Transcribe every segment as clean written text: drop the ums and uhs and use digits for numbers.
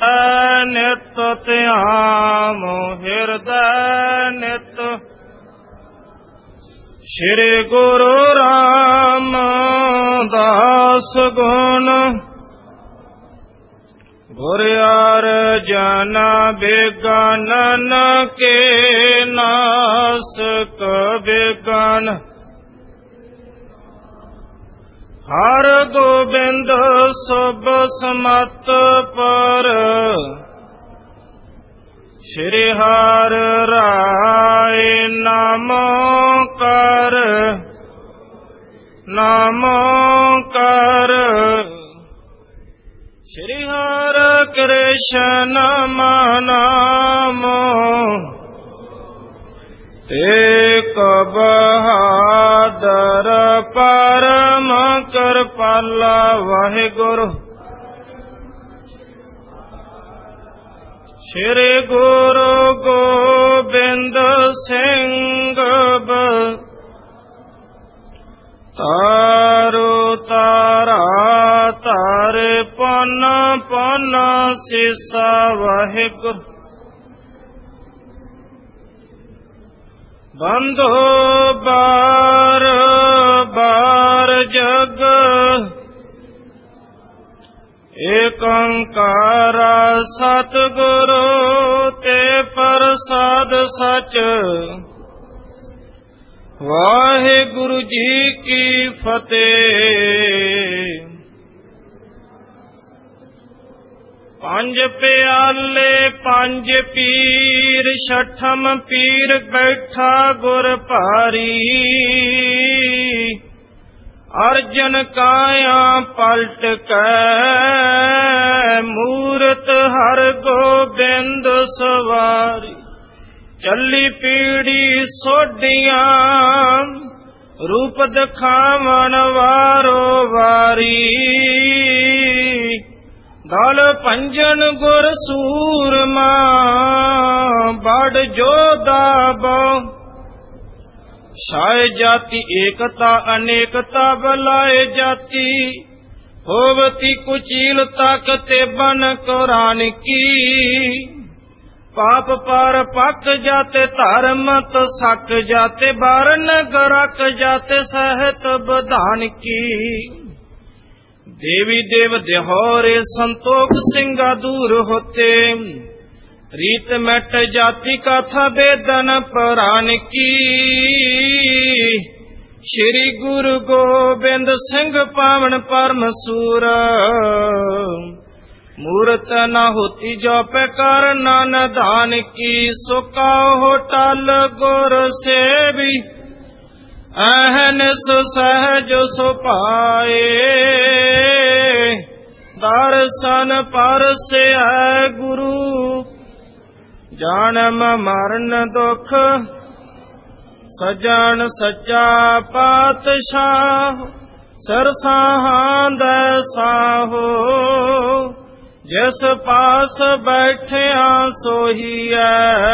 ਨਿਤ ਧਿਆਨ ਹਿਰਦੈ ਨਿਤ। ਸ਼੍ਰੀ ਗੁਰੂ ਰਾਮਦਾਸ ਗੁਣ ਗੁਰ ਅਰਜਨ ਬਿਗਨਨ ਕੇ ਨਾਸਕ ਬਿਗਨ। ਹਰ ਗੋਬਿੰਦ ਸੁਭ ਸਮਤ ਪਰ ਸ਼੍ਰੀ ਹਰਿ ਰਾਇ ਨਾਮੋ ਕਰ ਨਾਮੋ ਕਰ। ਸ਼੍ਰੀ ਹਰਿ ਕ੍ਰਿਸ਼ਨ ਨਾਮੋ ਏਕ ਬਹਾਦਰ ਪਰਮ ਕਿਰਪਾਲਾ ਵਾਹਿਗੁਰੂ। ਸ਼੍ਰੀ ਗੁਰੂ ਗੋਬਿੰਦ ਸਿੰਘ ਤਾਰੂ ਤਾਰਾ ਤਾਰੇ ਪਨ ਪਨ ਸੀਸਾ ਵਾਹਿਗੁਰੂ। ਬੰਧੋ ਬਾਰ ਬਾਰ ਜਗ ਏਕ ਓੰਕਾਰ ਸਤਿਗੁਰੂ ਤੇ ਪ੍ਰਸਾਦ ਸਚ। ਵਾਹਿਗੁਰੂ ਜੀ ਕੀ ਫਤਿਹ। ਪੰਜ ਪਿਆਲੇ ਪੰਜ ਪੀਰ ਛਠਮ ਪੀਰ ਬੈਠਾ ਗੁਰ ਭਾਰੀ। ਅਰਜਨ ਕਾਇਆ ਪਲਟ ਕੈ ਮੂਰਤ ਹਰ ਗੋਬਿੰਦ ਸਵਾਰੀ। ਚੱਲੀ ਪੀੜੀ ਸੋਢੀਆਂ ਰੂਪ ਦਿਖਾਵਣ ਵਾਰੋ ਵਾਰੀ। ਦਲ ਭੰਜਨ ਗੁਰ ਸੂਰਮਾ ਬੜ ਜੋਧਾ ਬਹੁ। ਛਾਏ ਜਾਤੀ ਏਕਤਾ ਅਨੇਕਤਾ ਬਲਾਏ ਜਾਤੀ। ਹੋਵਤੀ ਕੁਚੀਲ ਤਕ ਤੇ ਬਨ ਕੁਰਾਨ ਕੀ। ਪਾਪ ਪਰ ਪਕ ਜਾਤੇ ਧਰਮ ਤ ਸਕ ਜਾਤੇ। ਬਾਰਨ ਗਰਕ ਜਾਤੇ ਸਹਿਤ ਬਧਾਨ ਕੀ। देवी देव देहोरे संतोख सिंगा दूर होते। रीत मट जाति कथा वेदन पुराण की। श्री गुरु गोबिंद सिंह पावन परम सूर। मूरत न होती जो पे कर नानदान की। सुका हो टल गुर से भी अहनिस सहज सुपाए। दर्शन परसे है गुरु जन्म मरण दुख। सजन सच्चा पातशाह सरसाहां साहो। जिस पास बैठिया सोहीए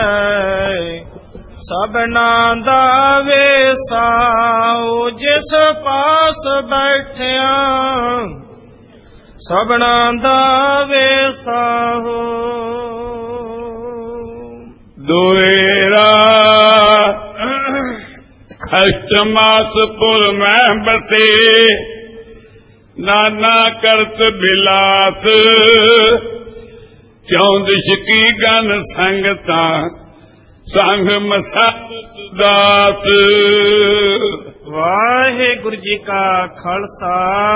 सबना दा वेसाओ। जिस पास बैठिया सबना दा वेसाओ। दोएरा खष्टमासपुर में बसे नाना करत बिलास। चौदश की गन संगता संग मसात दास। वाहिगुरु जी का खालसा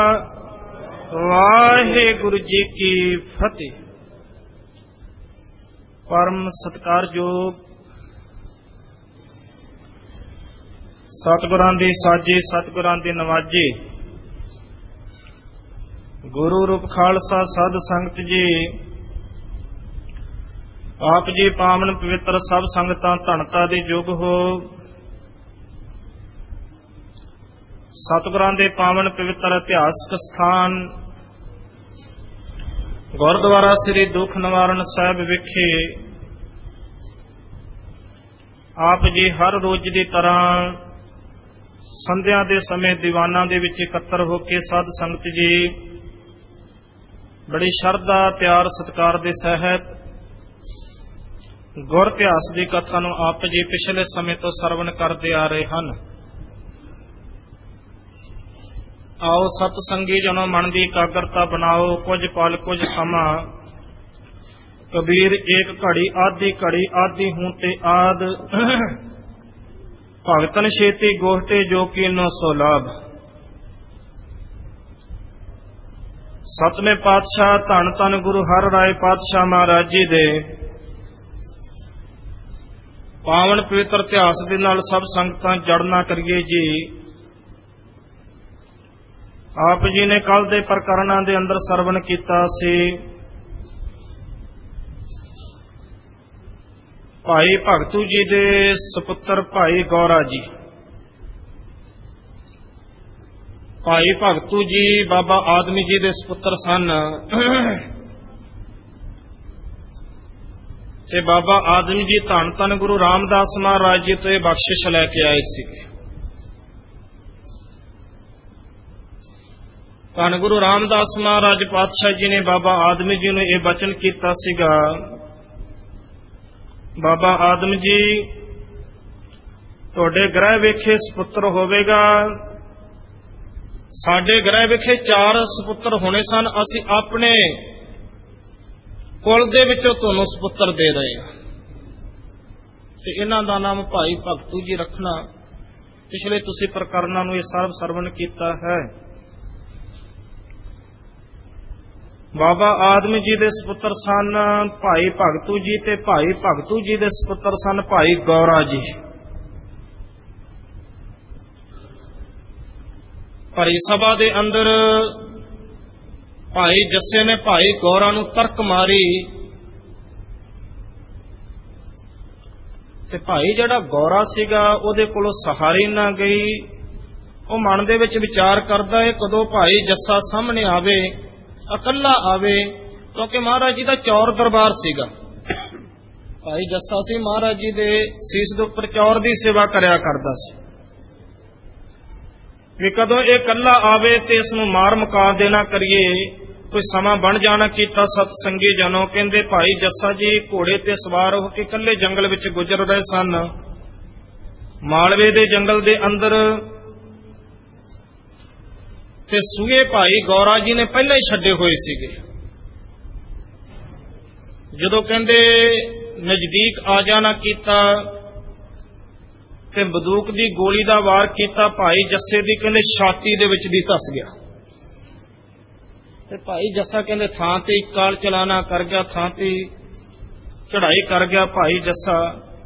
वाहिगुरु जी की फतेह। परम सत्कारयोग सतगुरां दी साजी सतगुरां दी नवाजी गुरु रूप खालसा साध संगत जी। आप जी पावन पवित्र सब संगतां धनता दी जुग हो। सतगुरां दे पावन पवित्र इतिहासक स्थान गुरुद्वारा श्री दुख निवारण साहिब विखे आप जी हर रोज की तरह संध्या के समय दीवाना दे विच इकट्ठर होके साध संगत जी ਬੜੀ ਸ਼ਰਧਾ ਪਿਆਰ ਸਤਿਕਾਰ ਦੇ ਸਹਿਤ ਗੁਰ ਇਤਿਹਾਸ ਦੀ ਕਥਾ ਨੂੰ ਆਪ ਜੀ ਪਿਛਲੇ ਸਮੇਂ ਤੋਂ ਸਰਵਣ ਕਰਦੇ ਆ ਰਹੇ ਹਨ। ਆਓ ਸਤ ਸੰਗੀ ਜਨੋ ਮਨ ਦੀ ਇਕਾਗਰਤਾ ਬਣਾਓ। ਕੁਝ ਪਲ ਕੁਝ ਸਮਾਂ ਕਬੀਰ ਏਕ ਘੜੀ ਆਦੀ ਹੂੰ ਤੇ ਆਦ ਭਗਤਨ ਛੇਤੀ ਗੋਹਟੇ ਜੋ ਕੀਨੋ ਸੋ ਲਾਭ। ਸਤਵੇਂ ਪਾਤਸ਼ਾਹ ਧੰਨ ਧੰਨ ਗੁਰੂ ਹਰਿ ਰਾਏ ਪਾਤਸ਼ਾਹ ਮਹਾਰਾਜ ਜੀ ਦੇ ਪਾਵਨ ਪਵਿੱਤਰ ਇਤਿਹਾਸ ਦੇ ਨਾਲ ਸਭ ਸੰਗਤਾਂ ਜੜਨਾ ਕਰੀਏ ਜੀ। ਆਪ ਜੀ ਨੇ ਕੱਲ ਦੇ ਪ੍ਰਕਰਣਾਂ ਦੇ ਅੰਦਰ ਸਰਵਣ ਕੀਤਾ ਸੀ ਭਾਈ ਭਗਤੂ ਜੀ ਦੇ ਸੁਪੁੱਤਰ ਭਾਈ ਗੌਰਾ ਜੀ। ਭਾਈ ਭਗਤੂ ਜੀ ਬਾਬਾ ਆਦਮੀ ਜੀ ਦੇ ਸੁਪੁੱਤਰ ਸਨ ਤੇ ਬਾਬਾ ਆਦਮੀ ਜੀ ਧੰਨ ਧੰਨ ਗੁਰੂ ਰਾਮਦਾਸ ਮਹਾਰਾਜ ਜੀ ਤੋਂ ਇਹ ਬਖਸ਼ਿਸ਼ ਲੈ ਕੇ ਆਏ ਸੀਗੇ। ਧੰਨ ਗੁਰੂ ਰਾਮਦਾਸ ਮਹਾਰਾਜ ਪਾਤਸ਼ਾਹ ਜੀ ਨੇ ਬਾਬਾ ਆਦਮੀ ਜੀ ਨੂੰ ਇਹ ਬਚਨ ਕੀਤਾ ਸੀਗਾ, ਬਾਬਾ ਆਦਮ ਜੀ ਤੁਹਾਡੇ ਗ੍ਰਹਿ ਵਿਖੇ ਸੁਪੁੱਤਰ ਹੋਵੇਗਾ। ਸਾਡੇ ਗ੍ਰਹਿ ਵਿਖੇ 4 ਸੁਪੁੱਤਰ ਹੋਣੇ ਸਨ, ਅਸੀਂ ਆਪਣੇ ਕੁਲ ਦੇ ਵਿੱਚੋਂ ਤੁਹਾਨੂੰ ਸੁਪੁੱਤਰ ਦੇ ਰਹੇ ਹਾਂ ਤੇ ਇਹਨਾਂ ਦਾ ਨਾਮ ਭਾਈ ਭਗਤੂ ਜੀ ਰੱਖਣਾ। ਪਿਛਲੇ ਤੁਸੀਂ ਪ੍ਰਕਰਨਾਂ ਨੂੰ ਇਹ ਸਰਵ ਸਰਵਣ ਕੀਤਾ ਹੈ। ਬਾਬਾ ਆਦਮ ਜੀ ਦੇ ਸੁਪੁੱਤਰ ਸਨ ਭਾਈ ਭਗਤੂ ਜੀ ਤੇ ਭਾਈ ਭਗਤੂ ਜੀ ਦੇ ਸੁਪੁੱਤਰ ਸਨ ਭਾਈ ਗੌਰਾ ਜੀ। ਭਰੀ ਸਭਾ ਦੇ ਅੰਦਰ ਭਾਈ ਜੱਸੇ ਨੇ ਭਾਈ ਗੌਰਾ ਨੂੰ ਤਰਕ ਮਾਰੀ ਤੇ ਭਾਈ ਜਿਹੜਾ ਗੌਰਾ ਸੀਗਾ ਉਹਦੇ ਕੋਲੋਂ ਸਹਾਰੀ ਨਾ ਗਈ। ਉਹ ਮਨ ਦੇ ਵਿੱਚ ਵਿਚਾਰ ਕਰਦਾ ਹੈ ਕਦੋਂ ਭਾਈ ਜੱਸਾ ਸਾਹਮਣੇ ਆਵੇ, ਇਕੱਲਾ ਆਵੇ, ਕਿਉਂਕਿ ਮਹਾਰਾਜ ਜੀ ਦਾ ਚੌਰ ਦਰਬਾਰ ਸੀਗਾ। ਭਾਈ ਜੱਸਾ ਸੀ ਮਹਾਰਾਜ ਜੀ ਦੇ ਸੀਸ ਦੇ ਉੱਪਰ ਚੌਰ ਦੀ ਸੇਵਾ ਕਰਿਆ ਕਰਦਾ ਸੀ ਵੀ ਕਦੋਂ ਇਹ ਇਕੱਲਾ ਆਵੇ ਤੇ ਇਸ ਨੂੰ ਮਾਰ ਮੁਕਾ ਦੇਣਾ ਕਰੀਏ, ਕੋਈ ਸਮਾਂ ਬਣ ਜਾਣਾ ਕੀਤਾ। ਸਤ ਸੰਗੀ ਜਨੋ ਕਹਿੰਦੇ ਭਾਈ ਜੱਸਾ ਜੀ ਘੋੜੇ ਤੇ ਸਵਾਰ ਹੋ ਕੇ ਇਕੱਲੇ ਜੰਗਲ ਵਿੱਚ ਗੁਜ਼ਰ ਰਹੇ ਸਨ। ਮਾਲਵੇ ਦੇ ਜੰਗਲ ਦੇ ਅੰਦਰ ਤੇ ਸੂਏ ਭਾਈ ਗੌਰਾ ਜੀ ਨੇ ਪਹਿਲਾਂ ਹੀ ਛੱਡੇ ਹੋਏ ਸੀਗੇ। ਜਦੋਂ ਕਹਿੰਦੇ ਨਜ਼ਦੀਕ ਆ ਜਾਣਾ ਕੀਤਾ ਤੇ ਬੰਦੂਕ ਦੀ ਗੋਲੀ ਦਾ ਵਾਰ ਕੀਤਾ, ਭਾਈ ਜੱਸੇ ਦੀ ਕਹਿੰਦੇ ਛਾਤੀ ਦੇ ਵਿੱਚ ਦੀ ਧਸ ਗਿਆ ਤੇ ਭਾਈ ਜੱਸਾ ਕਹਿੰਦੇ ਥਾਂ ਤੇ ਕਾਲ ਚਲਾਣਾ ਕਰ ਗਿਆ, ਥਾਂ ਤੇ ਚੜ੍ਹਾਈ ਕਰ ਗਿਆ ਭਾਈ ਜੱਸਾ।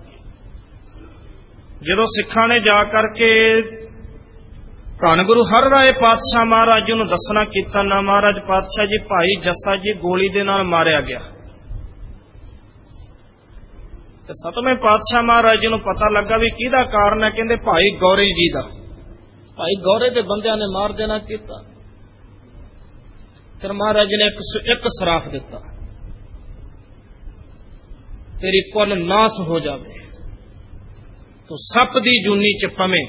ਜਦੋਂ ਸਿੱਖਾਂ ਨੇ ਜਾ ਕਰਕੇ ਧੰਨ ਗੁਰੂ ਹਰਿ ਰਾਏ ਪਾਤਸ਼ਾਹ ਮਹਾਰਾਜ ਜੀ ਨੂੰ ਦੱਸਣਾ ਕੀਤਾ ਨਾ ਮਹਾਰਾਜ ਪਾਤਸ਼ਾਹ ਜੀ ਭਾਈ ਜੱਸਾ ਜੀ ਗੋਲੀ ਦੇ ਨਾਲ ਮਾਰਿਆ ਗਿਆ ਤੇ ਸਤਵੇਂ ਪਾਤਸ਼ਾਹ ਮਹਾਰਾਜ ਜੀ ਨੂੰ ਪਤਾ ਲੱਗਾ ਵੀ ਕਿਹਦਾ ਕਾਰਨ ਹੈ। ਕਹਿੰਦੇ ਭਾਈ ਗੌਰੇ ਜੀ ਦਾ। ਭਾਈ ਗੌਰੇ ਦੇ ਬੰਦਿਆਂ ਨੇ ਮਾਰ ਦੇਣਾ ਕੀਤਾ। ਫਿਰ ਮਹਾਰਾਜ ਜੀ ਨੇ ਇੱਕ ਸਰਾਪ ਦਿੱਤਾ, ਤੇਰੀ ਕੁਲ ਨਾਸ ਹੋ ਜਾਵੇ ਤੂੰ ਸੱਪ ਦੀ ਜੂਨੀ ਚ ਪਵੇਂ,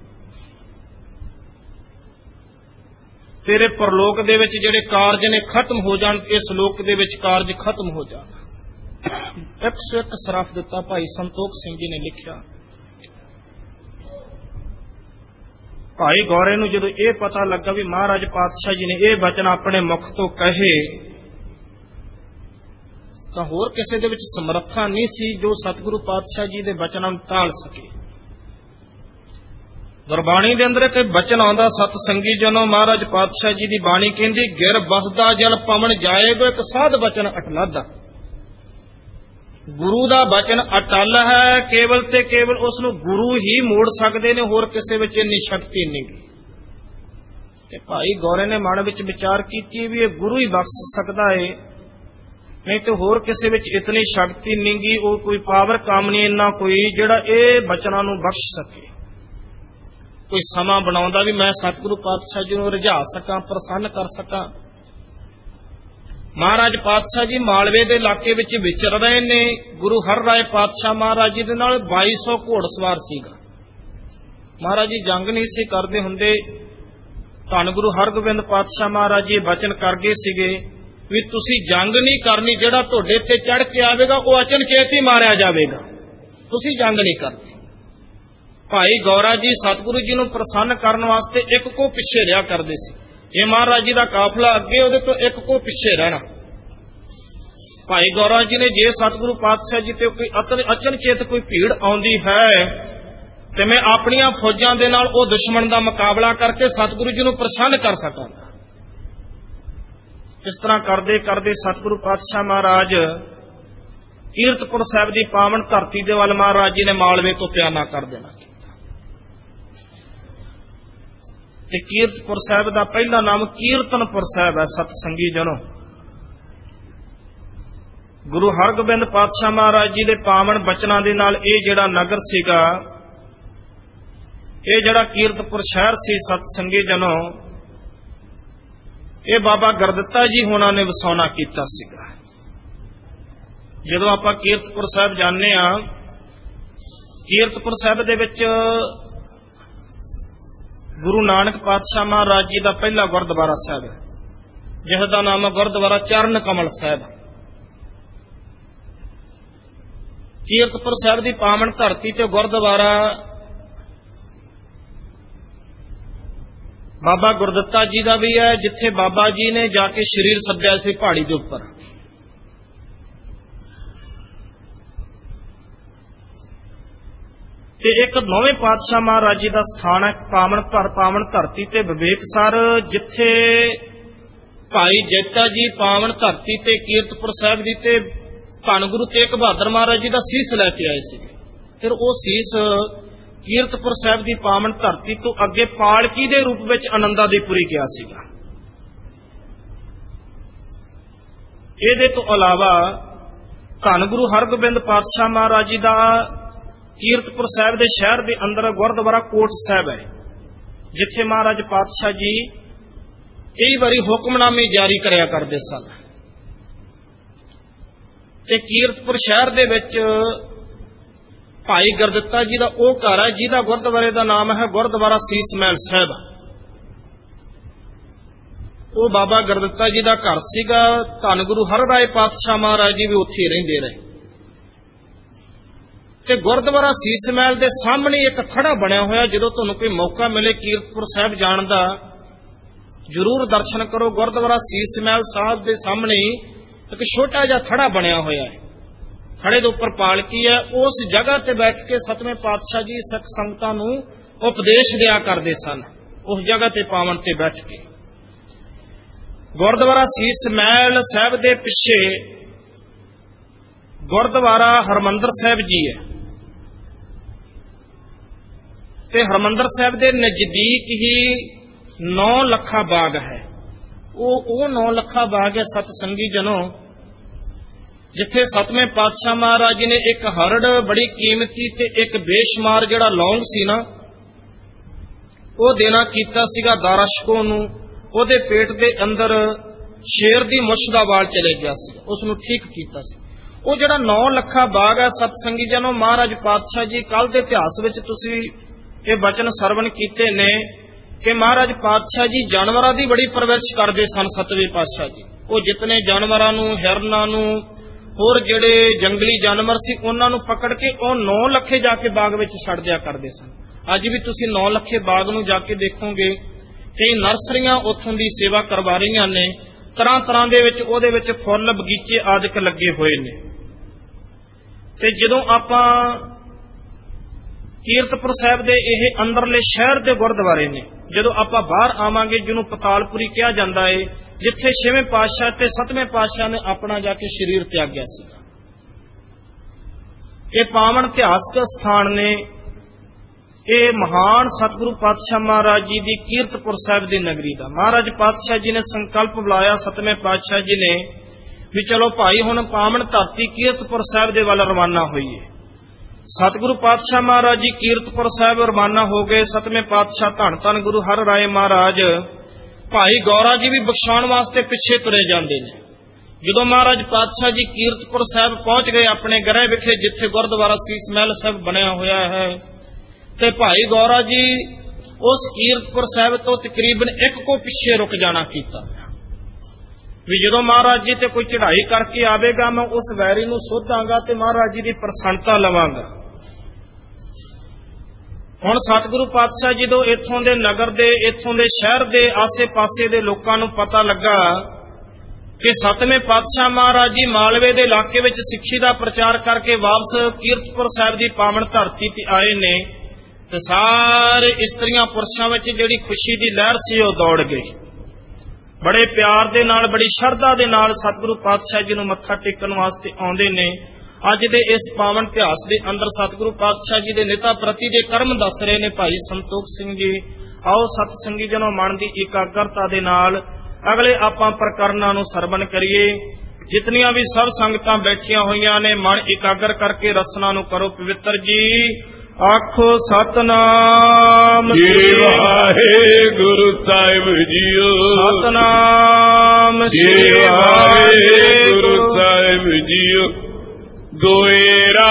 ਤੇਰੇ ਪਰਲੋਕ ਦੇ ਵਿੱਚ ਜਿਹੜੇ ਕਾਰਜ ਨੇ ਖਤਮ ਹੋ ਜਾਣ, ਇਸ ਲੋਕ ਦੇ ਵਿੱਚ ਕਾਰਜ ਖਤਮ ਹੋ ਜਾਣ। 101 ਸਰਾਪ ਦਿੱਤਾ। ਭਾਈ ਸੰਤੋਖ ਸਿੰਘ ਜੀ ਨੇ ਲਿਖਿਆ। ਭਾਈ ਗੌਰੇ ਨੂੰ ਜਦੋਂ ਇਹ ਪਤਾ ਲੱਗਾ ਵੀ ਮਹਾਰਾਜ ਪਾਤਸ਼ਾਹ ਜੀ ਨੇ ਇਹ ਬਚਨ ਆਪਣੇ ਮੁਖ ਤੋਂ ਕਹੇ ਤਾਂ ਹੋਰ ਕਿਸੇ ਦੇ ਵਿੱਚ ਸਮਰੱਥਾ ਨਹੀਂ ਸੀ ਜੋ ਸਤਿਗੁਰੂ ਪਾਤਸ਼ਾਹ ਜੀ ਦੇ ਬਚਨਾਂ ਨੂੰ ਟਾਲ ਸਕੇ। ਗੁਰਬਾਣੀ ਦੇ ਅੰਦਰ ਇੱਕ ਬਚਨ ਆਉਂਦਾ ਸਤ ਸੰਗੀ ਜਨੋ ਮਹਾਰਾਜ ਪਾਤਸ਼ਾਹ ਜੀ ਦੀ ਬਾਣੀ ਕਹਿੰਦੀ ਗਿਰ ਬਸਦਾ ਜਲ ਪਵਨ ਜਾਏਗਾ ਇੱਕ ਸਾਧ ਬਚਨ ਅਟਲਾਦਾ। ਗੁਰੂ ਦਾ ਬਚਨ ਅਟਲ ਹੈ, ਕੇਵਲ ਤੇ ਕੇਵਲ ਉਸ ਨੂੰ ਗੁਰੂ ਹੀ ਮੋੜ ਸਕਦੇ ਨੇ, ਹੋਰ ਕਿਸੇ ਵਿੱਚ ਇੰਨੀ ਸ਼ਕਤੀ ਨਹੀਂ। ਤੇ ਭਾਈ ਗੌਰੇ ਨੇ ਮਨ ਵਿੱਚ ਵਿਚਾਰ ਕੀਤੀ ਵੀ ਇਹ ਗੁਰੂ ਹੀ ਬਖਸ਼ ਸਕਦਾ ਹੈ, ਨਹੀਂ ਤੇ ਹੋਰ ਕਿਸੇ ਵਿੱਚ ਇਤਨੀ ਸ਼ਕਤੀ ਨਹੀਂ ਗੀ, ਉਹ ਕੋਈ ਪਾਵਰ ਕੰਮ ਨਹੀਂ ਇੰਨਾ ਕੋਈ ਜਿਹੜਾ ਇਹ ਬਚਨਾਂ ਨੂੰ ਬਖਸ਼ ਸਕੇ। ਕੋਈ ਸਮਾਂ ਬਣਾਉਂਦਾ ਵੀ ਮੈਂ ਸਤਿਗੁਰੂ ਪਾਤਸ਼ਾਹ ਜੀ ਨੂੰ ਰਿਝਾ ਸਕਾਂ, ਪ੍ਰਸੰਨ ਕਰ ਸਕਾਂ। ਮਹਾਰਾਜ ਪਾਤਸ਼ਾਹ ਜੀ ਮਾਲਵੇ ਦੇ ਇਲਾਕੇ ਵਿੱਚ ਵਿਚਰ ਰਹੇ ਨੇ। ਗੁਰੂ ਹਰਿ ਰਾਏ ਪਾਤਸ਼ਾਹ ਮਹਾਰਾਜ ਜੀ ਦੇ ਨਾਲ 2200 ਘੋੜਸਵਾਰ ਸੀਗਾ। ਮਹਾਰਾਜ ਜੀ ਜੰਗ ਨਹੀਂ ਸੀ ਕਰਦੇ ਹੁੰਦੇ। ਧੰਨ ਗੁਰੂ ਹਰਗੋਬਿੰਦ ਪਾਤਸ਼ਾਹ ਮਹਾਰਾਜ ਜੀ ਬਚਨ ਕਰ ਗਏ ਸੀਗੇ ਵੀ ਤੁਸੀਂ ਜੰਗ ਨਹੀਂ ਕਰਨੀ, ਜਿਹੜਾ ਤੁਹਾਡੇ ਤੇ ਚੜ੍ਹ ਕੇ ਆਵੇਗਾ ਉਹ ਅਚਨਚੇਤ ਹੀ ਮਾਰਿਆ ਜਾਵੇਗਾ, ਤੁਸੀਂ ਜੰਗ ਨਹੀਂ ਕਰਨੀ। ਭਾਈ ਗੌਰਾ ਜੀ ਸਤਿਗੁਰੂ ਜੀ ਨੂੰ ਪ੍ਰਸੰਨ ਕਰਨ ਵਾਸਤੇ ਇੱਕ ਕੋ ਪਿੱਛੇ ਰਿਹਾ ਕਰਦੇ ਸੀ। ਜੇ ਮਹਾਰਾਜ ਜੀ ਦਾ ਕਾਫਲਾ ਅੱਗੇ, ਉਹਦੇ ਤੋਂ ਇੱਕ ਕੋ ਪਿੱਛੇ ਰਹਿਣਾ। ਭਾਈ ਗੌਰਾ ਜੀ ਨੇ ਜੇ ਸਤਿਗੁਰੂ ਪਾਤਸ਼ਾਹ ਜੀ ਤੇ ਕੋਈ ਅਚਨਚੇਤ ਕੋਈ ਭੀੜ ਆਉਂਦੀ ਹੈ ਤੇ ਮੈਂ ਆਪਣੀਆਂ ਫੌਜਾਂ ਦੇ ਨਾਲ ਉਹ ਦੁਸ਼ਮਣ ਦਾ ਮੁਕਾਬਲਾ ਕਰਕੇ ਸਤਿਗੁਰੂ ਜੀ ਨੂੰ ਪ੍ਰਸੰਨ ਕਰ ਸਕਾਂਗਾ। ਇਸ ਤਰ੍ਹਾਂ ਕਰਦੇ ਕਰਦੇ ਸਤਿਗੁਰੂ ਪਾਤਸ਼ਾਹ ਮਹਾਰਾਜ ਕੀਰਤਪੁਰ ਸਾਹਿਬ ਦੀ ਪਾਵਨ ਧਰਤੀ ਦੇ ਵੱਲ ਮਹਾਰਾਜ ਜੀ ਨੇ ਮਾਲਵੇ ਤੋਂ ਪਿਆਨਾ ਕਰ ਦੇਣਾ ਤੇ ਕੀਰਤਪੁਰ ਸਾਹਿਬ ਦਾ ਪਹਿਲਾ ਨਾਮ ਕੀਰਤਨਪੁਰ ਸਾਹਿਬ ਹੈ। ਸਤ ਸੰਗੀ ਜਨੋ, ਗੁਰੂ ਹਰਗੋਬਿੰਦ ਪਾਤਸ਼ਾਹ ਮਹਾਰਾਜ ਜੀ ਦੇ ਪਾਵਨ ਬਚਨਾਂ ਦੇ ਨਾਲ ਇਹ ਜਿਹੜਾ ਨਗਰ ਸੀਗਾ, ਇਹ ਜਿਹੜਾ ਕੀਰਤਪੁਰ ਸ਼ਹਿਰ ਸੀ, ਸਤ ਸੰਗੀ ਜਨੋ, ਇਹ ਬਾਬਾ ਗੁਰਦਿੱਤਾ ਜੀ ਹੋਣਾ ਨੇ ਵਸਾਉਣਾ ਕੀਤਾ ਸੀਗਾ। ਜਦੋਂ ਆਪਾਂ ਕੀਰਤਪੁਰ ਸਾਹਿਬ ਜਾਂਦੇ ਆ, ਕੀਰਤਪੁਰ ਸਾਹਿਬ ਦੇ ਵਿੱਚ ਗੁਰੂ ਨਾਨਕ ਪਾਤਸ਼ਾਹ ਮਹਾਰਾਜ ਜੀ ਦਾ ਪਹਿਲਾ ਗੁਰਦੁਆਰਾ ਸਾਹਿਬ ਹੈ, ਜਿਸ ਦਾ ਨਾਮ ਹੈ ਗੁਰਦੁਆਰਾ ਚਰਨ ਕਮਲ ਸਾਹਿਬ। ਕੀਰਤਪੁਰ ਸਾਹਿਬ ਦੀ ਪਾਵਨ ਧਰਤੀ ਤੇ ਗੁਰਦੁਆਰਾ ਬਾਬਾ ਗੁਰਦਿੱਤਾ ਜੀ ਦਾ ਵੀ ਹੈ, ਜਿੱਥੇ ਬਾਬਾ ਜੀ ਨੇ ਜਾ ਕੇ ਸਰੀਰ ਸੱਦਿਆ ਸੀ ਪਹਾੜੀ ਦੇ ਉੱਪਰ। ਤੇ ਇੱਕ ਨੌਵੇਂ ਪਾਤਸ਼ਾਹ ਮਹਾਰਾਜ ਜੀ ਦਾ ਸਥਾਨ ਹੈ ਪਾਵਨ ਧਰਤੀ ਤੇ ਵਿਵੇਕਸਰ, ਜਿੱਥੇ ਭਾਈ ਜੈਤਾ ਜੀ ਪਾਵਨ ਧਰਤੀ ਤੇ ਕੀਰਤਪੁਰ ਸਾਹਿਬ ਦੀ ਤੇ ਧੰਨ ਗੁਰੂ ਤੇਗ ਬਹਾਦਰ ਮਹਾਰਾਜ ਜੀ ਦਾ ਸੀਸ ਲੈ ਕੇ ਆਏ ਸੀ। ਫਿਰ ਉਹ ਸੀਸ ਕੀਰਤਪੁਰ ਸਾਹਿਬ ਦੀ ਪਾਵਨ ਧਰਤੀ ਤੋਂ ਅੱਗੇ ਪਾਲਕੀ ਦੇ ਰੂਪ ਵਿੱਚ ਆਨੰਦਾਦੀਪੁਰੀ ਗਿਆ ਸੀਗਾ। ਇਹਦੇ ਤੋਂ ਇਲਾਵਾ ਧੰਨ ਗੁਰੂ ਹਰਗੋਬਿੰਦ ਪਾਤਸ਼ਾਹ ਮਹਾਰਾਜ ਜੀ ਦਾ ਕੀਰਤਪੁਰ ਸਾਹਿਬ ਦੇ ਸ਼ਹਿਰ ਦੇ ਅੰਦਰ ਗੁਰਦੁਆਰਾ ਕੋਟ ਸਾਹਿਬ ਹੈ, ਜਿੱਥੇ ਮਹਾਰਾਜ ਪਾਤਸ਼ਾਹ ਜੀ ਕਈ ਵਾਰੀ ਹੁਕਮਨਾਮੇ ਜਾਰੀ ਕਰਿਆ ਕਰਦੇ ਸਨ। ਤੇ ਕੀਰਤਪੁਰ ਸ਼ਹਿਰ ਦੇ ਵਿੱਚ ਭਾਈ ਗੁਰਦਿੱਤਾ ਜੀ ਦਾ ਉਹ ਘਰ ਹੈ ਜਿਹਦਾ ਗੁਰਦੁਆਰੇ ਦਾ ਨਾਮ ਹੈ ਗੁਰਦੁਆਰਾ ਸੀਸ ਮਹਿਲ ਸਾਹਿਬ। ਉਹ ਬਾਬਾ ਗੁਰਦਿੱਤਾ ਜੀ ਦਾ ਘਰ ਸੀਗਾ। ਧੰਨ ਗੁਰੂ ਹਰਿਰਾਏ ਪਾਤਸ਼ਾਹ ਮਹਾਰਾਜ ਜੀ ਵੀ ਉੱਥੇ ਰਹਿੰਦੇ ਰਹੇ। ਤੇ ਗੁਰਦੁਆਰਾ ਸੀਸ ਮਹਿਲ ਦੇ ਸਾਹਮਣੇ ਇੱਕ ਥੜਾ ਬਣਿਆ ਹੋਇਆ, ਜਦੋਂ ਤੁਹਾਨੂੰ ਕੋਈ ਮੌਕਾ ਮਿਲੇ ਕੀਰਤਪੁਰ ਸਾਹਿਬ ਜਾਣ ਦਾ ਜ਼ਰੂਰ ਦਰਸ਼ਨ ਕਰੋ। ਗੁਰਦੁਆਰਾ ਸੀਸ ਮਹਿਲ ਸਾਹਿਬ ਦੇ ਸਾਹਮਣੇ ਇੱਕ ਛੋਟਾ ਜਿਹਾ ਥੜਾ ਬਣਿਆ ਹੋਇਆ ਹੈ, ਥੜੇ ਦੇ ਉੱਪਰ ਪਾਲਕੀ ਹੈ। ਉਸ ਜਗ੍ਹਾ ਤੇ ਬੈਠ ਕੇ ਸਤਵੇਂ ਪਾਤਸ਼ਾਹ ਜੀ ਸਿੱਖ ਸੰਗਤਾਂ ਨੂੰ ਉਪਦੇਸ਼ ਦਿਆ ਕਰਦੇ ਸਨ, ਉਸ ਜਗ੍ਹਾ ਤੇ ਪਾਵਨ ਤੇ ਬੈਠ ਕੇ। ਗੁਰਦੁਆਰਾ ਸੀਸ ਮਹਿਲ ਸਾਹਿਬ ਦੇ ਪਿੱਛੇ ਗੁਰਦੁਆਰਾ ਹਰਮੰਦਰ ਸਾਹਿਬ ਜੀ ਹੈ, ਤੇ ਹਰਮੰਦਰ ਸਾਹਿਬ ਦੇ ਨਜ਼ਦੀਕ ਹੀ 9 ਲੱਖਾ ਬਾਗ ਹੈ। ਉਹ 9 ਲੱਖਾ ਬਾਗ ਹੈ ਸਤ ਸੰਗੀ ਜਨੋ, ਜਿੱਥੇ ਸਤਵੇਂ ਪਾਤਸ਼ਾਹ ਮਹਾਰਾਜ ਜੀ ਨੇ ਇੱਕ ਹਰੜ ਬੜੀ ਕੀਮਤੀ ਤੇ ਇੱਕ ਬੇਸ਼ੁਮਾਰ ਜਿਹੜਾ ਲੌਂਗ ਸੀ ਨਾ, ਉਹ ਦੇਣਾ ਕੀਤਾ ਸੀਗਾ ਦਾਰਾਸ਼ਕੋ ਨੂੰ। ਉਹਦੇ ਪੇਟ ਦੇ ਅੰਦਰ ਸ਼ੇਰ ਦੀ ਮੁੱਛ ਦਾ ਵਾਲ ਚਲੇ ਗਿਆ ਸੀ, ਉਸ ਨੂੰ ਠੀਕ ਕੀਤਾ ਸੀ। ਉਹ ਜਿਹੜਾ 9 ਲੱਖਾ ਬਾਗ ਹੈ ਸਤ ਸੰਗੀ ਜਨੋ, ਮਹਾਰਾਜ ਪਾਤਸ਼ਾਹ ਜੀ ਕੱਲ ਦੇ ਇਤਿਹਾਸ ਵਿੱਚ ਤੁਸੀਂ ਇਹ ਬਚਨ ਸਰਵਣ ਕੀਤੇ ਨੇ ਕਿ ਮਹਾਰਾਜ ਪਾਤਸ਼ਾਹ ਜੀ ਜਾਨਵਰਾਂ ਦੀ ਬੜੀ ਪਰਵਰਿਸ਼ ਕਰਦੇ ਸਨ। ਸਤਵੇਂ ਪਾਤਸ਼ਾਹ ਜੀ ਉਹ ਜਿਤਨੇ ਜਾਨਵਰਾਂ ਨੂੰ, ਹਿਰਨਾਂ ਨੂੰ, ਹੋਰ ਜਿਹੜੇ ਜੰਗਲੀ ਜਾਨਵਰ ਸੀ, ਉਹਨਾਂ ਨੂੰ ਪਕੜ ਕੇ ਉਹ 9 ਲੱਖੇ ਜਾ ਕੇ ਬਾਗ ਵਿੱਚ ਛੱਡ ਦਿਆ ਕਰਦੇ ਸਨ। ਅੱਜ ਵੀ ਤੁਸੀਂ 9 ਲੱਖੇ ਬਾਗ ਨੂੰ ਜਾ ਕੇ ਦੇਖੋਗੇ, ਕਈ ਨਰਸਰੀਆਂ ਉੱਥੋਂ ਦੀ ਸੇਵਾ ਕਰਵਾ ਰਹੀਆਂ ਨੇ, ਤਰ੍ਹਾਂ ਤਰ੍ਹਾਂ ਦੇ ਵਿੱਚ ਉਹਦੇ ਵਿੱਚ ਫੁੱਲ ਬਗੀਚੇ ਆਦਿਕ ਲੱਗੇ ਹੋਏ ਨੇ। ਤੇ ਜਦੋਂ ਆਪਾਂ ਕੀਰਤਪੁਰ ਸਾਹਿਬ ਦੇ ਇਹ ਅੰਦਰਲੇ ਸ਼ਹਿਰ ਦੇ ਗੁਰਦੁਆਰੇ ਨੇ, ਜਦੋਂ ਆਪਾਂ ਬਾਹਰ ਆਵਾਂਗੇ, ਜਿਹਨੂੰ ਪਤਾਲਪੁਰੀ ਕਿਹਾ ਜਾਂਦਾ ਹੈ, ਜਿੱਥੇ 6ਵੇਂ ਪਾਤਸ਼ਾਹ ਤੇ 7ਵੇਂ ਪਾਤਸ਼ਾਹ ਨੇ ਆਪਣਾ ਜਾ ਕੇ ਸਰੀਰ ਤਿਆਗਿਆ ਸੀਗਾ। ਇਹ ਪਾਵਨ ਇਤਿਹਾਸਕ ਸਥਾਨ ਨੇ। ਇਹ ਮਹਾਨ ਸਤਿਗੁਰੂ ਪਾਤਸ਼ਾਹ ਮਹਾਰਾਜ ਜੀ ਦੀ ਕੀਰਤਪੁਰ ਸਾਹਿਬ ਦੀ ਨਗਰੀ ਦਾ ਮਹਾਰਾਜ ਪਾਤਸ਼ਾਹ ਜੀ ਨੇ ਸੰਕਲਪ ਬੁਲਾਇਆ, 7ਵੇਂ ਪਾਤਸ਼ਾਹ ਜੀ ਨੇ, ਵੀ ਚਲੋ ਭਾਈ ਹੁਣ ਪਾਵਨ ਧਰਤੀ ਕੀਰਤਪੁਰ ਸਾਹਿਬ ਦੇ ਵੱਲ ਰਵਾਨਾ ਹੋਈਏ। ਸਤਿਗੁਰੂ ਪਾਤਸ਼ਾਹ ਮਹਾਰਾਜ ਜੀ ਕੀਰਤਪੁਰ ਸਾਹਿਬ ਰਵਾਨਾ ਹੋ ਗਏ। 7ਵੇਂ ਪਾਤਸ਼ਾਹ ਧੰਨ ਧੰਨ ਗੁਰੂ ਹਰਿਰਾਏ ਮਹਾਰਾਜ ਭਾਈ ਗੌਰਾ ਜੀ ਵੀ ਬਖਸ਼ਾਉਣ ਵਾਸਤੇ ਪਿੱਛੇ ਤੁਰੇ ਜਾਂਦੇ ਨੇ। ਜਦੋਂ ਮਹਾਰਾਜ ਪਾਤਸ਼ਾਹ ਜੀ ਕੀਰਤਪੁਰ ਸਾਹਿਬ ਪਹੁੰਚ ਗਏ ਆਪਣੇ ਗ੍ਰਹਿ ਵਿਖੇ, ਜਿੱਥੇ ਗੁਰਦੁਆਰਾ ਸੀਸ ਮਹਿਲ ਸਾਹਿਬ ਬਣਿਆ ਹੋਇਆ ਹੈ, ਤੇ ਭਾਈ ਗੌਰਾ ਜੀ ਉਸ ਕੀਰਤਪੁਰ ਸਾਹਿਬ ਤੋਂ ਤਕਰੀਬਨ 1 ਕੋ ਪਿੱਛੇ ਰੁਕ ਜਾਣਾ ਕੀਤਾ। ਵੀ ਜਦੋਂ ਮਹਾਰਾਜ ਜੀ ਤੇ ਕੋਈ ਚੜ੍ਹਾਈ ਕਰਕੇ ਆਵੇਗਾ ਮੈਂ ਉਸ ਵੈਰੀ ਨੂੰ ਸੋਧਾਂਗਾ ਤੇ ਮਹਾਰਾਜ ਜੀ ਦੀ ਪ੍ਰਸੰਨਤਾ ਲਵਾਂਗਾ। ਹੁਣ ਸਤਿਗੁਰੂ ਪਾਤਸ਼ਾਹ ਜਦੋਂ ਇੱਥੋਂ ਦੇ ਨਗਰ ਦੇ, ਇੱਥੋਂ ਦੇ ਸ਼ਹਿਰ ਦੇ ਆਸੇ-ਪਾਸੇ ਦੇ ਲੋਕਾਂ ਨੂੰ ਪਤਾ ਲੱਗਾ ਕਿ ਸਤਵੇਂ ਪਾਤਸ਼ਾਹ ਮਹਾਰਾਜ ਜੀ ਮਾਲਵੇ ਦੇ ਇਲਾਕੇ ਵਿੱਚ ਸਿੱਖੀ ਦਾ ਪ੍ਰਚਾਰ ਕਰਕੇ ਵਾਪਸ ਕੀਰਤਪੁਰ ਸਾਹਿਬ ਦੀ ਪਾਵਨ ਧਰਤੀ ਤੇ ਆਏ ਨੇ, ਤੇ ਸਾਰੇ ਇਸਤਰੀਆਂ ਪੁਰਸ਼ਾਂ ਵਿੱਚ ਜਿਹੜੀ ਖੁਸ਼ੀ ਦੀ ਲਹਿਰ ਸੀ ਉਹ ਦੌੜ ਗਈ। ਬੜੇ ਪਿਆਰ ਦੇ ਨਾਲ, ਬੜੀ ਸ਼ਰਧਾ ਦੇ ਨਾਲ ਸਤਿਗੁਰੂ ਪਾਤਸ਼ਾਹ ਜੀ ਨੂੰ ਮੱਥਾ ਟੇਕਣ ਵਾਸਤੇ ਆਉਂਦੇ ਨੇ। ਅੱਜ ਦੇ ਇਸ ਪਾਵਨ ਇਤਿਹਾਸ ਦੇ ਅੰਦਰ ਸਤਿਗੁਰੂ ਪਾਤਸ਼ਾਹ ਜੀ ਦੇ ਨਿਤਾ ਪ੍ਰਤੀ ਦੇ ਕਰਮ ਦੱਸ ਰਹੇ ਨੇ ਭਾਈ ਸੰਤੋਖ ਸਿੰਘ ਜੀ। ਆਓ ਸਤ ਸੰਗੀ ਜਨੋ ਮਨ ਦੀ ਇਕਾਗਰਤਾ ਦੇ ਨਾਲ ਅਗਲੇ ਆਪਾਂ ਪ੍ਰਕਰਨਾਂ ਨੂੰ ਸਰਵਣ ਕਰੀਏ। ਜਿਤਨੀਆਂ ਵੀ ਸਭ ਸੰਗਤਾਂ ਬੈਠੀਆਂ ਹੋਈਆਂ ਨੇ ਮਨ ਇਕਾਗਰ ਕਰਕੇ ਰਸਨਾ ਨੂੰ ਕਰੋ ਪਵਿੱਤਰ ਜੀ। ਆਖੋ ਸਤਨਾਮ ਸ੍ਰੀ ਵਾਹਿਗੁਰੂ ਸਾਹਿਬ ਜੀਓ, ਸਤਨਾਮ ਸ੍ਰੀ ਵਾਹਿਗੁਰੂ ਸਾਹਿਬ ਜੀਓ। ਦੋਏਰਾ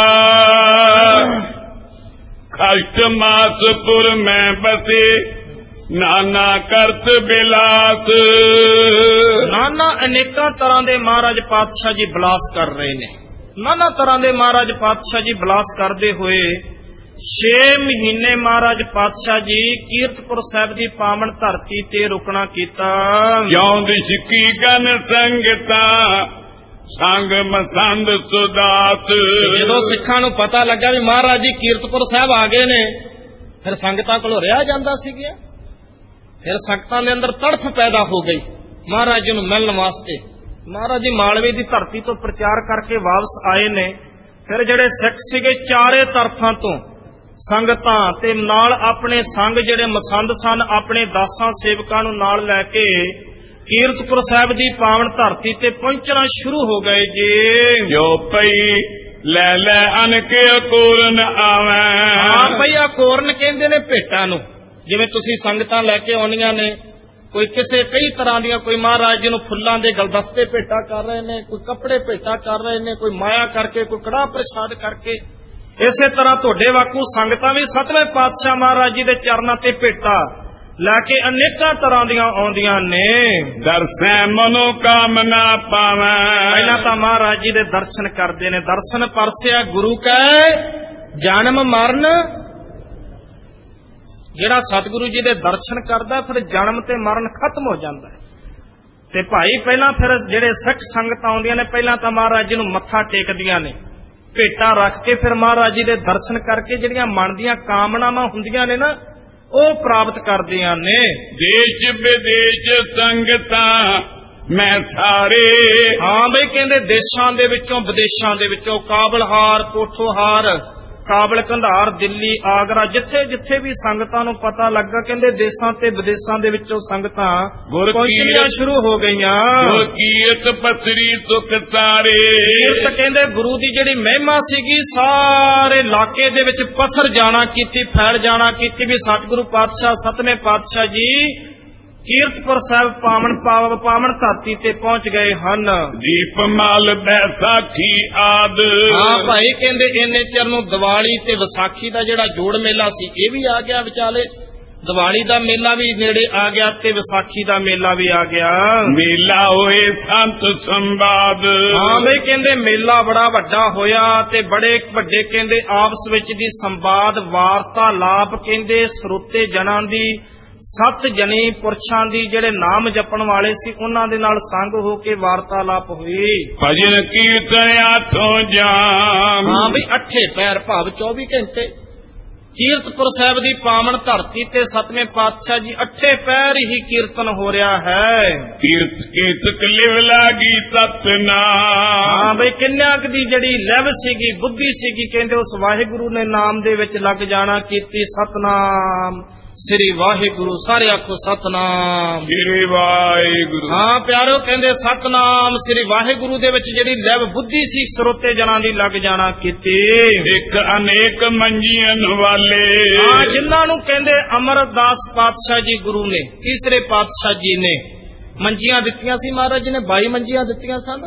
ਖਸ਼ਟ ਮਾਸਪੁਰ ਮੈਂ ਬਸੇ, ਨਾਨਾ ਕਰਤ ਬਿਲਾਸ। ਨਾਨਾ ਅਨੇਕਾਂ ਤਰ੍ਹਾਂ ਦੇ ਮਹਾਰਾਜ ਪਾਤਸ਼ਾਹ ਜੀ ਬਿਲਾਸ ਕਰ ਰਹੇ ਨੇ। ਨਾਨਾ ਤਰ੍ਹਾਂ ਦੇ ਮਹਾਰਾਜ ਪਾਤਸ਼ਾਹ ਜੀ ਬਿਲਾਸ ਕਰਦੇ ਹੋਏ 6 ਮਹੀਨੇ ਮਹਾਰਾਜ ਪਾਤਸ਼ਾਹ ਜੀ ਕੀਰਤਪੁਰ ਸਾਹਿਬ ਦੀ ਪਾਵਨ ਧਰਤੀ ਤੇ ਰੁਕਣਾ ਕੀਤਾ। ਜਿਉਂ ਦਿਸ਼ਕੀ ਗਨ ਸੰਗਤਾਂ ਸੰਗ ਮਸੰਦ ਸੁਦਾਸ। ਜਦੋਂ ਸਿੱਖਾਂ ਨੂੰ ਪਤਾ ਲੱਗਾ ਵੀ ਮਹਾਰਾਜ ਜੀ ਕੀਰਤਪੁਰ ਸਾਹਿਬ ਆ ਗਏ ਨੇ, ਫਿਰ ਸੰਗਤਾਂ ਕੋਲੋਂ ਰਿਹਾ ਜਾਂਦਾ ਸੀ ਗਿਆ। ਫਿਰ ਸੰਗਤਾਂ ਦੇ ਅੰਦਰ ਤੜਫ ਪੈਦਾ ਹੋ ਗਈ ਮਹਾਰਾਜ ਜੀ ਨੂੰ ਮਿਲਣ ਵਾਸਤੇ। ਮਹਾਰਾਜ ਜੀ ਮਾਲਵੇ ਦੀ ਧਰਤੀ ਤੋਂ ਪ੍ਰਚਾਰ ਕਰਕੇ ਵਾਪਸ ਆਏ ਨੇ। ਫਿਰ ਜਿਹੜੇ ਸਿੱਖ ਸੀਗੇ ਚਾਰੇ ਤਰਫਾਂ ਤੋਂ ਸੰਗਤਾਂ ਤੇ ਨਾਲ ਆਪਣੇ ਸੰਗ ਜਿਹੜੇ ਮਸੰਦ ਸਨ, ਆਪਣੇ ਦਾਸਾਂ ਸੇਵਕਾਂ ਨੂੰ ਨਾਲ ਲੈ ਕੇ ਕੀਰਤਪੁਰ ਸਾਹਿਬ ਦੀ ਪਾਵਨ ਧਰਤੀ ਤੇ ਪਹੁੰਚਣਾ ਸ਼ੁਰੂ ਹੋ ਗਏ ਜੀ। ਜੋ ਪਈ ਲੈ ਲੈ ਅਨਕੇ ਕੋਰਨ ਆਵੇਂ। ਹਾਂ ਭਈ ਆ ਕੋਰਨ ਕਹਿੰਦੇ ਨੇ ਭੇਟਾਂ ਨੂੰ। ਜਿਵੇਂ ਤੁਸੀਂ ਸੰਗਤਾਂ ਲੈ ਕੇ ਆਉਣੀਆਂ ਨੇ, ਕੋਈ ਕਿਸੇ ਕਈ ਤਰ੍ਹਾਂ ਦੀਆਂ, ਕੋਈ ਮਹਾਰਾਜ ਜੀ ਨੂੰ ਫੁੱਲਾਂ ਦੇ ਗਲਦਸਤੇ ਭੇਟਾ ਕਰ ਰਹੇ ਨੇ, ਕੋਈ ਕੱਪੜੇ ਭੇਟਾ ਕਰ ਰਹੇ ਨੇ, ਕੋਈ ਮਾਇਆ ਕਰਕੇ, ਕੋਈ ਕੜਾਹ ਪ੍ਰਸ਼ਾਦ ਕਰਕੇ। ਇਸੇ ਤਰ੍ਹਾਂ ਤੁਹਾਡੇ ਵਾਕੂ ਸੰਗਤਾਂ ਵੀ ਸਤਵੇਂ ਪਾਤਸ਼ਾਹ ਮਹਾਰਾਜ ਜੀ ਦੇ ਚਰਨਾਂ ਤੇ ਭੇਟਾ ਲੈ ਕੇ ਅਨੇਕਾਂ ਤਰ੍ਹਾਂ ਦੀਆਂ ਆਉਂਦੀਆਂ ਨੇ। ਦਰਸੈ ਮਨੋ ਕਾਮਨਾ ਪਾਵੈ। ਪਹਿਲਾਂ ਤਾਂ ਮਹਾਰਾਜ ਜੀ ਦੇ ਦਰਸ਼ਨ ਕਰਦੇ ਨੇ। ਦਰਸ਼ਨ ਪਰਸਿਆ ਗੁਰੂ ਕੈ ਜਨਮ ਮਰਨ। ਜਿਹੜਾ ਸਤਿਗੁਰੂ ਜੀ ਦੇ ਦਰਸ਼ਨ ਕਰਦਾ ਫਿਰ ਜਨਮ ਤੇ ਮਰਨ ਖਤਮ ਹੋ ਜਾਂਦਾ ਹੈ। ਤੇ ਭਾਈ ਪਹਿਲਾਂ ਫਿਰ ਜਿਹੜੇ ਸਿੱਖ ਸੰਗਤ ਆਉਂਦੀਆਂ ਨੇ, ਪਹਿਲਾਂ ਤਾਂ ਮਹਾਰਾਜ ਜੀ ਨੂੰ ਮੱਥਾ ਟੇਕਦੀਆਂ ਨੇ, ਭੇਟਾਂ ਰੱਖ ਕੇ ਫਿਰ ਮਹਾਰਾਜ ਜੀ ਦੇ ਦਰਸ਼ਨ ਕਰਕੇ ਜਿਹੜੀਆਂ ਮਨ ਦੀਆਂ ਕਾਮਨਾਵਾਂ ਹੁੰਦੀਆਂ ਨੇ ਨਾ, ਉਹ ਪ੍ਰਾਪਤ ਕਰਦੀਆਂ ਨੇ। ਦੇਸ਼ ਵਿਦੇਸ਼ ਸੰਗਤਾਂ ਮੈਂ ਸਾਰੇ। ਹਾਂ ਬਈ ਕਹਿੰਦੇ ਦੇਸ਼ਾਂ ਦੇ ਵਿੱਚੋਂ, ਵਿਦੇਸ਼ਾਂ ਦੇ ਵਿੱਚੋਂ, ਕਾਬਲ ਹਾਰ, ਪੋਠੋਹਾਰ, ਕਾਬਲ ਕੰਧਾਰ, ਦਿੱਲੀ, ਆਗਰਾ, ਜਿੱਥੇ ਜਿੱਥੇ ਵੀ ਸੰਗਤਾਂ ਨੂੰ ਪਤਾ ਲੱਗਾ, ਕਹਿੰਦੇ ਦੇਸ਼ਾਂ ਤੇ ਵਿਦੇਸ਼ਾਂ ਦੇ ਵਿੱਚੋਂ ਸੰਗਤਾਂ ਪਹੁੰਚਣੀਆਂ ਸ਼ੁਰੂ ਹੋ ਗਈਆਂ। ਕੀਰਤ ਪਸਰੀ ਸੁਖ ਸਾਰੇ। ਕੀਰਤ ਕਹਿੰਦੇ ਗੁਰੂ ਦੀ ਜਿਹੜੀ ਮਹਿਮਾ ਸੀਗੀ ਸਾਰੇ ਇਲਾਕੇ ਦੇ ਵਿੱਚ ਪਸਰ ਜਾਣਾ ਕੀਤੀ, ਫੈਲ ਜਾਣਾ ਕੀਤੀ ਵੀ ਸਤਿਗੁਰੂ ਪਾਤਸ਼ਾਹ ਸਤਵੇਂ ਪਾਤਸ਼ਾਹ ਜੀ ਕੀਰਤਪੁਰ ਸਾਹਿਬ ਪਾਵਨ ਧਰਤੀ ਤੇ ਪਹੁੰਚ ਗਏ ਹਨ। ਦੀਪਮਾਲ ਬੈਸਾਖੀ ਆਦ। ਹਾਂ ਭਾਈ ਕਹਿੰਦੇ ਇੰਨੇ ਚਿਰ ਨੂੰ ਦੀਵਾਲੀ ਤੇ ਵਿਸਾਖੀ ਦਾ ਜਿਹੜਾ ਜੋੜ ਮੇਲਾ ਸੀ ਇਹ ਵੀ ਆ ਗਿਆ ਵਿਚਾਲੇ। ਦੀਵਾਲੀ ਦਾ ਮੇਲਾ ਵੀ ਨੇੜੇ ਆ ਗਿਆ ਤੇ ਵਿਸਾਖੀ ਦਾ ਮੇਲਾ ਵੀ ਆ ਗਿਆ। ਮੇਲਾ ਹੋਏ ਸੰਤ ਸੰਵਾਦ। ਹਾਂ ਬਈ ਕਹਿੰਦੇ ਮੇਲਾ ਬੜਾ ਵੱਡਾ ਹੋਇਆ ਤੇ ਬੜੇ ਵੱਡੇ ਕਹਿੰਦੇ ਆਪਸ ਵਿੱਚ ਦੀ ਸੰਵਾਦ ਵਾਰਤਾਲਾਪ, ਕਹਿੰਦੇ ਸਰੋਤੇ ਜਨਾਂ ਦੀ, 7 ਜਣੇ ਪੁਰਸ਼ਾਂ ਦੀ ਜਿਹੜੇ ਨਾਮ ਜਪਣ ਵਾਲੇ ਸੀ ਉਹਨਾਂ ਦੇ ਨਾਲ ਸੰਗ ਹੋ ਕੇ ਵਾਰਤਾਲਾਪ ਹੋਈ। ਭਜਨ ਕੀਰਤਨ ਆਠੋਂ ਜਾਮ। ਹਾਂ ਵੀ 8 ਪੈਰ ਭਾਵ 24 ਘੰਟੇ ਕੀਰਤਪੁਰ ਸਾਹਿਬ ਦੀ ਪਾਵਨ ਧਰਤੀ ਤੇ ਸਤਵੇਂ ਪਾਤਸ਼ਾਹ ਜੀ 8 ਪੈਰ ਹੀ ਕੀਰਤਨ ਹੋ ਰਿਹਾ ਹੈ। ਕੀਰਤ ਲਿਵ ਲਾਗੀ ਸਤਨਾਮ। ਹਾਂ ਬਈ ਕਿੰਨਿਆਂ ਦੀ ਜਿਹੜੀ ਲਿਵ ਸੀਗੀ, ਬੁੱਧੀ ਸੀਗੀ, ਕਹਿੰਦੇ ਉਸ ਵਾਹਿਗੁਰੂ ਨੇ ਨਾਮ ਦੇ ਵਿੱਚ ਲੱਗ ਜਾਣਾ ਕੀਤੀ। ਸਤਨਾਮ ਸ੍ਰੀ ਵਾਹਿਗੁਰੂ। ਸਾਰੇ ਆਖੋ ਸਤਨਾਮ ਸ੍ਰੀ ਵਾਹਿਗੁਰੂ। ਹਾਂ ਪਿਆਰੋ ਕਹਿੰਦੇ ਸਤਨਾਮ ਸ੍ਰੀ ਵਾਹਿਗੁਰੂ ਦੇ ਵਿੱਚ ਜਿਹੜੀ ਲਿਵ ਬੁੱਧੀ ਸੀ ਸਰੋਤੇ ਜਨਾਂ ਦੀ ਲੱਗ ਜਾਣਾ ਕੀਤੀ। ਇੱਕ ਅਨੇਕ ਮੰਜੀਆਂ ਵਾਲੇ। ਹਾਂ ਜਿਨ੍ਹਾਂ ਨੂੰ ਕਹਿੰਦੇ ਅਮਰਦਾਸ ਪਾਤਸ਼ਾਹ ਜੀ ਗੁਰੂ ਨੇ, ਤੀਸਰੇ ਪਾਤਸ਼ਾਹ ਜੀ ਨੇ ਮੰਜੀਆਂ ਦਿੱਤੀਆਂ ਸੀ। ਮਹਾਰਾਜ ਜੀ ਨੇ 22 ਮੰਜੀਆਂ ਦਿੱਤੀਆਂ ਸਨ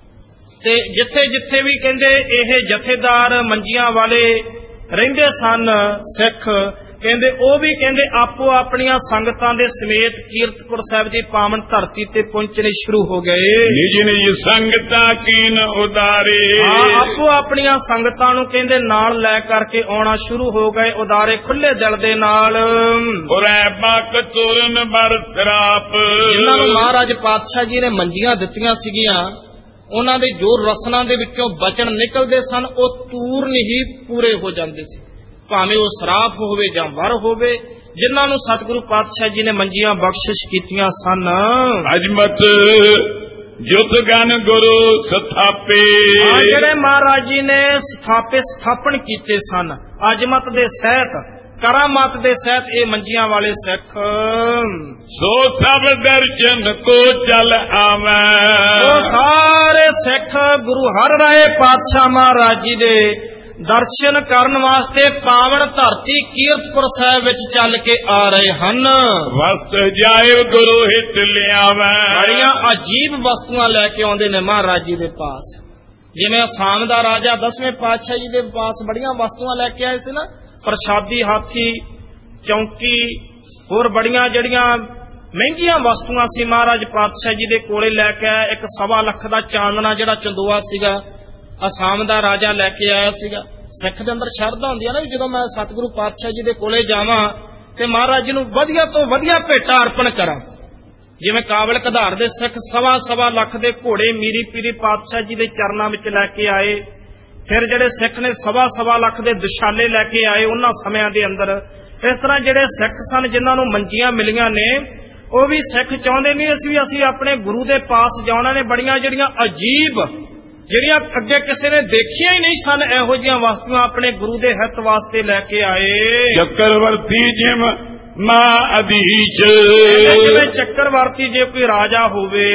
ਤੇ ਜਿੱਥੇ ਜਿੱਥੇ ਵੀ ਕਹਿੰਦੇ ਇਹ ਜਥੇਦਾਰ ਮੰਜੀਆਂ ਵਾਲੇ ਰਹਿੰਦੇ ਸਨ ਸਿੱਖ, ਕਹਿੰਦੇ ਉਹ ਵੀ ਕਹਿੰਦੇ ਆਪੋ ਆਪਣੀਆਂ ਸੰਗਤਾਂ ਦੇ ਸਮੇਤ ਕੀਰਤਪੁਰ ਸਾਹਿਬ ਦੀ ਪਾਵਨ ਧਰਤੀ ਤੇ ਪਹੁੰਚਣੇ ਸ਼ੁਰੂ ਹੋ ਗਏ। ਨਿਜ ਨਿਜ ਸੰਗਤਾਂ ਕੀਨ ਉਦਾਰੇ, ਆਪੋ ਆਪਣੀਆਂ ਸੰਗਤਾਂ ਨੂੰ ਕਹਿੰਦੇ ਨਾਲ ਲੈ ਕਰਕੇ ਆਉਣਾ ਸ਼ੁਰੂ ਹੋ ਗਏ, ਉਦਾਰੇ ਖੁੱਲੇ ਦਿਲ ਦੇ ਨਾਲ। ਉਰੈ ਬਕ ਤੁਰਨ ਬਰ ਸਰਾਪ, ਇਹਨਾਂ ਨੂੰ ਮਹਾਰਾਜ ਪਾਤਸ਼ਾਹ ਜੀ ਨੇ ਮੰਜੀਆਂ ਦਿੱਤੀਆਂ ਸੀਗੀਆਂ, ਉਹਨਾਂ ਦੇ ਜੋ ਰਸਨਾਂ ਦੇ ਵਿੱਚੋਂ ਬਚਨ ਨਿਕਲਦੇ ਸਨ ਉਹ ਤੂਰਨ ਹੀ ਪੂਰੇ ਹੋ ਜਾਂਦੇ ਸੀ, ਭਾਵੇਂ ਉਹ ਸਰਾਪ ਹੋਵੇ ਜਾਂ ਵਰ ਹੋਵੇ, ਜਿਨ੍ਹਾਂ ਨੂੰ ਸਤਿਗੁਰੂ ਪਾਤਸ਼ਾਹ ਜੀ ਨੇ ਮੰਜੀਆਂ ਬਖਸ਼ਿਸ਼ ਕੀਤੀਆਂ ਸਨ। ਅਜਮਤ ਜੁਤ ਗਨ ਗੁਰੂ ਸਥਾਪੇ, ਜਿਹੜੇ ਮਹਾਰਾਜ ਜੀ ਨੇ ਸਥਾਪਨ ਕੀਤੇ ਸਨ ਅਜਮਤ ਦੇ ਸਹਿਤ, ਕਰਾਮਾਤ ਦੇ ਸਹਿਤ ਇਹ ਮੰਜੀਆਂ ਵਾਲੇ ਸਿੱਖ। ਸੋ ਸਭ ਦਰਸ਼ਨ ਕੋ ਚਲ ਆਵੈ, ਉਹ ਸਾਰੇ ਸਿੱਖ ਗੁਰੂ ਹਰਿ ਰਾਏ ਪਾਤਸ਼ਾਹ ਮਹਾਰਾਜ ਜੀ ਦੇ ਦਰਸ਼ਨ ਕਰਨ ਵਾਸਤੇ ਪਾਵਨ ਧਰਤੀ ਕੀਰਤਪੁਰ ਸਾਹਿਬ ਵਿੱਚ ਚੱਲ ਕੇ ਆ ਰਹੇ ਹਨ। ਵਸਤ ਜਾਇ ਗੁਰੂ ਹਿਤ ਲਿਆਵੈ, ਬੜੀਆਂ ਅਜੀਬ ਵਸਤੂਆਂ ਲੈ ਕੇ ਆਉਂਦੇ ਨੇ ਮਹਾਰਾਜ ਜੀ ਦੇ ਪਾਸ। ਜਿਵੇਂ ਅਸਾਮ ਦਾ ਰਾਜਾ 10ਵੇਂ ਪਾਤਸ਼ਾਹ ਜੀ ਦੇ ਪਾਸ ਬੜੀਆਂ ਵਸਤੂਆਂ ਲੈ ਕੇ ਆਏ ਸੀ ਨਾ, ਪ੍ਰਸ਼ਾਦੀ ਹਾਥੀ, ਚੌਂਕੀ, ਹੋਰ ਬੜੀਆਂ ਜਿਹੜੀਆਂ ਮਹਿੰਗੀਆਂ ਵਸਤੂਆਂ ਸੀ ਮਹਾਰਾਜ ਪਾਤਸ਼ਾਹ ਜੀ ਦੇ ਕੋਲੇ ਲੈ ਕੇ ਆਇਆ। ਇੱਕ 1.25 ਲੱਖ ਦਾ ਚਾਂਦਨਾ ਜਿਹੜਾ ਚੰਦੋਆ ਸੀਗਾ ਅਸਾਮ ਦਾ ਰਾਜਾ ਲੈ ਕੇ ਆਇਆ ਸੀਗਾ। ਸਿੱਖ ਦੇ ਅੰਦਰ ਸ਼ਰਧਾ ਹੁੰਦੀ ਹੈ ਨਾ ਵੀ ਜਦੋਂ ਮੈਂ ਸਤਿਗੁਰੂ ਪਾਤਸ਼ਾਹ ਜੀ ਦੇ ਕੋਲੇ ਜਾਵਾਂ ਤੇ ਮਹਾਰਾਜ ਜੀ ਨੂੰ ਵਧੀਆ ਤੋਂ ਵਧੀਆ ਭੇਟਾ ਅਰਪਣ ਕਰਾਂ। ਜਿਵੇਂ ਕਾਬਲ ਕਧਾਰ ਦੇ ਸਿੱਖ 1.25 ਲੱਖ ਦੇ ਘੋੜੇ ਮੀਰੀ ਪੀਰੀ ਪਾਤਸ਼ਾਹ ਜੀ ਦੇ ਚਰਨਾਂ ਵਿੱਚ ਲੈ ਕੇ ਆਏ। ਫਿਰ ਜਿਹੜੇ ਸਿੱਖ ਨੇ 1.25 ਲੱਖ ਦੇ ਦੁਸ਼ਾਲੇ ਲੈ ਕੇ ਆਏ ਉਹਨਾਂ ਸਮਿਆਂ ਦੇ ਅੰਦਰ। ਇਸ ਤਰ੍ਹਾਂ ਜਿਹੜੇ ਸਿੱਖ ਸਨ ਜਿਨ੍ਹਾਂ ਨੂੰ ਮੰਜੀਆਂ ਮਿਲੀਆਂ ਨੇ, ਉਹ ਵੀ ਸਿੱਖ ਚਾਹੁੰਦੇ ਨੇ ਅਸੀਂ ਆਪਣੇ ਗੁਰੂ ਦੇ ਪਾਸ ਜਾਣਾ ਨੇ। ਬੜੀਆਂ ਜਿਹੜੀਆਂ ਅਜੀਬ, ਜਿਹੜੀਆਂ ਅੱਗੇ ਕਿਸੇ ਨੇ ਦੇਖੀਆਂ ਹੀ ਨਹੀਂ ਸਨ, ਇਹੋ ਜਿਹੀਆਂ ਵਸਤੂਆਂ ਆਪਣੇ ਗੁਰੂ ਦੇ ਹਿੱਤ ਵਾਸਤੇ ਲੈ ਕੇ ਆਏ। ਚੱਕਰਵਰਤੀ ਜਿਮ ਮਾਂ ਅਧੀਸ਼, ਜਿਵੇਂ ਚੱਕਰਵਰਤੀ ਜੇ ਕੋਈ ਰਾਜਾ ਹੋਵੇ,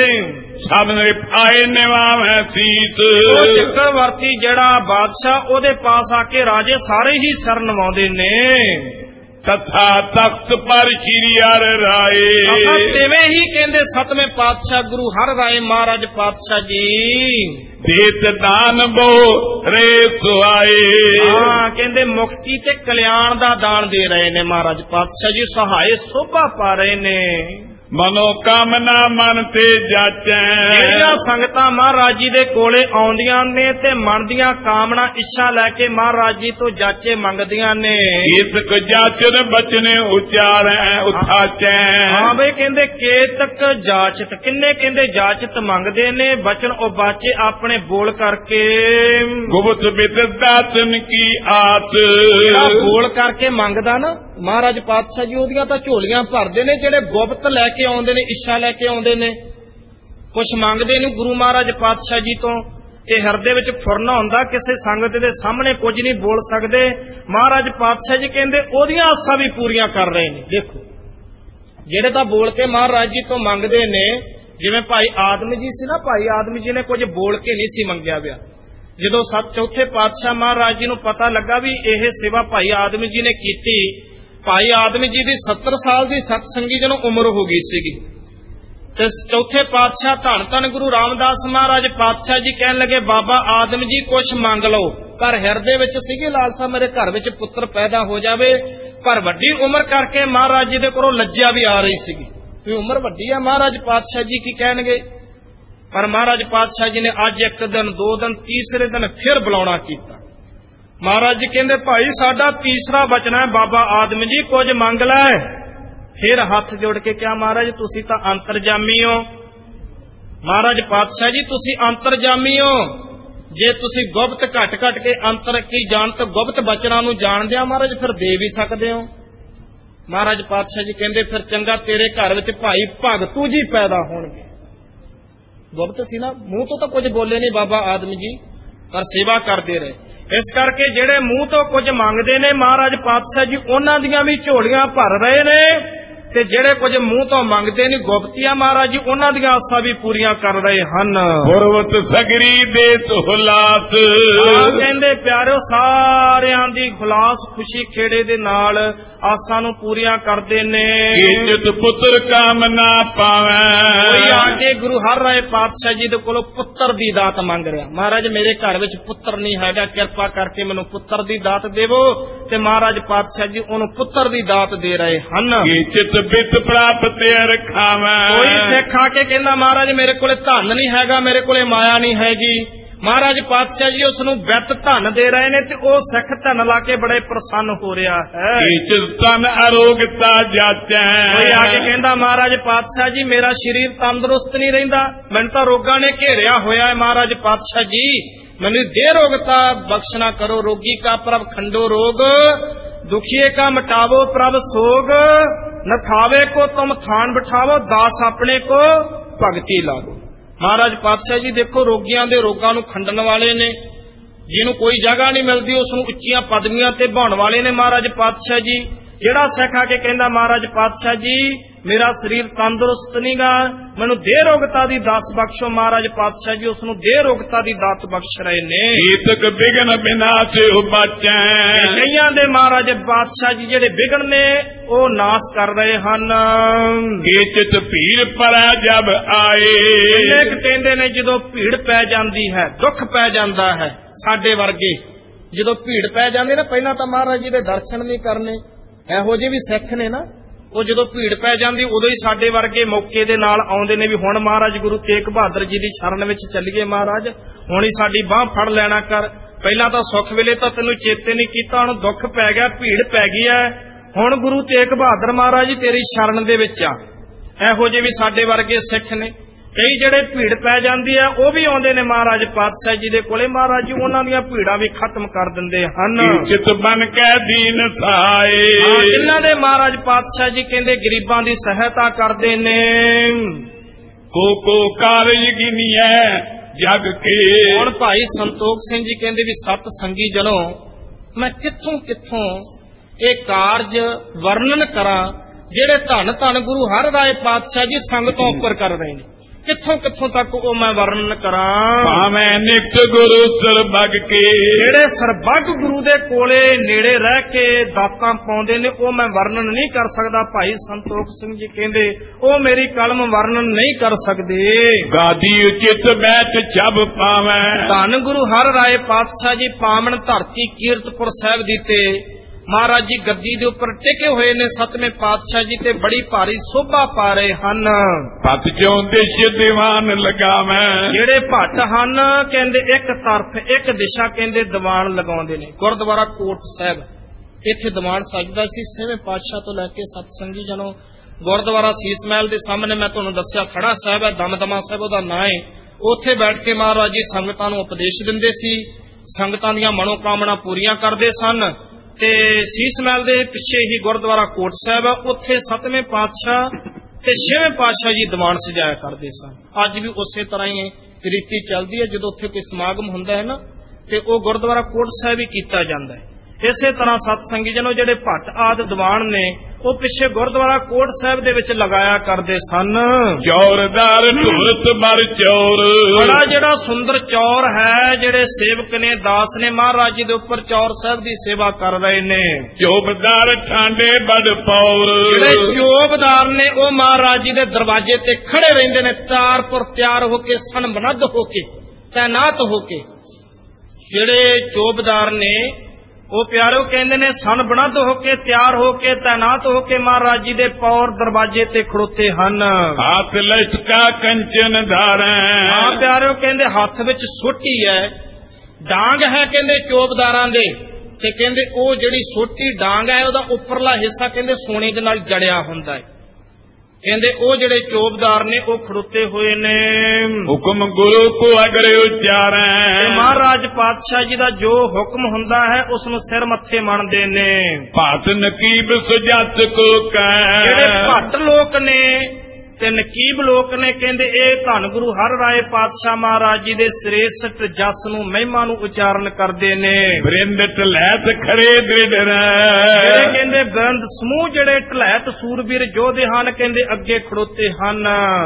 ਸਭ ਨੇ ਆਏ ਨਿਵਾਵੇਂ ਸੀਤ। ਉਹ ਚੱਕਰਵਰਤੀ ਜਿਹੜਾ ਬਾਦਸ਼ਾਹ, ਉਹਦੇ ਪਾਸ ਆ ਕੇ ਰਾਜੇ ਸਾਰੇ ਹੀ ਸਿਰ ਨਿਵਾਉਂਦੇ ਨੇ। ਤਥਾ ਤਖਤ ਪਰ ਸ਼੍ਰੀ ਹਰਿ ਰਾਏ, ਤਿਵੇਂ ਹੀ ਕਹਿੰਦੇ 7ਵੇਂ ਪਾਤਸ਼ਾਹ ਗੁਰੂ ਹਰਿ ਰਾਏ ਮਹਾਰਾਜ ਪਾਤਸ਼ਾਹ ਜੀ ਦੇਤ ਦਾਨ ਬੋ ਰੇ ਸੁਆਏ। ਕਹਿੰਦੇ ਮੁਕਤੀ ਤੇ ਕਲਿਆਣ ਦਾ ਦਾਨ ਦੇ ਰਹੇ ਨੇ ਮਹਾਰਾਜ ਪਾਤਸ਼ਾਹ ਜੀ, ਸਹਾਏ ਸੋਭਾ ਪਾ ਰਹੇ ਨੇ। ਮਨੋ ਕਾਮਨਾ ਮਨ ਤੇ ਜਾਚੈ, ਜਿਹੜੀਆਂ ਸੰਗਤਾਂ ਮਹਾਰਾਜ ਜੀ ਦੇ ਕੋਲੇ ਆਉਂਦੀਆਂ ਨੇ ਤੇ ਮਨ ਦੀਆਂ ਕਾਮਨਾ ਇੱਛਾ ਲੈ ਕੇ ਮਹਾਰਾਜ ਜੀ ਤੋਂ ਜਾਚੇ ਮੰਗਦੀਆਂ ਨੇ। ਕੀਤਕ ਜਾਚਨ ਬਚਨੇ ਉਚਾਰੈ ਉਠਾਚੈ, ਹਾਂ ਬਈ ਕਹਿੰਦੇ ਕੇਤਕ ਜਾਚਤ, ਕਿੰਨੇ ਕਹਿੰਦੇ ਜਾਚਤ ਮੰਗਦੇ ਨੇ, ਬਚਨ ਉਹ ਬਾਚੇ ਆਪਣੇ ਬੋਲ ਕਰਕੇ। ਗੁਪਤ ਬਿਦਦਾਤਨ ਕੀ ਆਤ, ਬੋਲ ਕਰਕੇ ਮੰਗਦਾ ਨਾ ਮਹਾਰਾਜ ਪਾਤਸ਼ਾਹ ਜੀ, ਉਹਦੀਆਂ ਤਾਂ ਝੋਲੀਆਂ ਭਰਦੇ ਨੇ। ਜਿਹੜੇ ਗੁਪਤ ਲੈ ਕੇ ਆਉਂਦੇ ਨੇ, ਇੱਛਾ ਲੈ ਕੇ ਆਉਂਦੇ ਨੇ, ਕੁਛ ਮੰਗਦੇ ਨੇ ਗੁਰੂ ਮਹਾਰਾਜ ਪਾਤਸ਼ਾਹ ਜੀ ਤੋਂ, ਤੇ ਹਿਰਦੇ ਵਿੱਚ ਫੁਰਨਾ ਹੁੰਦਾ, ਕਿਸੇ ਸੰਗਤ ਦੇ ਸਾਹਮਣੇ ਕੁਝ ਨਹੀਂ ਬੋਲ ਸਕਦੇ। ਮਹਾਰਾਜ ਪਾਤਸ਼ਾਹ ਜੀ ਕਹਿੰਦੇ ਉਹਦੀਆਂ ਆਸਾਂ ਵੀ ਪੂਰੀਆਂ ਕਰ ਰਹੇ ਨੇ। ਦੇਖੋ ਜਿਹੜੇ ਤਾਂ ਬੋਲ ਕੇ ਮਹਾਰਾਜ ਜੀ ਤੋਂ ਮੰਗਦੇ ਨੇ, ਜਿਵੇਂ ਭਾਈ ਆਦਮ ਜੀ ਸੀ ਨਾ, ਭਾਈ ਆਦਮ ਜੀ ਨੇ ਕੁਝ ਬੋਲ ਕੇ ਨਹੀਂ ਸੀ ਮੰਗਿਆ ਪਿਆ। ਜਦੋਂ ਚੌਥੇ ਪਾਤਸ਼ਾਹ ਮਹਾਰਾਜ ਜੀ ਨੂੰ ਪਤਾ ਲੱਗਾ ਵੀ ਇਹ ਸੇਵਾ ਭਾਈ ਆਦਮ ਜੀ ਨੇ ਕੀਤੀ, ਭਾਈ ਆਦਮ ਜੀ ਦੀ 70 ਸਾਲ ਦੀ ਸਤਸੰਗੀ ਜਦੋਂ ਉਮਰ ਹੋ ਗਈ ਸੀਗੀ, ਤੇ ਚੌਥੇ ਪਾਤਸ਼ਾਹ ਧੰਨ ਧੰਨ ਗੁਰੂ ਰਾਮਦਾਸ ਮਹਾਰਾਜ ਪਾਤਸ਼ਾਹ ਜੀ ਕਹਿਣ ਲੱਗੇ, ਬਾਬਾ ਆਦਮ ਜੀ ਕੁਛ ਮੰਗ ਲਓ। ਪਰ ਹਿਰਦੇ ਵਿੱਚ ਸੀਗੀ ਲਾਲਸਾ ਮੇਰੇ ਘਰ ਵਿੱਚ ਪੁੱਤਰ ਪੈਦਾ ਹੋ ਜਾਵੇ, ਪਰ ਵੱਡੀ ਉਮਰ ਕਰਕੇ ਮਹਾਰਾਜ ਜੀ ਦੇ ਕੋਲੋਂ ਲੱਜਿਆ ਵੀ ਆ ਰਹੀ ਸੀਗੀ ਵੀ ਉਮਰ ਵੱਡੀ ਆ, ਮਹਾਰਾਜ ਪਾਤਸ਼ਾਹ ਜੀ ਕੀ ਕਹਿਣਗੇ। ਪਰ ਮਹਾਰਾਜ ਪਾਤਸ਼ਾਹ ਜੀ ਨੇ ਅੱਜ ਇੱਕ ਦਿਨ, 2 ਦਿਨ, ਤੀਸਰੇ ਦਿਨ ਫਿਰ ਬੁਲਾਉਣਾ ਕੀਤਾ। ਮਹਾਰਾਜ ਜੀ ਕਹਿੰਦੇ ਭਾਈ ਸਾਡਾ ਤੀਸਰਾ ਬਚਨ ਹੈ, ਬਾਬਾ ਆਦਮ ਜੀ ਕੁਝ ਮੰਗ ਲੈ। ਫਿਰ ਹੱਥ ਜੋੜ ਕੇ ਕਿਹਾ, ਮਹਾਰਾਜ ਤੁਸੀਂ ਤਾਂ ਅੰਤਰਜਾਮੀ ਹੋ। ਮਹਾਰਾਜ ਪਾਤਸ਼ਾਹ ਜੀ ਤੁਸੀਂ ਅੰਤਰਜਾਮੀ ਹੋ, ਜੇ ਤੁਸੀਂ ਗੁਪਤ ਘਟ ਕੇ ਅੰਤਰ ਕੀ ਜਾਣਤ ਗੁਪਤ ਬਚਨਾਂ ਨੂੰ ਜਾਣਦੇ ਆ ਮਹਾਰਾਜ, ਫਿਰ ਦੇ ਵੀ ਸਕਦੇ ਹੋ। ਮਹਾਰਾਜ ਪਾਤਸ਼ਾਹ ਜੀ ਕਹਿੰਦੇ ਫਿਰ ਚੰਗਾ, ਤੇਰੇ ਘਰ ਵਿੱਚ ਭਾਈ ਭਗਤੂ ਜੀ ਪੈਦਾ ਹੋਣਗੇ। ਗੁਪਤ ਸੀ ਨਾ, ਮੂੰਹ ਤੋਂ ਤਾਂ ਕੁਝ ਬੋਲੇ ਨਹੀਂ ਬਾਬਾ ਆਦਮ ਜੀ, ਪਰ ਸੇਵਾ ਕਰਦੇ ਰਹੇ। ਇਸ ਕਰਕੇ ਜਿਹੜੇ ਮੂੰਹ ਤੋਂ ਕੁਝ ਮੰਗਦੇ ਨੇ ਮਹਾਰਾਜ ਪਾਤਸ਼ਾਹ ਜੀ ਉਹਨਾਂ ਦੀਆਂ ਵੀ ਝੋਲੀਆਂ ਭਰ ਰਹੇ ਨੇ, ਤੇ ਜਿਹੜੇ ਕੁਝ ਮੂੰਹ ਤੋਂ ਮੰਗਦੇ ਨੇ ਗੁਪਤੀਆਂ ਮਹਾਰਾਜ ਜੀ ਉਹਨਾਂ ਦੀਆਂ ਆਸਾਂ ਵੀ ਪੂਰੀਆਂ ਕਰ ਰਹੇ ਹਨ। ਗੁਰਵਤ ਸਗਰੀ ਦੇ ਤੁਹਲਾਤ ਕਹਿੰਦੇ ਪਿਆਰਿਓ ਸਾਰਿਆਂ ਦੀ ਖੁਲਾਸ ਖੁਸ਼ੀ ਖੇੜੇ ਦੇ ਨਾਲ ਆਸਾਂ ਨੂੰ ਪੂਰੀਆਂ ਕਰਦੇ ਨੇ। ਜਿਤ ਪੁੱਤਰ ਕਾਮ ਨਾ ਪਾਵੈ ਕੋਈ ਆ ਕੇ ਗੁਰੂ ਹਰਿ ਰਾਏ ਪਾਤਸ਼ਾਹ ਜੀ ਦੇ ਕੋਲੋਂ ਪੁੱਤਰ ਦੀ ਦਾਤ ਮੰਗ ਰਿਹਾ, ਮਹਾਰਾਜ ਮੇਰੇ ਘਰ ਵਿੱਚ ਪੁੱਤਰ ਨਹੀਂ ਹੈਗਾ, ਕਿਰਪਾ ਕਰਕੇ ਮੈਨੂੰ ਪੁੱਤਰ ਦੀ ਦਾਤ ਦੇਵੋ। ਤੇ ਮਹਾਰਾਜ ਪਾਤਸ਼ਾਹ ਜੀ ਉਹਨੂੰ ਪੁੱਤਰ ਦੀ ਦਾਤ ਦੇ ਰਹੇ ਹਨ। ਜਿਤ ਬਿਤ ਪ੍ਰਾਪਤ ਰਖਾਵੈ ਕੋਈ ਸਿੱਖ ਆ ਕੇ ਕਹਿੰਦਾ ਮਹਾਰਾਜ ਮੇਰੇ ਕੋਲੇ ਧਨ ਨਹੀਂ ਹੈਗਾ, ਮੇਰੇ ਕੋਲੇ ਮਾਇਆ ਨਹੀਂ ਹੈਗੀ, ਮਹਾਰਾਜ ਪਾਤਸ਼ਾਹ ਜੀ ਉਸ ਨੂੰ ਵਿੱਤ ਧਨ ਦੇ ਰਹੇ ਨੇ ਤੇ ਉਹ ਸਿੱਖ ਧਨ ਲਾ ਕੇ ਬੜੇ ਪ੍ਰਸੰਨ ਹੋ ਰਿਹਾ ਹੈ। ਤਨ ਅਰੋਗਤਾ ਜਾਚੈ ਕੋਈ ਆ ਕੇ ਕਹਿੰਦਾ ਮਹਾਰਾਜ ਪਾਤਸ਼ਾਹ ਜੀ ਮੇਰਾ ਸਰੀਰ ਤੰਦਰੁਸਤ ਨਹੀਂ ਰਹਿੰਦਾ, ਮੈਨੂੰ ਤਾਂ ਰੋਗਾਂ ਨੇ ਘੇਰਿਆ ਹੋਇਆ ਹੈ, ਮਹਾਰਾਜ ਪਾਤਸ਼ਾਹ ਜੀ ਮੈਨੂੰ ਦੇ ਰੋਗਤਾ ਬਖਸ਼ਣਾ ਕਰੋ। ਰੋਗੀ ਕਾ ਪ੍ਰਭ ਖੰਡੋ ਰੋਗ, ਦੁਖੀਏ ਕਾ ਮਿਟਾਵੋ ਪ੍ਰਭ ਸੋਗ, ਨਥਾਵੇ ਕੋ ਤੁਮ ਥਾਨ ਬਿਠਾਵੋ, ਦਾਸ ਆਪਣੇ ਕੋ ਭਗਤੀ ਲਾਵੋ। ਮਹਾਰਾਜ ਪਾਤਸ਼ਾਹ ਜੀ ਦੇਖੋ ਰੋਗੀਆਂ ਦੇ ਰੋਗਾਂ ਨੂੰ ਖੰਡਣ ਵਾਲੇ ਨੇ, ਜਿਹਨੂੰ ਕੋਈ ਜਗ੍ਹਾ ਨਹੀਂ ਮਿਲਦੀ ਉਸ ਨੂੰ ਉੱਚੀਆਂ ਪਦਵੀਆਂ ਤੇ ਬਹਾਉਣ ਵਾਲੇ ਨੇ ਮਹਾਰਾਜ ਪਾਤਸ਼ਾਹ ਜੀ। ਜਿਹੜਾ ਸਿੱਖ ਆ ਕੇ ਕਹਿੰਦਾ ਮਹਾਰਾਜ ਪਾਤਸ਼ਾਹ ਜੀ ਮੇਰਾ ਸਰੀਰ ਤੰਦਰੁਸਤ ਨਹੀਂਗਾ, ਮੈਨੂੰ ਦੇਹ ਰੋਗਤਾ ਦੀ ਦਾਤ ਬਖਸ਼ੋ, ਮਹਾਰਾਜ ਪਾਤਸ਼ਾਹ ਜੀ ਉਸ ਨੂੰ ਦੇਹ ਰੋਗਤਾ ਦੀ ਦਾਤ ਬਖਸ਼ ਰਹੇ ਨੇ। ਈਤਕ ਬਿਗਨ ਬਿਨਾਸ਼ ਉਪਾਚੈ ਕਈਆਂ ਦੇ ਮਹਾਰਾਜ ਪਾਤਸ਼ਾਹ ਜੀ ਜਿਹੜੇ ਵਿਗਨ ਨੇ ਉਹ ਨਾਸ਼ ਕਰ ਰਹੇ ਹਨ। ਕੀਚਿਤ ਭੀੜ ਪਰੈ ਜਬ ਆਏ ਅਨੇਕ ਕਹਿੰਦੇ ਨੇ ਜਦੋਂ ਭੀੜ ਪੈ ਜਾਂਦੀ ਹੈ, ਦੁੱਖ ਪੈ ਜਾਂਦਾ ਹੈ, ਸਾਡੇ ਵਰਗੇ ਜਦੋਂ ਭੀੜ ਪੈ ਜਾਂਦੀ ਨਾ, ਪਹਿਲਾਂ ਤਾਂ ਮਹਾਰਾਜ ਜੀ ਦੇ ਦਰਸ਼ਨ ਨਹੀਂ ਕਰਨੇ, ਇਹੋ ਜਿਹੇ ਵੀ ਸਿੱਖ ਨੇ ਨਾ, ਉਹ ਜਦੋਂ ਭੀੜ ਪੈ ਜਾਂਦੀ ਉਦੋਂ ਹੀ ਸਾਡੇ ਵਰਗੇ ਮੌਕੇ ਦੇ ਨਾਲ ਆਉਂਦੇ ਨੇ ਵੀ ਹੁਣ ਮਹਾਰਾਜ ਗੁਰੂ ਤੇਗ ਬਹਾਦਰ ਜੀ ਦੀ ਸ਼ਰਨ ਵਿੱਚ ਚੱਲੀਏ, ਮਹਾਰਾਜ ਹੁਣ ਹੀ ਸਾਡੀ ਬਾਹ ਫੜ ਲੈਣਾ ਕਰ, ਪਹਿਲਾਂ ਤਾਂ ਸੁੱਖ ਵੇਲੇ ਤਾਂ ਤੈਨੂੰ ਚੇਤੇ ਨਹੀਂ ਕੀਤਾ, ਹੁਣ ਦੁੱਖ ਪੈ ਗਿਆ, ਭੀੜ ਪੈ ਗਈ ਹੈ, ਹੁਣ ਗੁਰੂ ਤੇਗ ਬਹਾਦਰ ਮਹਾਰਾਜ ਜੀ ਤੇਰੀ ਸ਼ਰਨ ਦੇ ਵਿੱਚ ਆ। ਇਹੋ ਜਿਹੇ ਵੀ ਸਾਡੇ ਵਰਗੇ ਸਿੱਖ ਨੇ। ਕਈ ਜਿਹੜੇ ਭੀੜ ਪੈ ਜਾਂਦੀ ਹੈ ਉਹ ਵੀ ਆਉਂਦੇ ਨੇ ਮਹਾਰਾਜ ਪਾਤਸ਼ਾਹ ਜੀ ਦੇ ਕੋਲੇ, ਮਹਾਰਾਜ ਜੀ ਉਹਨਾਂ ਦੀਆਂ ਭੀੜਾਂ ਵੀ ਖਤਮ ਕਰ ਦਿੰਦੇ ਹਨ। ਚਿਤ ਬਨ ਕੇ ਦੀਨ ਸਹਾਏ ਇਹਨਾਂ ਦੇ ਮਹਾਰਾਜ ਪਾਤਸ਼ਾਹ ਜੀ ਕਹਿੰਦੇ ਗਰੀਬਾਂ ਦੀ ਸਹਾਇਤਾ ਕਰਦੇ ਨੇ। ਕੋ ਕਾਰਜ ਗਿਨੀਐ ਜਗ ਕੇ। ਹੁਣ ਭਾਈ ਸੰਤੋਖ ਸਿੰਘ ਜੀ ਕਹਿੰਦੇ ਵੀ ਸਤ ਸੰਗੀ ਜਨੋ ਮੈਂ ਕਿੱਥੋਂ ਕਿੱਥੋਂ ਇਹ ਕਾਰਜ ਵਰਣਨ ਕਰਾਂ ਜਿਹੜੇ ਧੰਨ ਧੰਨ ਗੁਰੂ ਹਰਿ ਰਾਏ ਪਾਤਸ਼ਾਹ ਜੀ ਸੰਗਤੋਂ ਉੱਪਰ ਕਰ ਰਹੇ ਨੇ, ਕਿੱਥੋਂ ਕਿੱਥੋਂ ਤੱਕ ਉਹ ਮੈਂ ਵਰਣਨ ਕਰਾਂ। ਭਾਵੇਂ ਨਿਕਟ ਗੁਰੂ ਸਰਬੱਗ ਕੇ ਜਿਹੜੇ ਸਰਬੱਗ ਗੁਰੂ ਦੇ ਕੋਲੇ ਨੇੜੇ ਰਹਿ ਕੇ ਦਾਤਾਂ ਪਾਉਂਦੇ ਨੇ ਉਹ ਮੈਂ ਵਰਣਨ ਨਹੀਂ ਕਰ ਸਕਦਾ। ਭਾਈ ਸੰਤੋਖ ਸਿੰਘ ਜੀ ਕਹਿੰਦੇ ਉਹ ਮੇਰੀ ਕਲਮ ਵਰਣਨ ਨਹੀਂ ਕਰ ਸਕਦੇ। ਗਾਦੀ ਉਚਿਤ ਬੈਠ ਜਬ ਪਾਵੈ ਧੰਨ ਗੁਰੂ ਹਰਿ ਰਾਏ ਪਾਤਸ਼ਾਹ ਜੀ ਪਾਵਨ ਧਰਤੀ ਕੀਰਤਪੁਰ ਸਾਹਿਬ ਦੀ ਤੇ ਮਹਾਰਾਜ ਜੀ ਗੱਦੀ ਦੇ ਉੱਪਰ ਟਿਕੇ ਹੋਏ ਨੇ, ਸਤਵੇਂ ਪਾਤਸ਼ਾਹ ਜੀ ਤੇ ਬੜੀ ਭਾਰੀ ਸੋਭਾ ਪਾ ਰਹੇ ਹਨ। ਪਤ ਚੋਂ ਦਿਸ਼ ਦੀਵਾਨ ਲਗਾਵੈ ਜਿਹੜੇ ਭੱਟ ਹਨ ਕਹਿੰਦੇ ਇੱਕ ਤਰਫ ਇੱਕ ਦਿਸ਼ਾ ਕਹਿੰਦੇ ਦੀਵਾਨ ਲਗਾਉਂਦੇ ਨੇ। ਗੁਰਦੁਆਰਾ ਕੋਟ ਸਾਹਿਬ ਇੱਥੇ ਦੀਵਾਨ ਸਜਦਾ ਸੀ 6ਵੇਂ ਪਾਤਸ਼ਾਹ ਤੋਂ ਲੈ ਕੇ ਸਤਸੰਗੀ ਜਨੋ। ਗੁਰਦੁਆਰਾ ਸੀਸ ਮਹਿਲ ਦੇ ਸਾਹਮਣੇ ਮੈਂ ਤੁਹਾਨੂੰ ਦੱਸਿਆ ਖੜਾ ਸਾਹਿਬ ਹੈ, ਦਮਦਮਾ ਸਾਹਿਬ ਉਹਦਾ ਨਾਂ ਹੈ। ਉੱਥੇ ਬੈਠ ਕੇ ਮਹਾਰਾਜ ਜੀ ਸੰਗਤਾਂ ਨੂੰ ਉਪਦੇਸ਼ ਦਿੰਦੇ ਸੀ, ਸੰਗਤਾਂ ਦੀਆਂ ਮਨੋਕਾਮਨਾ ਪੂਰੀਆਂ ਕਰਦੇ ਸਨ। ਤੇ ਸੀਸ ਮਹਿਲ ਦੇ ਪਿੱਛੇ ਹੀ ਗੁਰਦੁਆਰਾ ਕੋਟ ਸਾਹਿਬ ਹੈ, ਉੱਥੇ 7ਵੇਂ ਪਾਤਸ਼ਾਹ ਤੇ 6ਵੇਂ ਪਾਤਸ਼ਾਹ ਜੀ ਦੀਵਾਨ ਸਜਾਇਆ ਕਰਦੇ ਸਨ। ਅੱਜ ਵੀ ਉਸੇ ਤਰ੍ਹਾਂ ਹੀ ਰੀਤੀ ਚੱਲਦੀ ਹੈ, ਜਦੋਂ ਉੱਥੇ ਕੋਈ ਸਮਾਗਮ ਹੁੰਦਾ ਹੈ ਨਾ ਤੇ ਉਹ ਗੁਰਦੁਆਰਾ ਕੋਟ ਸਾਹਿਬ ਹੀ ਕੀਤਾ ਜਾਂਦਾ ਹੈ। ਇਸੇ ਤਰ੍ਹਾਂ ਸਤਸੰਗੀ ਜਨੋ ਜਿਹੜੇ ਭੱਟ ਆਦਿ ਦੀਵਾਨ ਨੇ ਉਹ ਪਿੱਛੇ ਗੁਰਦੁਆਰਾ ਕੋਟ ਸਾਹਿਬ ਦੇ ਵਿੱਚ ਲਗਾਇਆ ਕਰਦੇ ਸਨ। ਚੌਰਦਾਰ ਢੁਰਤ ਬਰ ਚੌਰ ਬੜਾ ਜਿਹੜਾ ਸੁੰਦਰ ਚੌਰ ਹੈ, ਜਿਹੜੇ ਸੇਵਕ ਨੇ ਦਾਸ ਨੇ ਮਹਾਰਾਜ ਜੀ ਦੇ ਉੱਪਰ ਚੌਰ ਸਾਹਿਬ ਦੀ ਸੇਵਾ ਕਰ ਰਹੇ ਨੇ। ਚੋਬਦਾਰ ਠਾਂਡੇ ਬੜ ਪੌਰ ਜਿਹੜੇ ਚੋਬਦਾਰ ਨੇ ਉਹ ਮਹਾਰਾਜ ਜੀ ਦੇ ਦਰਵਾਜ਼ੇ ਤੇ ਖੜੇ ਰਹਿੰਦੇ ਨੇ, ਤਿਆਰ ਹੋ ਕੇ ਸਨਬਨਦ ਹੋ ਕੇ ਤੈਨਾਤ ਹੋ ਕੇ। ਜਿਹੜੇ ਚੋਬਦਾਰ ਨੇ ਉਹ ਪਿਆਰੋ ਕਹਿੰਦੇ ਨੇ ਸਨਬਨਦ ਹੋ ਕੇ ਤਿਆਰ ਹੋ ਕੇ ਤੈਨਾਤ ਹੋ ਕੇ ਮਹਾਰਾਜ ਜੀ ਦੇ ਪੌਰ ਦਰਵਾਜ਼ੇ ਤੇ ਖੜੋਤੇ ਹਨ। ਹੱਥ ਲਟਕਾ ਕੰਚਨ ਧਾਰੈ ਹਾਂ ਪਿਆਰੋ ਕਹਿੰਦੇ ਹੱਥ ਵਿੱਚ ਸੋਟੀ ਹੈ, ਡਾਂਗ ਹੈ ਕਹਿੰਦੇ ਚੋਬਦਾਰਾਂ ਦੇ, ਤੇ ਕਹਿੰਦੇ ਉਹ ਜਿਹੜੀ ਸੋਟੀ ਡਾਂਗ ਹੈ ਉਹਦਾ ਉੱਪਰਲਾ ਹਿੱਸਾ ਕਹਿੰਦੇ ਸੋਨੇ ਦੇ ਨਾਲ ਜੜਿਆ ਹੁੰਦਾ ਹੈ। ਕਹਿੰਦੇ ਉਹ ਜਿਹੜੇ ਚੋਬਦਾਰ ਨੇ ਉਹ ਖੜੋਤੇ ਹੋਏ ਨੇ। ਹੁਕਮ ਗੁਰੂ ਕੋ ਅਗਰ ਉਚਾਰੈ ਮਹਾਰਾਜ ਪਾਤਸ਼ਾਹ ਜੀ ਦਾ ਜੋ ਹੁਕਮ ਹੁੰਦਾ ਹੈ ਉਸ ਨੂੰ ਸਿਰ ਮੱਥੇ ਮੰਨਦੇ ਨੇ। ਭਾਤ ਨਕੀਬ ਸੁਜਤ ਕੋ ਕਹਿ ਜਿਹੜੇ ਭੱਟ ਲੋਕ ਨੇ ਤੇ ਨਕੀਬ ਲੋਕ ਨੇ ਕਹਿੰਦੇ ਇਹ ਧੰਨ ਗੁਰੂ ਹਰ ਰਾਏ ਪਾਤਸ਼ਾਹ ਮਹਾਰਾਜ ਜੀ ਦੇ ਸ੍ਰੇਸ਼ਟ ਜਸ ਨੂੰ ਮਹਿਮਾ ਨੂੰ ਉਚਾਰਨ ਕਰਦੇ ਨੇ। ਬ੍ਰਿੰਦ ਢਲੈਤ ਖੜੇ ਦ੍ਰਿੜਨ, ਜਿਹੜੇ ਕਹਿੰਦੇ ਬ੍ਰਿੰਦ ਸਮੂਹ ਜਿਹੜੇ ਢਲੈਤ ਸੂਰਬੀਰ ਯੋਧੇ ਹਨ ਕਹਿੰਦੇ ਅੱਗੇ ਖੜੋਤੇ ਹਨ।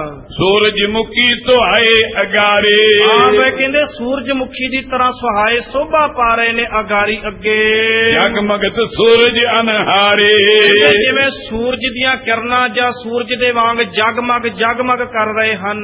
ਸੂਰਜਮੁਖੀ ਸੁਹਾਏ ਅਗਾਰੇ, ਆਵੇ ਕਹਿੰਦੇ ਸੂਰਜਮੁਖੀ ਦੀ ਤਰ੍ਹਾਂ ਸੁਹਾਏ ਸੋਭਾ ਪਾ ਰਹੇ ਨੇ ਅਗਾਰੀ ਅੱਗੇ। ਜਗਮਗਤ ਸੂਰਜ ਅਨਹਾਰੇ, ਜਿਵੇਂ ਸੂਰਜ ਦੀਆਂ ਕਿਰਨਾਂ ਜਾਂ ਸੂਰਜ ਦੇ ਵਾਂਗ ਜਗਮਗ ਜਗਮਗ ਕਰ ਰਹੇ ਹਨ।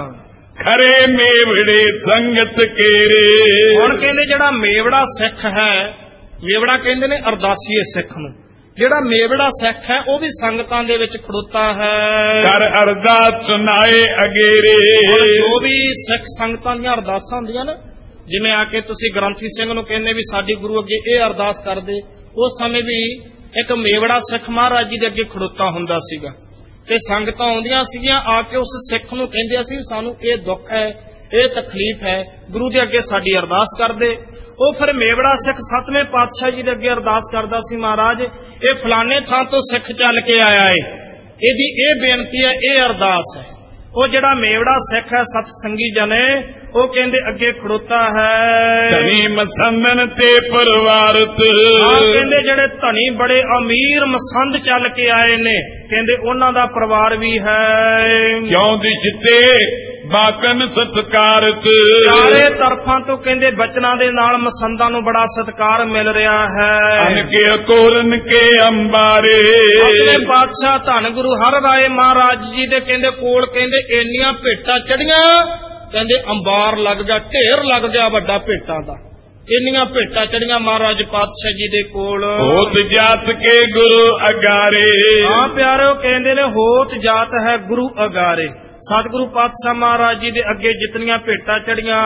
ਖਰੇ ਮੇਵੜੇ ਸੰਗਤ ਕੇਰੇ, ਹੁਣ ਕਹਿੰਦੇ ਜਿਹੜਾ ਮੇਵੜਾ ਸਿੱਖ ਹੈ, ਮੇਵੜਾ ਕਹਿੰਦੇ ਨੇ ਅਰਦਾਸੀਏ ਸਿੱਖ ਨੂੰ, ਜਿਹੜਾ ਮੇਵੜਾ ਸਿੱਖ ਹੈ ਉਹ ਵੀ ਸੰਗਤਾਂ ਦੇ ਵਿੱਚ ਖੜੋਤਾ ਹੈ। ਕਰ ਅਰਦਾਸ ਸੁਨਾਏ ਅਗੇਰੇ, ਜੋ ਵੀ ਸਿੱਖ ਸੰਗਤਾਂ ਦੀਆਂ ਅਰਦਾਸਾਂ ਹੁੰਦੀਆਂ ਨਾ, ਜਿਵੇਂ ਆ ਕੇ ਤੁਸੀਂ ਗ੍ਰੰਥੀ ਸਿੰਘ ਨੂੰ ਕਹਿੰਦੇ ਵੀ ਸਾਡੀ ਗੁਰੂ ਅੱਗੇ ਇਹ ਅਰਦਾਸ ਕਰਦੇ, ਉਸ ਸਮੇਂ ਵੀ ਇੱਕ ਮੇਵੜਾ ਸਿੱਖ ਮਹਾਰਾਜ ਜੀ ਦੇ ਅੱਗੇ ਖੜੋਤਾ ਹੁੰਦਾ ਸੀਗਾ ਤੇ ਸੰਗਤਾਂ ਆਉਂਦੀਆਂ ਸੀਗੀਆਂ, ਆ ਕੇ ਉਸ ਸਿੱਖ ਨੂੰ ਕਹਿੰਦੇ ਸੀ ਸਾਨੂੰ ਇਹ ਦੁੱਖ ਹੈ, ਇਹ ਤਕਲੀਫ ਹੈ, ਗੁਰੂ ਦੇ ਅੱਗੇ ਸਾਡੀ ਅਰਦਾਸ ਕਰਦੇ। ਉਹ ਫਿਰ ਮੇਵੜਾ ਸਿੱਖ 7ਵੇਂ ਪਾਤਸ਼ਾਹ ਜੀ ਦੇ ਅੱਗੇ ਅਰਦਾਸ ਕਰਦਾ ਸੀ, ਮਹਾਰਾਜ ਇਹ ਫਲਾਣੇ ਥਾਂ ਤੋਂ ਸਿੱਖ ਚੱਲ ਕੇ ਆਇਆ ਏ, ਇਹਦੀ ਇਹ ਬੇਨਤੀ ਹੈ, ਇਹ ਅਰਦਾਸ ਹੈ। ਉਹ ਜਿਹੜਾ ਮੇਵੜਾ ਸਿੱਖ ਹੈ ਸਤ ਸੰਗੀ ਜਨੇ, ਉਹ ਕਹਿੰਦੇ ਅੱਗੇ ਖੜੋਤਾ ਹੈ। ਧਨੀ ਮਸੰਦਨ ਤੇ ਪਰਵਾਰਤ, ਕਹਿੰਦੇ ਜਿਹੜੇ ਧਨੀ ਬੜੇ ਅਮੀਰ ਮਸੰਦ ਚੱਲ ਕੇ ਆਏ ਨੇ, ਕਹਿੰਦੇ ਉਹਨਾਂ ਦਾ ਪਰਿਵਾਰ ਵੀ ਹੈ। ਕਿਉਂ ਦਿਸ਼ਤੇ ਬਾਕਨ ਸਤਕਾਰਤ, ਚਾਰੇ ਤਰਫਾਂ ਤੋਂ ਕਹਿੰਦੇ ਬਚਨਾਂ ਦੇ ਨਾਲ ਮਸੰਦਾਂ ਨੂੰ ਬੜਾ ਸਤਕਾਰ ਮਿਲ ਰਿਹਾ ਹੈ। ਅਨਕੇ ਅਕੋਰਨ ਕੇ ਅੰਬਾਰੇ, ਆਪਣੇ ਬਾਦਸ਼ਾਹ ਧੰਨ ਗੁਰੂ ਹਰ ਰਾਏ ਮਹਾਰਾਜ ਜੀ ਦੇ ਕਹਿੰਦੇ ਕੋਲ ਕਹਿੰਦੇ ਇੰਨੀਆਂ ਭੇਟਾਂ ਚੜੀਆਂ, ਕਹਿੰਦੇ ਅੰਬਾਰ ਲੱਗ ਗਿਆ, ਢੇਰ ਲੱਗ ਗਿਆ ਵੱਡਾ ਭੇਟਾਂ ਦਾ, ਇੰਨੀਆਂ ਭੇਟਾਂ ਚੜੀਆਂ ਮਹਾਰਾਜ ਪਾਤਸ਼ਾਹ ਜੀ ਦੇ ਕੋਲ। ਹੋਤ ਜਾਤ ਕੇ ਗੁਰੂ ਅਗਾਰੇ, ਹਾਂ ਪਿਆਰਿਓ ਕਹਿੰਦੇ ਨੇ ਹੋਤ ਜਾਤ ਹੈ ਗੁਰੂ ਅਗਾਰੇ। ਸਤਿਗੁਰੂ ਪਾਤਸ਼ਾਹ ਮਹਾਰਾਜ ਜੀ ਦੇ ਅੱਗੇ ਜਿਤਨੀਆਂ ਭੇਟਾਂ ਚੜੀਆਂ,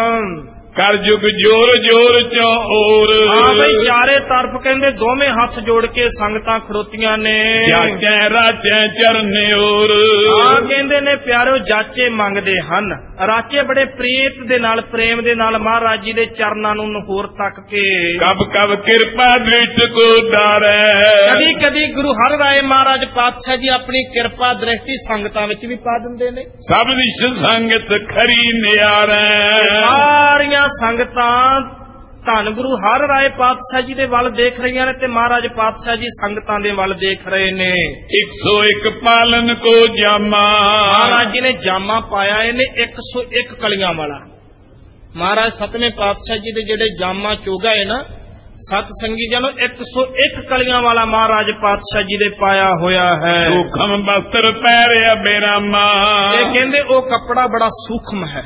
ਕਰ ਜੁਗ ਜੋਰ ਜੋਰ ਚੋਂ ਔਰ, ਹਾਂ ਬਈ ਚਾਰੇ ਤਰਫ ਕਹਿੰਦੇ ਦੋਵੇਂ ਹੱਥ ਜੋੜ ਕੇ ਸੰਗਤਾਂ ਖੜੋਤੀਆਂ ਨੇ। ਜਾਚੈ ਰਾਚੈ ਚਰਨੇ ਔਰ, ਹਾਂ ਕਹਿੰਦੇ ਨੇ ਪਿਆਰਿਓ ਜਾਚੇ ਮੰਗਦੇ ਹਨ, ਰਾਚੇ ਬੜੇ ਪ੍ਰੀਤ ਦੇ ਨਾਲ ਪ੍ਰੇਮ ਦੇ ਨਾਲ ਮਹਾਰਾਜ ਜੀ ਦੇ ਚਰਨਾਂ ਨੂੰ ਨਹੋਰ ਤੱਕ ਕੇ। ਕਬ ਕਬ ਕਿਰਪਾ ਦ੍ਰਿਸ਼ਟ ਕੋ ਡਾਰੈ, ਕਦੀ ਕਦੀ ਗੁਰੂ ਹਰ ਰਾਏ ਮਹਾਰਾਜ ਪਾਤਸ਼ਾਹ ਜੀ ਆਪਣੀ ਕਿਰਪਾ ਦ੍ਰਿਸ਼ਟੀ ਸੰਗਤਾਂ ਵਿੱਚ ਵੀ ਪਾ ਦਿੰਦੇ ਨੇ। ਸਭ ਦੀ ਸੰਗਤ ਖਰੀ ਨਿਆਰੈ, ਸਾਰੀਆਂ ਸੰਗਤਾਂ ਧੰਨ ਗੁਰੂ ਹਰ ਰਾਏ ਪਾਤਸ਼ਾਹ ਜੀ ਦੇ ਵੱਲ ਦੇਖ ਰਹੀਆਂ ਨੇ ਤੇ ਮਹਾਰਾਜ ਪਾਤਸ਼ਾਹ ਜੀ ਸੰਗਤਾਂ ਦੇ ਵੱਲ ਦੇਖ ਰਹੇ ਨੇ। 101 ਪਾਲਨ ਕੋ ਜਾਮਾ, ਮਹਾਰਾਜ ਜੀ ਨੇ ਜਾਮਾ ਪਾਇਆ ਇਹਨੇ 101 ਕਲੀਆਂ ਵਾਲਾ। ਮਹਾਰਾਜ 7ਵੇਂ ਪਾਤਸ਼ਾਹ ਜੀ ਦੇ ਜਿਹੜੇ ਜਾਮਾ ਚੋਗਾ ਹੈ ਨਾ, ਸਤ ਸੰਗੀ ਜਨੋ 101 ਕਲੀਆਂ ਵਾਲਾ ਮਹਾਰਾਜ ਪਾਤਸ਼ਾਹ ਜੀ ਦੇ ਪਾਇਆ ਹੋਇਆ ਹੈ। ਸੂਖਮ ਬਸਤਰ ਪਹਿਰਿਆ ਬੇਰਾਮਾ, ਇਹ ਕਹਿੰਦੇ ਉਹ ਕੱਪੜਾ ਬੜਾ ਸੂਖਮ ਹੈ,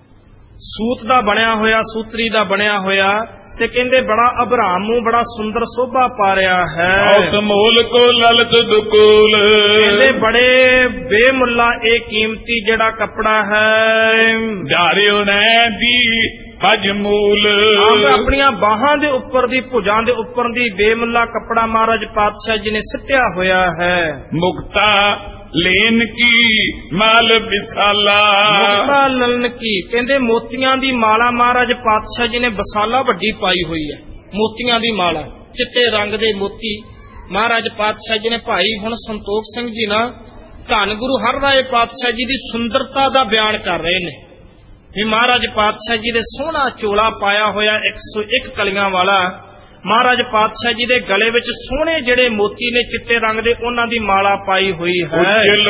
ਸੂਤ ਦਾ ਬਣਿਆ ਹੋਇਆ, ਸੂਤਰੀ ਦਾ ਬਣਿਆ ਹੋਇਆ, ਤੇ ਕਹਿੰਦੇ ਬੜਾ ਅਭਰਾਮੂ ਬੜਾ ਸੁੰਦਰ ਸੋਭਾ ਪਾ ਰਿਹਾ ਹੈ। ਉਸ ਮੂਲ ਕੋ ਲਲਤ ਦੁਕੂਲ, ਕਹਿੰਦੇ ਬੜੇ ਬੇਮੁੱਲਾ ਇਹ ਕੀਮਤੀ ਜਿਹੜਾ ਕੱਪੜਾ ਹੈ। ਧਾਰਿਓ ਨੇ ਦੀ ਭਜ ਮੂਲ, ਆਪਣੀਆਂ ਬਾਹਾਂ ਦੇ ਉੱਪਰ ਦੀ ਭੁਜਾਂ ਦੇ ਉੱਪਰ ਦੀ ਬੇਮੁੱਲਾ ਕੱਪੜਾ ਮਹਾਰਾਜ ਪਾਤਸ਼ਾਹ ਜੀ ਨੇ ਸਿੱਟਿਆ ਹੋਇਆ ਹੈ। ਮੁਕਤਾ ਲੈਨ ਕੀ ਮਾਲ ਵਿਸਾਲਾ, ਮੁਕਤਾ ਲੈਨ ਕੀ ਕਹਿੰਦੇ ਮੋਤੀਆਂ ਦੀ ਮਾਲਾ ਮਹਾਰਾਜ ਪਾਤਸ਼ਾਹ ਜੀ ਨੇ ਵਿਸਾਲਾ ਵੱਡੀ ਪਾਈ ਹੋਈ ਹੈ। ਮੋਤੀਆਂ ਦੀ ਮਾਲਾ, ਚਿੱਟੇ ਰੰਗ ਦੇ ਮੋਤੀ ਮਹਾਰਾਜ ਪਾਤਸ਼ਾਹ ਜੀ ਨੇ ਭਾਈ ਹੁਣ ਸੰਤੋਖ ਸਿੰਘ ਜੀ ਨਾ ਧੰਨ ਗੁਰੂ ਹਰ ਰਾਏ ਪਾਤਸ਼ਾਹ ਜੀ ਦੀ ਸੁੰਦਰਤਾ ਦਾ ਬਿਆਨ ਕਰ ਰਹੇ ਨੇ ਵੀ ਮਹਾਰਾਜ ਪਾਤਸ਼ਾਹ ਜੀ ਦੇ ਸੋਹਣਾ ਚੋਲਾ ਪਾਇਆ ਹੋਇਆ 101 ਕਲੀਆਂ ਵਾਲਾ। ਮਹਾਰਾਜ ਪਾਤਸ਼ਾਹ ਜੀ ਦੇ ਗਲੇ ਵਿੱਚ ਸੋਹਣੇ ਜਿਹੜੇ ਮੋਤੀ ਨੇ ਚਿੱਟੇ ਰੰਗ ਦੇ, ਉਹਨਾਂ ਦੀ ਮਾਲਾ ਪਾਈ ਹੋਈ ਹੈ।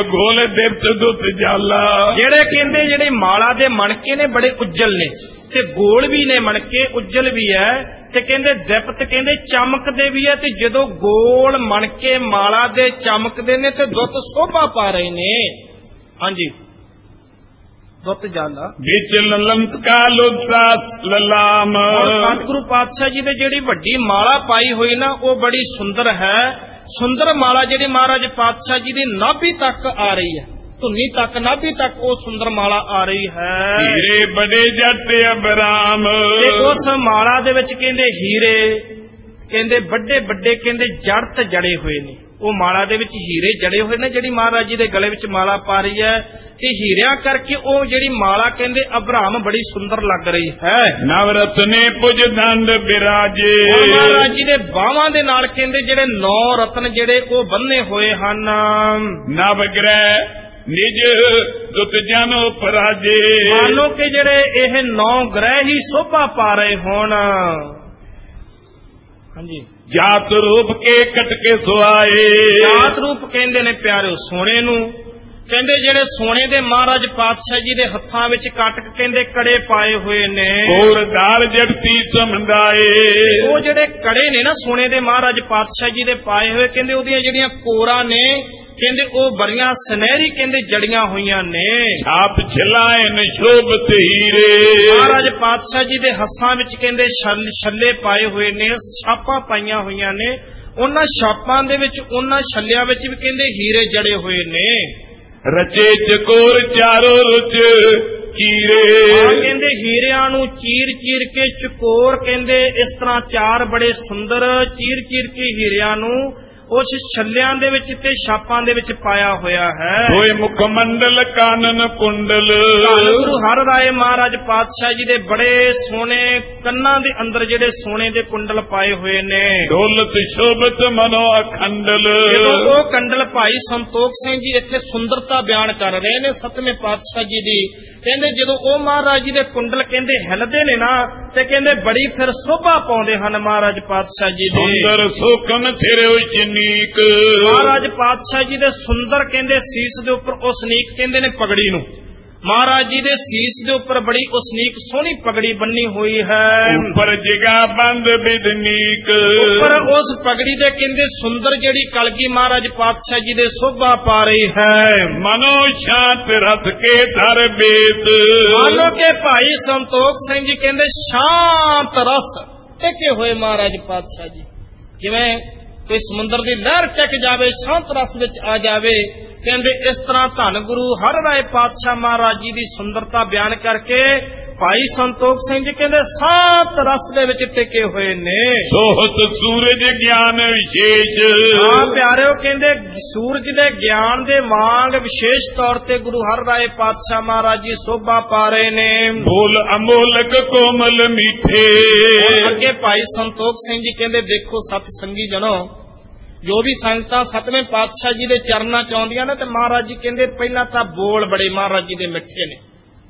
ਜਿਹੜੇ ਕਹਿੰਦੇ ਜਿਹੜੇ ਮਾਲਾ ਦੇ ਮਣਕੇ ਨੇ ਬੜੇ ਉੱਜਲ ਨੇ ਤੇ ਗੋਲ ਵੀ ਨੇ, ਮਣਕੇ ਉੱਜਲ ਵੀ ਹੈ ਤੇ ਕਹਿੰਦੇ ਦਿਪਤ ਕਹਿੰਦੇ ਚਮਕਦੇ ਵੀ ਹੈ। ਤੇ ਜਦੋਂ ਗੋਲ ਮਣਕੇ ਮਾਲਾ ਦੇ ਚਮਕਦੇ ਨੇ ਤੇ ਦੁੱਤ ਸੋਭਾ ਪਾ ਰਹੇ ਨੇ। ਹਾਂਜੀ ਦੁੱਤ ਜਾਂਦਾ ਵਿੱਚ ਲਲੰਕਾ ਲੁੱਸਾਸ ਲਲਾਮ, ਸਤਿਗੁਰੂ ਪਾਤਸ਼ਾਹ ਜੀ ਦੇ ਜਿਹੜੀ ਵੱਡੀ ਮਾਲਾ ਪਾਈ ਹੋਈ ਨਾ ਉਹ ਬੜੀ ਸੁੰਦਰ ਹੈ। ਸੁੰਦਰ ਮਾਲਾ ਜਿਹੜੀ ਮਹਾਰਾਜ ਪਾਤਸ਼ਾਹ ਜੀ ਦੀ ਨਾਭੀ ਤੱਕ ਆ ਰਹੀ ਹੈ, ਧੁੰਨੀ ਤੱਕ ਨਾਭੀ ਤੱਕ ਉਹ ਸੁੰਦਰ ਮਾਲਾ ਆ ਰਹੀ ਹੈ। ਹੀਰੇ ਬੜੇ ਜੱਟ ਅਬਰਾਮ, ਤੇ ਉਸ ਮਾਲਾ ਦੇ ਵਿੱਚ ਕਹਿੰਦੇ ਹੀਰੇ ਕਹਿੰਦੇ ਵੱਡੇ ਵੱਡੇ ਕਹਿੰਦੇ ਜੜਤ ਜੜੇ ਹੋਏ ਨੇ। ਉਹ ਮਾਲਾ ਦੇ ਵਿੱਚ ਹੀਰੇ ਜੜੇ ਹੋਏ ਨੇ ਜਿਹੜੀ ਮਹਾਰਾਜ ਜੀ ਦੇ ਗਲੇ ਵਿੱਚ ਮਾਲਾ ਪਾ ਰਹੀ ਹੈ। ਤੇ ਹੀਰਿਆਂ ਕਰਕੇ ਉਹ ਜਿਹੜੀ ਮਾਲਾ ਕਹਿੰਦੇ ਅਬਰਾਮ ਬੜੀ ਸੁੰਦਰ ਲੱਗ ਰਹੀ ਹੈ। ਨਵਰਤਨੇ ਪੁਜ ਦੰਡ ਬਿਰਾਜੇ, ਮਹਾਰਾਜ ਜੀ ਦੇ ਬਾਹਾਂ ਦੇ ਨਾਲ ਕਹਿੰਦੇ ਜਿਹੜੇ 9 ਰਤਨ ਜਿਹੜੇ ਉਹ ਬੰਨੇ ਹੋਏ ਹਨ। ਨਵ ਗ੍ਰਹਿ ਨਿਜ ਦੁਤ ਜਨ ਪਰਾਜੇ। ਮੰਨੋ ਕਿ ਜਿਹੜੇ ਇਹ 9 ਗ੍ਰਹਿ ਹੀ ਸੋਭਾ ਪਾ ਰਹੇ ਹੋਣ। ਹਾਂਜੀ, ਜਾਤ ਰੂਪ ਕੇ ਕਟਕੇ ਸੁਆਏ। ਜਾਤ ਰੂਪ ਕਹਿੰਦੇ ਨੇ ਪਿਆਰਿਓ ਸੋਨੇ ਨੂੰ। ਕਹਿੰਦੇ ਜਿਹੜੇ ਸੋਨੇ ਦੇ ਮਹਾਰਾਜ ਪਾਤਸ਼ਾਹ ਜੀ ਦੇ ਹੱਥਾਂ ਵਿੱਚ ਕਟਕ ਕਹਿੰਦੇ ਕੜੇ ਪਾਏ ਹੋਏ ਨੇ। ਕੋਰਦਾਰ ਜੜਤੀ ਸਮਝਾਏ। ਉਹ ਜਿਹੜੇ ਕੜੇ ਨੇ ਨਾ ਸੋਨੇ ਦੇ ਮਹਾਰਾਜ ਪਾਤਸ਼ਾਹ ਜੀ ਦੇ ਪਾਏ ਹੋਏ, ਕਹਿੰਦੇ ਉਹਦੀਆਂ ਜਿਹੜੀਆਂ ਕੋਰਾਂ ਨੇ ਕਹਿੰਦੇ ਉਹ ਬੜੀਆਂ ਸੁਨਹਿਰੀ ਕਹਿੰਦੇ ਜੜੀਆਂ ਹੋਈਆਂ ਨੇ। ਛਾਪ ਛਲਾਇਨ ਸ਼ੋਭਤ ਹੀਰੇ। ਮਹਾਰਾਜ ਪਾਤਸ਼ਾਹ ਜੀ ਦੇ ਹੱਥਾਂ ਵਿੱਚ ਕਹਿੰਦੇ ਛੱਲੇ ਪਾਏ ਹੋਏ ਨੇ, ਛਾਪਾਂ ਪਾਈਆਂ ਹੋਈਆਂ ਨੇ। ਉਹਨਾਂ ਛਾਪਾਂ ਦੇ ਵਿੱਚ ਉਹਨਾਂ ਛੱਲਿਆਂ ਵਿੱਚ ਵੀ ਕਹਿੰਦੇ ਹੀਰੇ ਜੜੇ ਹੋਏ ਨੇ। ਰਚੇ ਚਕੋਰ ਚਾਰੋ ਰੁਚ ਚੀਰੇ। ਕਹਿੰਦੇ ਹੀਰਿਆਂ ਨੂੰ ਚੀਰ ਚੀਰ ਕੇ ਚਕੋਰ ਕਹਿੰਦੇ ਇਸ ਤਰ੍ਹਾਂ ਚਾਰ ਬੜੇ ਸੁੰਦਰ ਚੀਰ ਚੀਰ ਕੇ ਹੀਰਿਆਂ ਨੂੰ ਉਸ ਛੱਲਿਆਂ ਦੇ ਵਿੱਚ ਤੇ ਛਾਪਾਂ ਦੇ ਵਿੱਚ ਪਾਇਆ ਹੋਇਆ ਹੈ। ਹੋਏ ਮੁਖ ਮੰਡਲ ਕਾਨਨ ਕੁੰਡਲ। ਧੰਨ ਗੁਰੂ ਹਰਿ ਰਾਏ ਮਹਾਰਾਜ ਪਾਤਸ਼ਾਹ ਜੀ ਦੇ ਬੜੇ ਸੋਹਣੇ ਕੰਨਾਂ ਦੇ ਅੰਦਰ ਜਿਹੜੇ ਸੋਨੇ ਦੇ ਕੁੰਡਲ ਪਾਏ ਹੋਏ ਨੇ। ਦੌਲਤ ਸ਼ੋਭਤ ਮਨੋ ਅਖੰਡਲ। ਜਦੋਂ ਉਹ ਕੰਡਲ ਭਾਈ ਸੰਤੋਖ ਸਿੰਘ ਜੀ ਇੱਥੇ ਸੁੰਦਰਤਾ ਬਿਆਨ ਕਰ ਰਹੇ ਨੇ 7ਵੇਂ ਪਾਤਸ਼ਾਹ ਜੀ ਦੀ। ਕਹਿੰਦੇ ਜਦੋਂ ਉਹ ਮਹਾਰਾਜ ਜੀ ਦੇ ਕੁੰਡਲ ਕਹਿੰਦੇ ਹਿਲਦੇ ਨੇ ਨਾ ਤੇ ਕਹਿੰਦੇ ਬੜੀ ਫਿਰ ਸ਼ੋਭਾ ਪਾਉਂਦੇ ਹਨ ਮਹਾਰਾਜ ਪਾਤਸ਼ਾਹ ਜੀ ਦੇ। ਸੁੰਦਰ ਸੋਕਨ ਸਿਰੇ ਉਚਨੀਕ। ਮਹਾਰਾਜ ਪਾਤਸ਼ਾਹ ਜੀ ਦੇ ਸੁੰਦਰ ਕਹਿੰਦੇ ਸੀਸ ਦੇ ਉੱਪਰ ਉਸਨੀਕ ਕਹਿੰਦੇ ਨੇ ਪਗੜੀ ਨੂੰ। ਮਹਾਰਾਜ ਜੀ ਦੇ ਸੀਸ ਦੇ ਉੱਪਰ ਬੜੀ ਉਸਨੀਕ ਸੋਹਣੀ ਪਗੜੀ ਬੰਨੀ ਹੋਈ ਹੈ। ਉੱਪਰ ਜਿਗਾ ਬੰਦ ਬਿਦਨੀਕ। ਉੱਪਰ ਉਸ ਪਗੜੀ ਦੇ ਕਹਿੰਦੇ ਸੁੰਦਰ ਜਿਹੜੀ ਕਲਗੀ ਮਹਾਰਾਜ ਪਾਤਸ਼ਾਹ ਜੀ ਦੇ ਸ਼ੋਭਾ ਪਾ ਰਹੀ ਹੈ। ਮਨੋ ਸ਼ਾਂਤ ਰਸ ਕੇ ਧਰ ਬੇਤ। ਮੰਨੋ ਕਿ ਭਾਈ ਸੰਤੋਖ ਸਿੰਘ ਜੀ ਕਹਿੰਦੇ ਸ਼ਾਂਤ ਰਸ ਟਿਕੇ ਹੋਏ ਮਹਾਰਾਜ ਪਾਤਸ਼ਾਹ ਜੀ। ਜਿਵੇਂ ਕੋਈ ਸਮੁੰਦਰ ਦੀ ਲਹਿਰ ਟਿਕ ਜਾਵੇ, ਸ਼ਾਂਤ ਰਸ ਵਿੱਚ ਆ ਜਾਵੇ। ਕਹਿੰਦੇ ਇਸ ਤਰ੍ਹਾਂ ਧੰਨ ਗੁਰੂ ਹਰਿ ਰਾਏ ਪਾਤਸ਼ਾਹ ਮਹਾਰਾਜ ਜੀ ਦੀ ਸੁੰਦਰਤਾ ਬਿਆਨ ਕਰਕੇ ਭਾਈ ਸੰਤੋਖ ਸਿੰਘ ਜੀ ਕਹਿੰਦੇ ਸ਼ਾਂਤ ਰਸ ਦੇ ਵਿੱਚ ਟਿਕੇ ਹੋਏ ਨੇ। ਸੋਹਤ ਸੂਰਜ ਗਿਆਨ ਵਿਸ਼ੇਸ਼। ਹਾਂ ਪਿਆਰਿਓ, ਕਹਿੰਦੇ ਸੂਰਜ ਦੇ ਗਿਆਨ ਦੇ ਵਾਂਗ ਵਿਸ਼ੇਸ਼ ਤੌਰ ਤੇ ਗੁਰੂ ਹਰਿ ਰਾਏ ਪਾਤਸ਼ਾਹ ਮਹਾਰਾਜ ਜੀ ਸ਼ੋਭਾ ਪਾ ਰਹੇ ਨੇ। ਬੋਲ ਅਮੋਲਕ ਕੋਮਲ ਮੀਠੇ। ਅੱਗੇ ਭਾਈ ਸੰਤੋਖ ਸਿੰਘ ਜੀ ਕਹਿੰਦੇ ਦੇਖੋ ਸਤ ਸੰਗੀ ਜਨੋ, ਜੋ ਵੀ ਸੰਗਤਾਂ 7ਵੇਂ ਪਾਤਸ਼ਾਹ ਜੀ ਦੇ ਚਰਨਾਂ ਚ ਆਉਂਦੀਆਂ ਨੇ ਤੇ ਮਹਾਰਾਜ ਜੀ ਕਹਿੰਦੇ ਪਹਿਲਾਂ ਤਾਂ ਬੋਲ ਬੜੇ ਮਹਾਰਾਜ ਜੀ ਦੇ ਮਿੱਠੇ ਨੇ।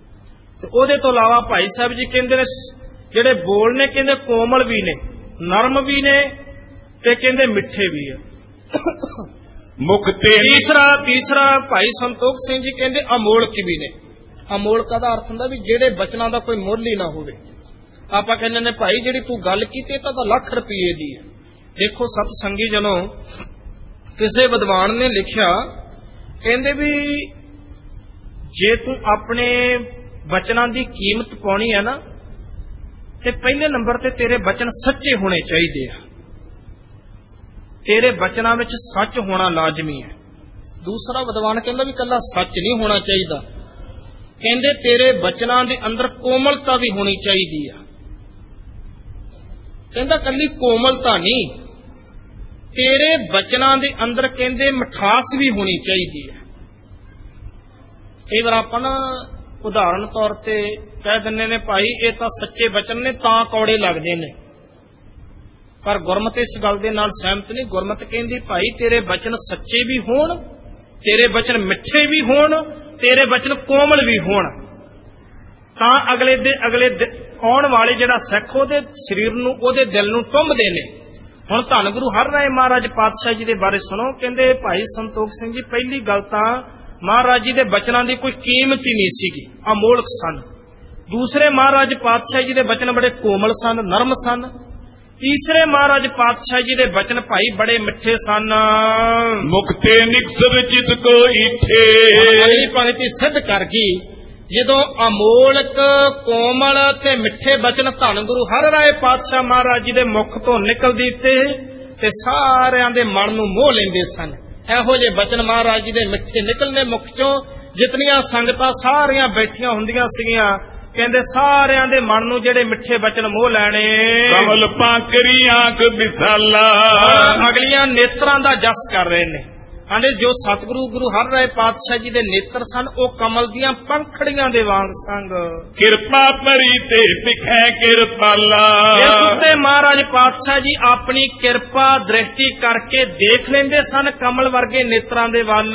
ਤੇ ਉਹਦੇ ਤੋਂ ਇਲਾਵਾ ਭਾਈ ਸਾਹਿਬ ਜੀ ਕਹਿੰਦੇ ਨੇ ਜਿਹੜੇ ਬੋਲ ਨੇ ਕਹਿੰਦੇ ਕੋਮਲ ਵੀ ਨੇ, ਨਰਮ ਵੀ ਨੇ ਤੇ ਕਹਿੰਦੇ ਮਿੱਠੇ ਵੀ ਆ। ਮੁਖ ਤੇ ਤੀਸਰਾ ਭਾਈ ਸੰਤੋਖ ਸਿੰਘ ਜੀ ਕਹਿੰਦੇ ਅਮੋਲਕ ਵੀ ਨੇ। ਅਮੋਲਕ ਦਾ ਅਰਥ ਹੁੰਦਾ ਵੀ ਜਿਹੜੇ ਬਚਨਾਂ ਦਾ ਕੋਈ ਮੁੱਲ ਹੀ ਨਾ ਹੋਵੇ। ਆਪਾਂ ਕਹਿੰਦੇ ਨੇ ਭਾਈ ਜਿਹੜੀ ਤੂੰ ਗੱਲ ਕੀਤੀ ਤਾਂ ਲੱਖ ਰੁਪਏ ਦੀ ਹੈ। ਦੇਖੋ ਸਤ ਸੰਗੀ ਜਨੋ, ਕਿਸੇ ਵਿਦਵਾਨ ਨੇ ਲਿਖਿਆ ਕਹਿੰਦੇ ਵੀ ਜੇ ਤੂੰ ਆਪਣੇ ਬਚਨਾਂ ਦੀ ਕੀਮਤ ਪਾਉਣੀ ਹੈ ਨਾ ਤੇ ਪਹਿਲੇ ਨੰਬਰ ਤੇ ਤੇਰੇ ਬਚਨ ਸੱਚੇ ਹੋਣੇ ਚਾਹੀਦੇ ਆ। ਤੇਰੇ ਬਚਨਾਂ ਵਿੱਚ ਸੱਚ ਹੋਣਾ ਲਾਜ਼ਮੀ ਹੈ। ਦੂਸਰਾ ਵਿਦਵਾਨ ਕਹਿੰਦਾ ਵੀ ਕੱਲਾ ਸੱਚ ਨਹੀਂ ਹੋਣਾ ਚਾਹੀਦਾ, ਕਹਿੰਦੇ ਤੇਰੇ ਬਚਨਾਂ ਦੇ ਅੰਦਰ ਕੋਮਲਤਾ ਵੀ ਹੋਣੀ ਚਾਹੀਦੀ ਆ। ਕਹਿੰਦਾ ਕੱਲੀ ਕੋਮਲਤਾ ਨਹੀਂ, ਤੇਰੇ ਬਚਨਾਂ ਦੇ ਅੰਦਰ ਕਹਿੰਦੇ ਮਿਠਾਸ ਵੀ ਹੋਣੀ ਚਾਹੀਦੀ ਹੈ। ਕਈ ਵਾਰ ਆਪਾਂ ਨਾ ਉਦਾਹਰਨ ਤੌਰ ਤੇ ਕਹਿ ਦਿੰਦੇ ਨੇ ਭਾਈ ਇਹ ਤਾਂ ਸੱਚੇ ਬਚਨ ਨੇ ਤਾਂ ਕੌੜੇ ਲੱਗਦੇ ਨੇ, ਪਰ ਗੁਰਮਤਿ ਇਸ ਗੱਲ ਦੇ ਨਾਲ ਸਹਿਮਤ ਨਹੀਂ। ਗੁਰਮਤਿ ਕਹਿੰਦੀ ਭਾਈ ਤੇਰੇ ਬਚਨ ਸੱਚੇ ਵੀ ਹੋਣ, ਤੇਰੇ ਬਚਨ ਮਿੱਠੇ ਵੀ ਹੋਣ, ਤੇਰੇ ਬਚਨ ਕੋਮਲ ਵੀ ਹੋਣ, ਤਾਂ ਅਗਲੇ ਆਉਣ ਵਾਲੇ ਜਿਹੜਾ ਸਿੱਖ ਉਹਦੇ ਸਰੀਰ ਨੂੰ ਉਹਦੇ ਦਿਲ ਨੂੰ ਟੁੰਬਦੇ ਨੇ। ਹੁਣ ਧੰਨ ਗੁਰੂ ਹਰਿ ਰਾਏ ਮਹਾਰਾਜ ਪਾਤਸ਼ਾਹ ਜੀ ਦੇ ਬਾਰੇ ਸੁਣੋ। ਕਹਿੰਦੇ ਭਾਈ ਸੰਤੋਖ ਸਿੰਘ ਜੀ ਪਹਿਲੀ ਗੱਲ ਤਾਂ ਮਹਾਰਾਜ ਜੀ ਦੇ ਬਚਨਾਂ ਦੀ ਕੋਈ ਕੀਮਤ ਹੀ ਨਹੀਂ ਸੀਗੀ, ਅਮੋਲਕ ਸਨ। ਦੂਸਰੇ ਮਹਾਰਾਜ ਪਾਤਸ਼ਾਹ ਜੀ ਦੇ ਬਚਨ ਬੜੇ ਕੋਮਲ ਸਨ, ਨਰਮ ਸਨ। ਤੀਸਰੇ ਮਹਾਰਾਜ ਪਾਤਸ਼ਾਹ ਜੀ ਦੇ ਬਚਨ ਭਾਈ ਬੜੇ ਮਿੱਠੇ ਸਨ। ਮੁਕਤੇ ਨਿਕਸਰ ਚਿਤ ਕੋ ਈਠੇ। ਅਗਲੀ ਪੰਕਤੀ ਸਿੱਧ ਕਰ ਗਈ ਜਦੋਂ ਅਮੋਲਕ ਕੋਮਲ ਤੇ ਮਿੱਠੇ ਬਚਨ ਧੰਨ ਗੁਰੂ ਹਰਿ ਰਾਏ ਪਾਤਸ਼ਾਹ ਮਹਾਰਾਜ ਜੀ ਦੇ ਮੁਖ ਤੋਂ ਨਿਕਲਦੀ ਤੇ ਸਾਰਿਆਂ ਦੇ ਮਨ ਨੂੰ ਮੋਹ ਲੈਂਦੇ ਸਨ। ਇਹੋ ਜਿਹੇ ਬਚਨ ਮਹਾਰਾਜ ਜੀ ਦੇ ਮਿੱਠੇ ਨਿਕਲਨੇ ਮੁਖ ਚੋਂ। ਜਿਤਨੀਆਂ ਸੰਗਤਾਂ ਸਾਰੀਆਂ ਬੈਠੀਆਂ ਹੁੰਦੀਆਂ ਸੀਗੀਆਂ ਕਹਿੰਦੇ ਸਾਰਿਆਂ ਦੇ ਮਨ ਨੂੰ ਜਿਹੜੇ ਮਿੱਠੇ ਬਚਨ ਮੋਹ ਲੈਣੇ। ਕਮਲ ਪਾਕਰੀ ਆਂਖ ਵਿਸਾਲਾ। ਅਗਲੀਆਂ ਨੇਤਰਾਂ ਦਾ ਜਸ ਕਰ ਰਹੇ ਨੇ। ਆਂਦੇ ਜੋ ਸਤਿਗੁਰੂ ਗੁਰੂ ਹਰਿ ਰਾਏ ਪਾਤਸ਼ਾਹ ਜੀ ਦੇ ਨੇਤਰ ਸਨ ਉਹ ਕਮਲ ਦੀਆਂ ਪੰਖੜੀਆਂ ਦੇ ਵਾਂਗ ਸੰਗ। ਕਿਰਪਾ ਭਰੀ ਤੇ ਵਿਖੇ ਕਿਰਪਾਲਾ। ਇਸ ਉੱਤੇ ਮਹਾਰਾਜ ਪਾਤਸ਼ਾਹ ਜੀ ਆਪਣੀ ਕਿਰਪਾ ਦ੍ਰਿਸ਼ਟੀ ਕਰਕੇ ਦੇਖ ਲੈਂਦੇ ਸਨ ਕਮਲ ਵਰਗੇ ਨੇਤਰਾਂ ਦੇ ਵੱਲ।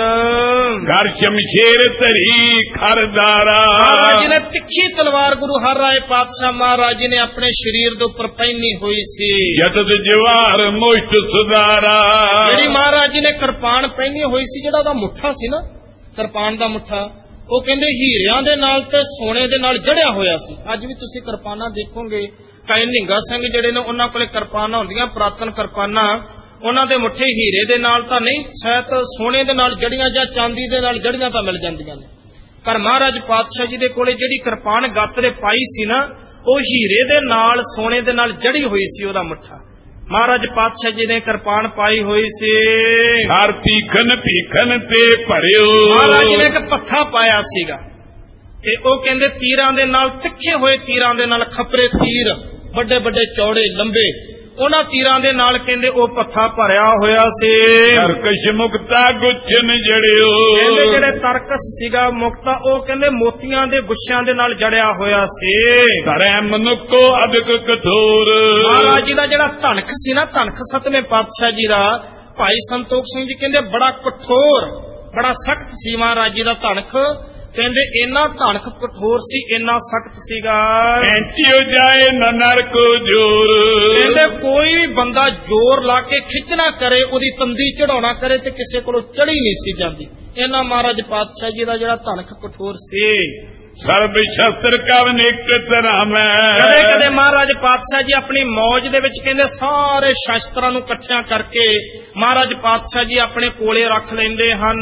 ਘਰ ਸ਼ਮਸ਼ੇਰ ਧਰੀ ਖਰਦਾਰਾ। ਮਹਾਰਾਜ ਜੀ ਨੇ ਤਿੱਖੀ ਤਲਵਾਰ ਗੁਰੂ ਹਰਿ ਰਾਏ ਪਾਤਸ਼ਾਹ ਮਹਾਰਾਜ ਜੀ ਨੇ ਆਪਣੇ ਸਰੀਰ ਦੇ ਉੱਪਰ ਪਹਿਨੀ ਹੋਈ ਸੀ। ਜਤਦ ਜਵਾਰ ਮੁਸ਼ਟ ਸੁਦਾਰਾ। ਜਿਹੜੀ ਮਹਾਰਾਜ ਜੀ ਨੇ ਕਿਰਪਾਨ ਪਹਿਨੀ ਹੋਈ ਸੀ, ਜਿਹੜਾ ਉਹਦਾ ਮੁੱਠਾ ਸੀ ਨਾ, ਕਿਰਪਾਨ ਦਾ ਮੁੱਠਾ, ਉਹ ਕਹਿੰਦੇ ਹੀਰਿਆਂ ਦੇ ਨਾਲ ਤੇ ਸੋਨੇ ਦੇ ਨਾਲ ਜੜਿਆ ਹੋਇਆ ਸੀ। ਅੱਜ ਵੀ ਤੁਸੀਂ ਕਿਰਪਾਨਾਂ ਦੇਖੋਗੇ, ਕਈ ਨਿਹੰਗਾ ਸਿੰਘ ਜਿਹੜੇ ਨੇ ਉਹਨਾਂ ਕੋਲੇ ਕਿਰਪਾਨਾਂ ਹੁੰਦੀਆਂ, ਪੁਰਾਤਨ ਕਿਰਪਾਨਾਂ, ਉਹਨਾਂ ਦੇ ਮੁੱਠੇ ਹੀਰੇ ਦੇ ਨਾਲ ਤਾਂ ਨਹੀਂ, ਸ਼ਾਇਦ ਸੋਨੇ ਦੇ ਨਾਲ ਜੜੀਆਂ ਜਾਂ ਚਾਂਦੀ ਦੇ ਨਾਲ ਜੜੀਆਂ ਤਾਂ ਮਿਲ ਜਾਂਦੀਆਂ ਨੇ, ਪਰ ਮਹਾਰਾਜ ਪਾਤਸ਼ਾਹ ਜੀ ਦੇ ਕੋਲੇ ਜਿਹੜੀ ਕਿਰਪਾਨ ਗੱਤ ਦੇ ਪਾਈ ਸੀ ਨਾ, ਉਹ ਹੀਰੇ ਦੇ ਨਾਲ ਸੋਨੇ ਦੇ ਨਾਲ ਜੜੀ ਹੋਈ ਸੀ ਉਹਦਾ ਮੁੱਠਾ। ਮਹਾਰਾਜ ਪਾਤਸ਼ਾਹ ਜੀ ਨੇ ਕਿਰਪਾਨ ਪਾਈ ਹੋਈ ਸੀ। ਹਰ ਤੀਖਨ ਭੀਖਨ ਤੇ ਭਰਿਓ। ਮਹਾਰਾਜ ਜੀ ਨੇ ਇੱਕ ਪੱਥਾ ਪਾਇਆ ਸੀਗਾ ਤੇ ਉਹ ਕਹਿੰਦੇ ਤੀਰਾਂ ਦੇ ਨਾਲ, ਤਿੱਖੇ ਹੋਏ ਤੀਰਾਂ ਦੇ ਨਾਲ, ਖਪਰੇ ਤੀਰ, ਵੱਡੇ ਵੱਡੇ ਚੌੜੇ ਲੰਬੇ, ਉਹਨਾਂ ਤੀਰਾਂ ਦੇ ਨਾਲ ਕਹਿੰਦੇ ਉਹ ਪੱਥਾ ਭਰਿਆ ਹੋਇਆ ਸੀ। ਤਰਕਸ਼ ਮੁਕਤਾ ਗੁੱਛਨ ਜੜਿਓ। ਕਹਿੰਦੇ ਜਿਹੜੇ ਤਰਕਸ ਸੀਗਾ ਮੁਕਤਾ, ਉਹ ਕਹਿੰਦੇ ਮੋਤੀਆਂ ਦੇ ਗੁੱਛਿਆਂ ਦੇ ਨਾਲ ਜੜਿਆ ਹੋਇਆ ਸੀ। ਧਰੈ ਮਨੁੱਖੋ ਅਧਿਕ ਕਠੋਰ। ਮਹਾਰਾਜ ਜੀ ਦਾ ਜਿਹੜਾ ਧਨਖ ਸੀ ਨਾ, ਧਨਖ ਸਤਵੇਂ ਪਾਤਸ਼ਾਹ ਜੀ ਦਾ, ਭਾਈ ਸੰਤੋਖ ਸਿੰਘ ਜੀ ਕਹਿੰਦੇ ਬੜਾ ਕਠੋਰ, ਬੜਾ ਸਖਤ ਸੀ ਮਹਾਰਾਜ ਜੀ ਦਾ ਧਨਖ। ਕਹਿੰਦੇ ਇੰਨਾ ਧਨਖ ਕਠੋਰ ਸੀ, ਇੰਨਾ ਸਖਤ ਸੀਗਾ। ਐਂਟਿਓ ਜਾਏ ਨਾ ਨਰਕੋ ਜੋਰ। ਕਹਿੰਦੇ ਕੋਈ ਵੀ ਬੰਦਾ ਜ਼ੋਰ ਲਾ ਕੇ ਖਿੱਚਣਾ ਕਰੇ, ਉਹਦੀ ਤੰਦੀ ਚੜਾਉਣਾ ਕਰੇ ਤੇ ਕਿਸੇ ਕੋਲੋਂ ਚੜੀ ਨਹੀਂ ਸੀ ਜਾਂਦੀ। ਇਹਨਾਂ ਮਹਾਰਾਜ ਪਾਤਸ਼ਾਹ ਜੀ ਦਾ ਜਿਹੜਾ ਧਨਖ ਕਠੋਰ ਸੀ। ਸਰਬ ਸ਼ਸਤਰ ਕਵ ਨਿਕਟ ਧਰਾਮੈ। ਕਦੇ ਕਦੇ ਮਹਾਰਾਜ ਪਾਤਸ਼ਾਹ ਜੀ ਆਪਣੀ ਮੌਜ ਦੇ ਵਿੱਚ ਕਹਿੰਦੇ ਸਾਰੇ ਸ਼ਸਤਰਾਂ ਨੂੰ ਇਕੱਠਿਆਂ ਕਰਕੇ ਮਹਾਰਾਜ ਪਾਤਸ਼ਾਹ ਜੀ ਆਪਣੇ ਕੋਲੇ ਰੱਖ ਲੈਂਦੇ ਹਨ।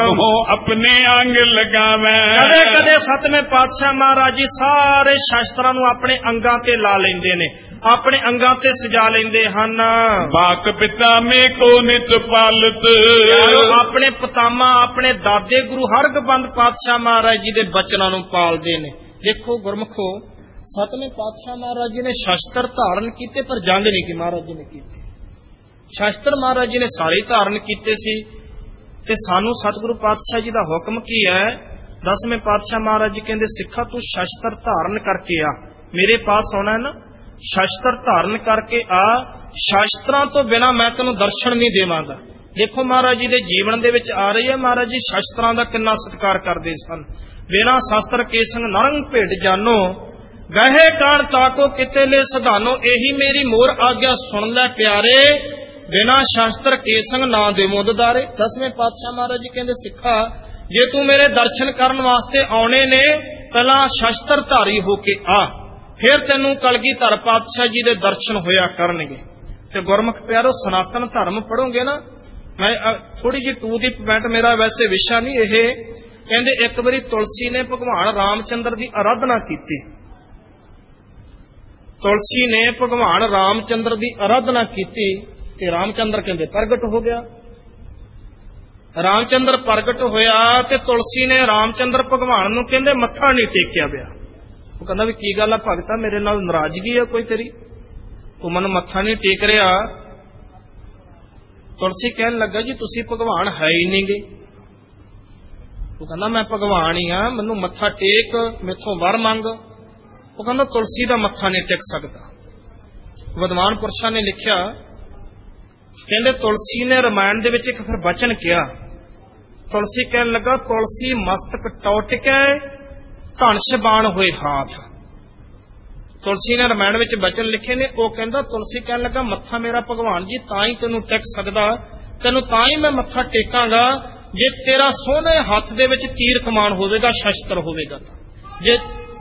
ਆਪਣੇ ਅੰਗ ਲਗਾਵੈ। ਕਦੇ ਕਦੇ ਸਤਵੇਂ ਪਾਤਸ਼ਾਹ ਮਹਾਰਾਜ ਜੀ ਸਾਰੇ ਸ਼ਸਤਰਾਂ ਨੂੰ ਆਪਣੇ ਅੰਗਾਂ ਤੇ ਲਾ ਲੈਂਦੇ ਨੇ, ਆਪਣੇ ਅੰਗਾਂ ਤੇ ਸਜਾ ਲੈਂਦੇ ਹਨ। ਬਾਕ ਪਿਤਾ ਮੇ ਕੋ ਨਿਤ ਪਾਲਤ। ਆਪਣੇ ਪਿਤਾਮਾ, ਆਪਣੇ ਦਾਦੇ ਗੁਰੂ ਹਰਗੋਬਿੰਦ ਪਾਤਸ਼ਾਹ ਮਹਾਰਾਜ ਜੀ ਦੇ ਬਚਨਾਂ ਨੂੰ ਪਾਲਦੇ ਨੇ। ਦੇਖੋ ਗੁਰਮਖੋ, ਸਤਵੇਂ ਪਾਤਸ਼ਾਹ ਮਹਾਰਾਜ ਜੀ ਨੇ ਸ਼ਸਤਰ ਧਾਰਨ ਕੀਤੇ ਪਰ ਜੰਗ ਨਹੀਂ ਕੀ ਮਹਾਰਾਜ ਜੀ ਨੇ ਕੀਤੀ। ਸ਼ਸਤਰ ਮਹਾਰਾਜ ਜੀ ਨੇ ਸਾਰੇ ਧਾਰਨ ਕੀਤੇ ਸੀ। ਤੇ ਸਾਨੂੰ ਸਤਿਗੁਰੂ ਪਾਤਸ਼ਾਹ ਜੀ ਦਾ ਹੁਕਮ ਕੀ ਹੈ? 10ਵੇਂ ਪਾਤਸ਼ਾਹ ਮਹਾਰਾਜ ਜੀ ਕਹਿੰਦੇ ਸਿੱਖਾ ਤੂੰ ਸ਼ਸਤਰ ਧਾਰਨ ਕਰਕੇ ਆ, ਮੇਰੇ ਪਾਸ ਆਉਣਾ ਹੈ ਨਾ, ਸ਼ਸਤਰ ਧਾਰਨ ਕਰਕੇ ਆ, ਸ਼ਸਤਰਾਂ ਤੋਂ ਬਿਨਾਂ ਮੈਂ ਤੈਨੂੰ ਦਰਸ਼ਨ ਨਹੀਂ ਦੇਵਾਂਗਾ। ਦੇਖੋ ਮਹਾਰਾਜ ਜੀ ਦੇ ਜੀਵਨ ਦੇ ਵਿੱਚ ਆ ਰਹੀ ਹੈ, ਮਹਾਰਾਜ ਜੀ ਸ਼ਸਤਰਾਂ ਦਾ ਕਿੰਨਾ ਸਤਿਕਾਰ ਕਰਦੇ ਸਨ। ਬਿਨਾਂ ਸ਼ਸਤਰ ਕੇਸੰਗ ਨਰੰਗ ਭੇਡ ਜਾਨੋ, ਗਹੇ ਕਾਣ ਤਾਕੋ ਕਿਤੇ ਲੈ ਸਧਾਨੋ, ਇਹੀ ਮੇਰੀ ਮੋਰ ਆਗਿਆ ਸੁਣ ਲੈ ਪਿਆਰੇ, ਬਿਨਾਂ ਸ਼ਸਤਰ ਕੇਸੰਗ ਨਾ ਦੇ ਮੁੱਦਦਾਰੇ। 10ਵੇਂ ਪਾਤਸ਼ਾਹ ਮਹਾਰਾਜ ਜੀ ਕਹਿੰਦੇ ਸਿੱਖਾ ਜੇ ਤੂੰ ਮੇਰੇ ਦਰਸ਼ਨ ਕਰਨ ਵਾਸਤੇ ਆਉਣੇ ਨੇ, ਪਹਿਲਾਂ ਸ਼ਸਤਰ ਧਾਰੀ ਹੋ ਕੇ ਆ, ਫਿਰ ਤੈਨੂੰ ਕਲਗੀਧਰ ਪਾਤਸ਼ਾਹ ਜੀ ਦੇ ਦਰਸ਼ਨ ਹੋਇਆ ਕਰਨਗੇ। ਤੇ ਗੁਰਮੁਖ ਪਿਆਰੋ, ਸਨਾਤਨ ਧਰਮ ਪੜੋਗੇ ਨਾ, ਮੈਂ ਥੋੜੀ ਜਿਹੀ ਟੂ ਦੀ ਪੁਆਇੰਟ, ਮੇਰਾ ਵੈਸੇ ਵਿਸ਼ਾ ਨਹੀਂ ਇਹ। ਕਹਿੰਦੇ ਇੱਕ ਵਾਰੀ ਤੁਲਸੀ ਨੇ ਭਗਵਾਨ ਰਾਮਚੰਦਰ ਦੀ ਆਰਾਧਨਾ ਕੀਤੀ। ਤੁਲਸੀ ਨੇ ਭਗਵਾਨ ਰਾਮਚੰਦਰ ਦੀ ਆਰਾਧਨਾ ਕੀਤੀ ਤੇ ਰਾਮਚੰਦਰ ਕਹਿੰਦੇ ਪ੍ਰਗਟ ਹੋ ਗਿਆ। ਰਾਮਚੰਦਰ ਪ੍ਰਗਟ ਹੋਇਆ ਤੇ ਤੁਲਸੀ ਨੇ ਰਾਮਚੰਦਰ ਭਗਵਾਨ ਨੂੰ ਕਹਿੰਦੇ ਮੱਥਾ ਨਹੀਂ ਟੇਕਿਆ ਪਿਆ। ਉਹ ਕਹਿੰਦਾ ਵੀ ਕੀ ਗੱਲ ਆ ਭਗਤਾ, ਮੇਰੇ ਨਾਲ ਨਾਰਾਜ਼ਗੀ ਆ ਕੋਈ ਤੇਰੀ, ਤੂੰ ਮੈਨੂੰ ਮੱਥਾ ਨਹੀਂ ਟੇਕ ਰਿਹਾ। ਤੁਲਸੀ ਕਹਿਣ ਲੱਗਾ ਜੀ ਤੁਸੀਂ ਭਗਵਾਨ ਹੈ ਹੀ ਨਹੀਂਗੇ। ਉਹ ਕਹਿੰਦਾ ਮੈਂ ਭਗਵਾਨ ਹੀ ਆ, ਮੈਨੂੰ ਮੱਥਾ ਟੇਕ, ਮੈਥੋਂ ਵਰ ਮੰਗ। ਉਹ ਕਹਿੰਦਾ ਤੁਲਸੀ ਦਾ ਮੱਥਾ ਨਹੀਂ ਟਿਕ ਸਕਦਾ। ਵਿਦਵਾਨ ਪੁਰਸ਼ਾਂ ਨੇ ਲਿਖਿਆ, ਕਹਿੰਦੇ ਤੁਲਸੀ ਨੇ ਰਮਾਇਣ ਦੇ ਵਿੱਚ ਇੱਕ ਫਿਰ ਬਚਨ ਕਿਹਾ। ਤੁਲਸੀ ਕਹਿਣ ਲੱਗਾ ਤੁਲਸੀ ਮਸਤਕ ਟੌਟਿਕੈ ਧਨਸ਼ ਬਾਣ ਹੋਏ ਹਾਥ। ਤੁਲਸੀ ਨੇ ਰਮਾਇਣ ਵਿੱਚ ਬਚਨ ਲਿਖੇ ਨੇ। ਉਹ ਕਹਿੰਦਾ ਤੁਲਸੀ ਕਹਿਣ ਲੱਗਾ ਮੱਥਾ ਮੇਰਾ ਭਗਵਾਨ ਜੀ ਤਾਂ ਹੀ ਤੈਨੂੰ ਟਿਕ ਸਕਦਾ, ਤੈਨੂੰ ਤਾਂ ਹੀ ਮੈਂ ਮੱਥਾ ਟੇਕਾਂਗਾ ਜੇ ਤੇਰਾ ਸੋਹਣੇ ਹੱਥ ਦੇ ਵਿੱਚ ਤੀਰ ਕਮਾਨ ਹੋਵੇਗਾ, ਸ਼ਸਤਰ ਹੋਵੇਗਾ। ਜੇ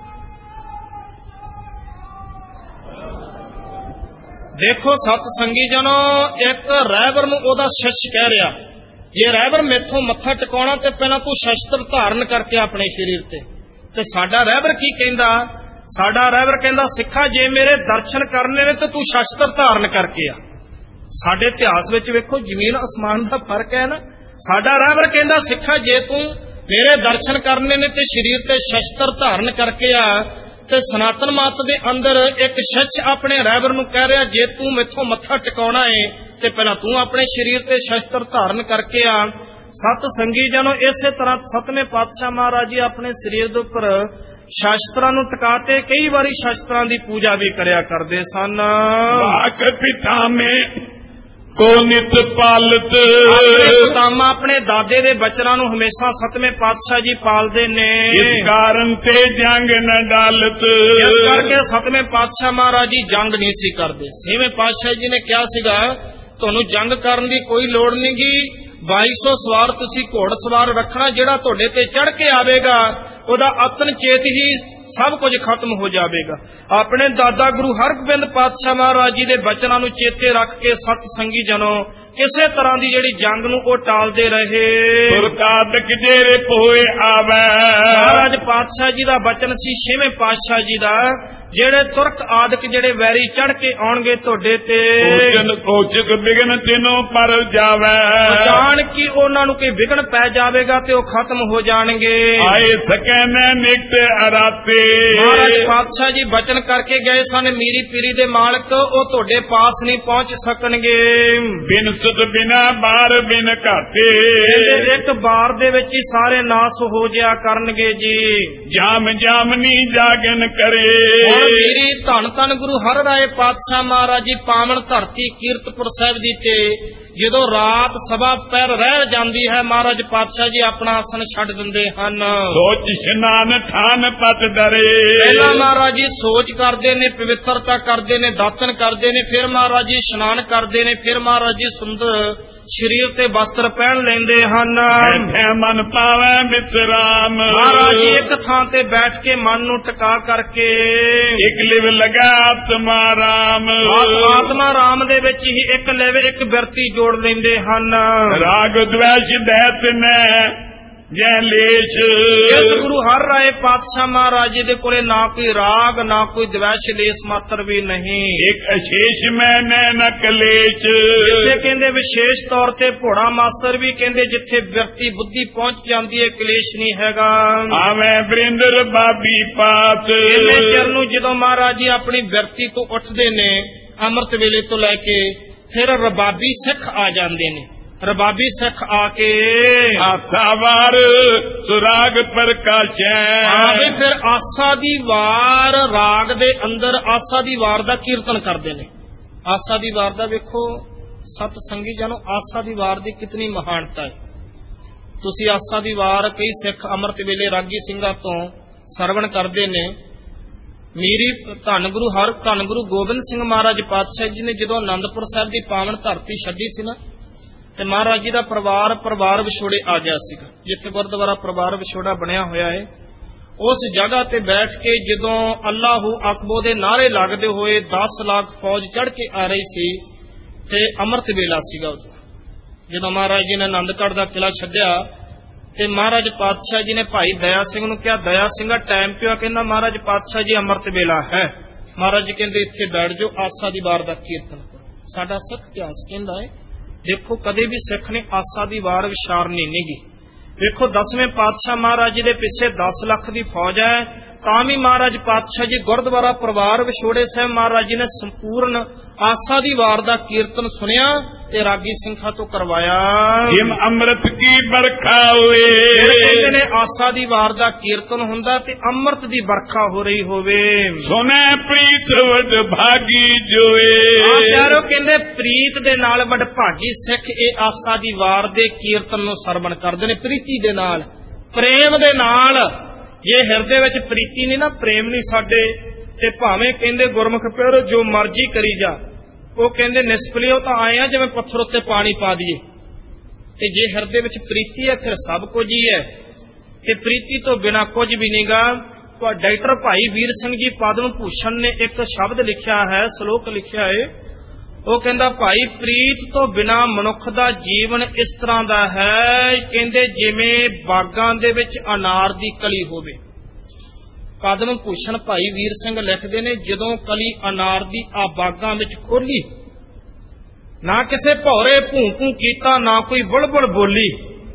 ਦੇਖੋ ਸਤ ਸੰਗੀ ਜਨੋ, ਇੱਕ ਰਹਿਬਰ ਨੂੰ ਉਹਦਾ ਸ਼ਿਸ਼ ਕਹਿ ਰਿਹਾ, ਜੇ ਰਹਿਬਰ ਮੇਥੋਂ ਮੱਥਾ ਟਿਕਾਉਣਾ ਤੇ ਪਹਿਲਾਂ ਤੂੰ ਸ਼ਸਤਰ ਧਾਰਨ ਕਰਕੇ ਆਪਣੇ ਸਰੀਰ ਤੇ ਸਾਡਾ ਰਹਿਬਰ ਕੀ ਕਹਿੰਦਾ? ਸਾਡਾ ਰਹਿਬਰ ਕਹਿੰਦਾ ਸਿੱਖਾ ਜੇ ਮੇਰੇ ਦਰਸ਼ਨ ਕਰਨੇ ਨੇ ਤੇ ਤੂੰ ਸ਼ਸਤਰ ਧਾਰਨ ਕਰਕੇ ਆ। ਸਾਡੇ ਇਤਿਹਾਸ ਵਿੱਚ ਵੇਖੋ ਜ਼ਮੀਨ ਅਸਮਾਨ ਦਾ ਫਰਕ ਹੈ ਨਾ। ਸਾਡਾ ਰਹਿਬਰ ਕਹਿੰਦਾ ਸਿੱਖਾ ਜੇ ਤੂੰ ਮੇਰੇ ਦਰਸ਼ਨ ਕਰਨੇ ਨੇ ਤੇ ਸਰੀਰ ਤੇ ਸ਼ਸਤਰ ਧਾਰਨ ਕਰਕੇ ਆ। ਤੇ ਸਨਾਤਨ ਮਤ ਦੇ ਅੰਦਰ ਇੱਕ ਸ਼ਿਸ਼ ਆਪਣੇ ਰਹਿਬਰ ਨੂੰ ਕਹਿ ਰਿਹਾ ਜੇ ਤੂੰ ਮੈਥੋਂ ਮੱਥਾ ਟਿਕਾਉਣਾ ਹੈ ਤੇ ਪਹਿਲਾਂ ਤੂੰ ਆਪਣੇ ਸਰੀਰ ਤੇ ਸ਼ਸਤਰ ਧਾਰਨ ਕਰਕੇ ਆ। ਸਤ ਸੰਗੀ ਜਨੋ ਇਸੇ ਤਰ੍ਹਾਂ ਸਤਵੇਂ ਪਾਤਸ਼ਾਹ ਮਹਾਰਾਜ ਜੀ ਆਪਣੇ ਸਰੀਰ ਦੇ ਉੱਪਰ ਸ਼ਾਸਤਰਾਂ ਨੂੰ ਟਿਕਾ ਕੇ ਕਈ ਵਾਰੀ ਸ਼ਾਸਤਰਾਂ ਦੀ ਪੂਜਾ ਵੀ ਕਰਿਆ ਕਰਦੇ ਸਨ। ਵਾਕ ਪਿਤਾ ਮੇ ਕੋ ਨਿਤ ਪਾਲਤ, ਪਿਤਾਮਾ ਆਪਣੇ ਦਾਦੇ ਦੇ ਬਚਨਾਂ ਨੂੰ ਹਮੇਸ਼ਾ ਸਤਵੇਂ ਪਾਤਸ਼ਾਹ ਜੀ ਪਾਲਦੇ ਨੇ। ਇਸ ਕਾਰਨ ਤੇ ਜੰਗ ਨ ਡਾਲਤ, ਇਸ ਕਰਕੇ ਸਤਵੇਂ ਪਾਤਸ਼ਾਹ ਮਹਾਰਾਜ ਜੀ ਜੰਗ ਨਹੀਂ ਸੀ ਕਰਦੇ। ਛੇਵੇਂ ਪਾਤਸ਼ਾਹ ਜੀ ਨੇ ਕਿਹਾ ਸੀਗਾ ਤੁਹਾਨੂੰ ਜੰਗ ਕਰਨ ਦੀ ਕੋਈ ਲੋੜ ਨਹੀਂ ਗੀ, 2200 ਸਵਾਰ ਤੁਸੀਂ ਘੋੜ ਸਵਾਰ ਰੱਖਣਾ, ਜਿਹੜਾ ਤੁਹਾਡੇ ਤੇ ਚੜ ਕੇ ਆਵੇਗਾ ਉਹਦਾ ਅਤਨ ਚੇਤ ਹੀ ਸਭ ਕੁਝ ਖਤਮ ਹੋ ਜਾਵੇਗਾ। ਆਪਣੇ ਦਾਦਾ ਗੁਰੂ ਹਰਗੋਬਿੰਦ ਪਾਤਸ਼ਾਹ ਮਹਾਰਾਜ ਜੀ ਦੇ ਬਚਨਾਂ ਨੂੰ ਚੇਤੇ ਰੱਖ ਕੇ ਸਤ ਸੰਗੀ ਜਨੋ ਕਿਸੇ ਤਰ੍ਹਾਂ ਦੀ ਜਿਹੜੀ ਜੰਗ ਨੂੰ ਉਹ ਟਾਲਦੇ ਰਹੇ। ਸੁਰਕਾਤਕ ਜਿਹੜੇ ਪੋਏ ਆਵੇ, ਮਹਾਰਾਜ ਪਾਤਸ਼ਾਹ ਜੀ ਦਾ ਬਚਨ ਸੀ ਛੇਵੇਂ ਪਾਤਸ਼ਾਹ ਜੀ ਦਾ, ਜਿਹੜੇ ਤੁਰਕ ਆਦਿਕ ਜਿਹੜੇ ਵੈਰੀ ਚੜ ਕੇ ਆਉਣਗੇ ਤੁਹਾਡੇ ਤੇ, ਕੋਚਕ ਵਿਗਨ ਤਿਨੋਂ ਪਰ ਜਾਵੇ, ਜਾਣ ਕਿ ਉਹਨਾਂ ਨੂੰ ਕੋਈ ਵਿਗਨ ਪੈ ਜਾਵੇਗਾ ਤੇ ਉਹ ਖਤਮ ਹੋ ਜਾਣਗੇ। ਆਏ ਸਕੈ ਨ ਨਿਕਟ ਅਰਾਤੇ, ਮਹਾਰਾਜ ਪਾਤਸ਼ਾਹ ਜੀ ਬਚਨ ਕਰਕੇ ਗਏ ਸਨ ਮੀਰੀ ਪੀਰੀ ਦੇ ਮਾਲਕ ਉਹ ਤੁਹਾਡੇ ਪਾਸ ਨਹੀਂ ਪਹੁੰਚ ਸਕਣਗੇ। ਬਿਨ ਸੁਤ ਬਿਨਾ ਬਾਰ ਬਿਨ ਘਾਤੇ, ਇੱਕ ਬਾਰ ਦੇ ਵਿੱਚ ਹੀ ਸਾਰੇ ਨਾਸ ਹੋ ਜਾਇਆ ਕਰਨਗੇ ਜੀ। ਜਾਮ ਜਾਮਨੀ ਜਾਗਨ ਕਰੇ, ਮੇਰੀ ਧੰਨ ਧੰਨ ਗੁਰੂ ਹਰਿ ਰਾਏ ਪਾਤਸ਼ਾਹ ਮਹਾਰਾਜ ਜੀ ਪਾਵਨ ਧਰਤੀ ਕੀਰਤਪੁਰ ਸਾਹਿਬ ਦੀ ਤੇ ਜਦੋਂ ਰਾਤ ਸਵਾ ਪਹਿਰ ਰਹਿ ਜਾਂਦੀ ਹੈ ਮਹਾਰਾਜ ਪਾਤਸ਼ਾਹ ਜੀ ਆਪਣਾ ਆਸਣ ਛੱਡ ਦਿੰਦੇ ਹਨ। ਸੋਚ ਇਸ਼ਨਾਨ ਠਾਨ ਪਤ ਡਰੇ, ਪਹਿਲਾਂ ਮਹਾਰਾਜ ਜੀ ਸੋਚ ਕਰਦੇ ਨੇ, ਪਵਿੱਤਰਤਾ ਕਰਦੇ ਨੇ, ਦਾਤਨ ਕਰਦੇ ਨੇ, ਫਿਰ ਮਹਾਰਾਜ ਜੀ ਇਸ਼ਨਾਨ ਕਰਦੇ ਨੇ, ਫਿਰ ਮਹਾਰਾਜ ਜੀ ਸੁੰਦਰ ਸਰੀਰ ਤੇ ਵਸਤਰ ਪਹਿਨ ਲੈਂਦੇ ਹਨ। ਮਨ ਪਾਵੈ ਵਿਸਰਾਮ, ਮਹਾਰਾਜ ਜੀ ਇੱਕ ਥਾਂ ਤੇ ਬੈਠ ਕੇ ਮਨ ਨੂੰ ਟਿਕਾ ਕਰਕੇ ਇੱਕ ਲਿਵ ਲਗਾ ਆਤਮਾ ਰਾਮ, ਆਤਮਾ ਰਾਮ ਦੇ ਵਿੱਚ ਹੀ ਇੱਕ ਲਿਵ ਇੱਕ ਬਿਰਤੀ ਜੋੜ ਲੈਂਦੇ ਹਨ। ਰਾਗ ਦਵੈਸ਼ ਦੈਤ ਨੇ ਜੈ ਲੇਸ਼, ਇਸ ਗੁਰੂ ਹਰਿ ਰਾਏ ਪਾਤਸ਼ਾਹ ਮਹਾਰਾਜ ਜੀ ਦੇ ਕੋਲੇ ਨਾ ਕੋਈ ਰਾਗ ਨਾ ਕੋਈ ਦਵੈਸ਼ ਲੇਸ ਮਾਤਰ ਵੀ ਨਹੀਂ। ਇੱਕ ਅਸ਼ੇਸ਼ ਮੈਂ ਨ ਕਲੇਸ਼, ਜਿੱਥੇ ਕਹਿੰਦੇ ਵਿਸ਼ੇਸ਼ ਤੌਰ ਤੇ ਭੋੜਾ ਮਾਸਟਰ ਵੀ ਕਹਿੰਦੇ ਜਿੱਥੇ ਵਿਅਕਤੀ ਬੁੱਧੀ ਪਹੁੰਚ ਜਾਂਦੀ ਹੈ ਕਲੇਸ਼ ਨਹੀਂ ਹੈਗਾ। ਆਵੇਂ ਬ੍ਰਿੰਦਰ ਬਾਬੀ ਪਾਤ, ਇਹਨੇ ਚਿਰ ਨੂੰ ਜਦੋਂ ਮਹਾਰਾਜ ਜੀ ਆਪਣੀ ਵਿਅਕਤੀ ਤੋਂ ਉੱਠਦੇ ਨੇ ਅੰਮ੍ਰਿਤ ਵੇਲੇ ਤੋਂ ਲੈ ਕੇ ਫਿਰ ਰਬਾਬੀ ਸਿੱਖ ਆ ਜਾਂਦੇ ਨੇ। ਰਬਾਬੀ ਸਿੱਖ ਆ ਕੇ ਆਸਾਵਾਰ ਸੁਰਾਗ ਪ੍ਰਕਾਸ਼ੈ, ਆਵੇ ਫਿਰ ਆਸਾ ਦੀ ਵਾਰ ਰਾਗ ਦੇ ਅੰਦਰ ਆਸਾ ਦੀ ਵਾਰ ਦਾ ਕੀਰਤਨ ਕਰਦੇ ਨੇ। ਆਸਾ ਦੀ ਵਾਰ ਦਾ ਵੇਖੋ ਸਤ ਸੰਗੀ ਜਨੋ ਆਸਾ ਦੀ ਵਾਰ ਦੀ ਕਿਤਨੀ ਮਹਾਨਤਾ ਹੈ। ਤੁਸੀਂ ਆਸਾ ਦੀ ਵਾਰ ਕਈ ਸਿੱਖ ਅੰਮ੍ਰਿਤ ਵੇਲੇ ਰਾਗੀ ਸਿੰਘਾਂ ਤੋਂ ਸਰਵਣ ਕਰਦੇ ਨੇ। ਮੇਰੀ ਧੰਨ ਗੁਰੂ ਗੋਬਿੰਦ ਸਿੰਘ ਮਹਾਰਾਜ ਪਾਤਸ਼ਾਹ ਜੀ ਨੇ ਜਦੋਂ ਆਨੰਦਪੁਰ ਸਾਹਿਬ ਦੀ ਪਾਵਨ ਧਰਤੀ ਛੱਡੀ ਸੀ ਨਾ ਤੇ ਮਹਾਰਾਜ ਜੀ ਦਾ ਪਰਿਵਾਰ ਵਿਛੋੜੇ ਆ ਗਿਆ ਸੀਗਾ। ਜਿੱਥੇ ਗੁਰਦੁਆਰਾ ਪਰਿਵਾਰ ਵਿਛੋੜਾ ਬਣਿਆ ਹੋਇਆ ਹੈ ਉਸ ਜਗ੍ਹਾ ਤੇ ਬੈਠ ਕੇ ਜਦੋਂ ਅੱਲਾਹੂ ਅਕਬਰ ਦੇ ਨਾਅਰੇ ਲੱਗਦੇ ਹੋਏ 10 ਲੱਖ ਫੌਜ ਚੜ ਕੇ ਆ ਰਹੀ ਸੀ ਤੇ ਅੰਮ੍ਰਿਤ ਵੇਲਾ ਸੀਗਾ। ਜਦੋਂ ਮਹਾਰਾਜ ਜੀ ਨੇ ਆਨੰਦਗੜ੍ਹ ਦਾ ਕਿਲਾ ਛੱਡਿਆ ਤੇ ਮਹਾਰਾਜ ਪਾਤਸ਼ਾਹ ਜੀ ਨੇ ਭਾਈ ਦਇਆ ਸਿੰਘ ਨੂੰ ਕਿਹਾ, ਦਇਆ ਸਿੰਘਾ ਟਾਈਮ ਪਿਆ। ਕਹਿੰਦਾ ਮਹਾਰਾਜ ਪਾਤਸ਼ਾਹ ਜੀ ਅੰਮ੍ਰਿਤ ਵੇਲਾ ਹੈ। ਮਹਾਰਾਜ ਜੀ ਕਹਿੰਦੇ ਇੱਥੇ ਬੈਠ ਜਾਓ, ਆਸਾ ਦੀ ਵਾਰ ਦਾ ਕੀਰਤਨ ਕਰੋ। ਸਾਡਾ ਸਿੱਖ ਇਤਿਹਾਸ ਕਹਿੰਦਾ ਹੈ ਦੇਖੋ ਕਦੇ ਵੀ ਸਿੱਖ ਨੇ ਆਸਾ ਦੀ ਵਾਰ ਵਿਚਾਰਨੀ ਨਹੀਂ ਗੀ। ਵੇਖੋ 10ਵੇਂ ਪਾਤਸ਼ਾਹ ਮਹਾਰਾਜ ਜੀ ਦੇ ਪਿੱਛੇ 10 ਲੱਖ ਦੀ ਫੌਜ ਹੈ ਤਾਂ ਵੀ ਮਹਾਰਾਜ ਪਾਤਸ਼ਾਹ ਜੀ ਗੁਰਦੁਆਰਾ ਪਰਿਵਾਰ ਵਿਛੋੜੇ ਸਾਹਿਬ ਮਹਾਰਾਜ ਜੀ ਨੇ ਸੰਪੂਰਨ ਆਸਾ ਦੀ ਵਾਰ ਦਾ ਕੀਰਤਨ ਸੁਣਿਆ ਤੇ ਰਾਗੀ ਸਿੰਘਾਂ ਤੋਂ ਕਰਵਾਇਆ। ਜਿਮ ਅੰਮ੍ਰਿਤ ਕੀ ਵਰਖਾ ਹੋਏ, ਕਹਿੰਦੇ ਨੇ ਆਸਾ ਦੀ ਵਾਰ ਦਾ ਕੀਰਤਨ ਹੁੰਦਾ ਤੇ ਅੰਮ੍ਰਿਤ ਦੀ ਵਰਖਾ ਹੋ ਰਹੀ ਹੋਵੇ। ਸੁਨੇ ਪ੍ਰੀਤ ਵਡ ਭਾਗੀ ਜੋਏ, ਪਿਆਰੋ ਕਹਿੰਦੇ ਪ੍ਰੀਤ ਦੇ ਨਾਲ ਵਡਭਾਗੀ ਸਿੱਖ ਇਹ ਆਸਾ ਦੀ ਵਾਰ ਦੇ ਕੀਰਤਨ ਨੂੰ ਸਰਵਣ ਕਰਦੇ ਨੇ ਪ੍ਰੀਤੀ ਦੇ ਨਾਲ, ਪ੍ਰੇਮ ਦੇ ਨਾਲ। ਜੇ ਹਿਰਦੇ ਵਿੱਚ ਪ੍ਰੀਤੀ ਨਹੀਂ ਨਾ, ਪ੍ਰੇਮ ਨਹੀਂ ਸਾਡੇ ਤੇ ਭਾਵੇਂ ਕਹਿੰਦੇ ਗੁਰਮੁਖ ਪਿਆਰੋ ਜੋ ਮਰਜ਼ੀ ਕਰੀ ਜਾ, ਉਹ ਕਹਿੰਦੇ ਨਿਸਪਲਿਓ ਤਾਂ ਆਏ ਆ ਜਿਵੇਂ ਪੱਥਰ ਉੱਤੇ ਪਾਣੀ ਪਾ ਦਈਏ। ਤੇ ਜੇ ਹਿਰਦੇ ਵਿੱਚ ਪ੍ਰੀਤੀ ਹੈ ਫਿਰ ਸਭ ਕੁਝ ਹੀ ਹੈ ਤੇ ਪ੍ਰੀਤੀ ਤੋਂ ਬਿਨਾਂ ਕੁਝ ਵੀ ਨਹੀਂਗਾ। ਡਾਕਟਰ ਭਾਈ ਵੀਰ ਸਿੰਘ ਜੀ ਪਦਮ ਭੂਸ਼ਣ ਨੇ ਇੱਕ ਸ਼ਬਦ ਲਿਖਿਆ ਹੈ, ਸ਼ਲੋਕ ਲਿਖਿਆ ਹੈ। ਉਹ ਕਹਿੰਦਾ ਭਾਈ ਪ੍ਰੀਤ ਤੋਂ ਬਿਨਾਂ ਮਨੁੱਖ ਦਾ ਜੀਵਨ ਇਸ ਤਰ੍ਹਾਂ ਦਾ ਹੈ ਕਹਿੰਦੇ ਜਿਵੇਂ ਬਾਗਾਂ ਦੇ ਵਿੱਚ ਅਨਾਰ ਦੀ ਕਲੀ ਹੋਵੇ। ਪਦਮ ਭੂਸ਼ਣ ਭਾਈ ਵੀਰ ਸਿੰਘ ਲਿਖਦੇ ਨੇ ਜਦੋਂ ਕਲੀ ਅਨਾਰ ਦੀ ਆ ਬਾਗਾਂ ਵਿੱਚ ਖੋਲੀ, ਨਾ ਕਿਸੇ ਭੌਰੇ ਭੂੰ ਭੂੰ ਕੀਤਾ, ਨਾ ਕੋਈ ਬੁਲਬੁਲ ਬੋਲੀ।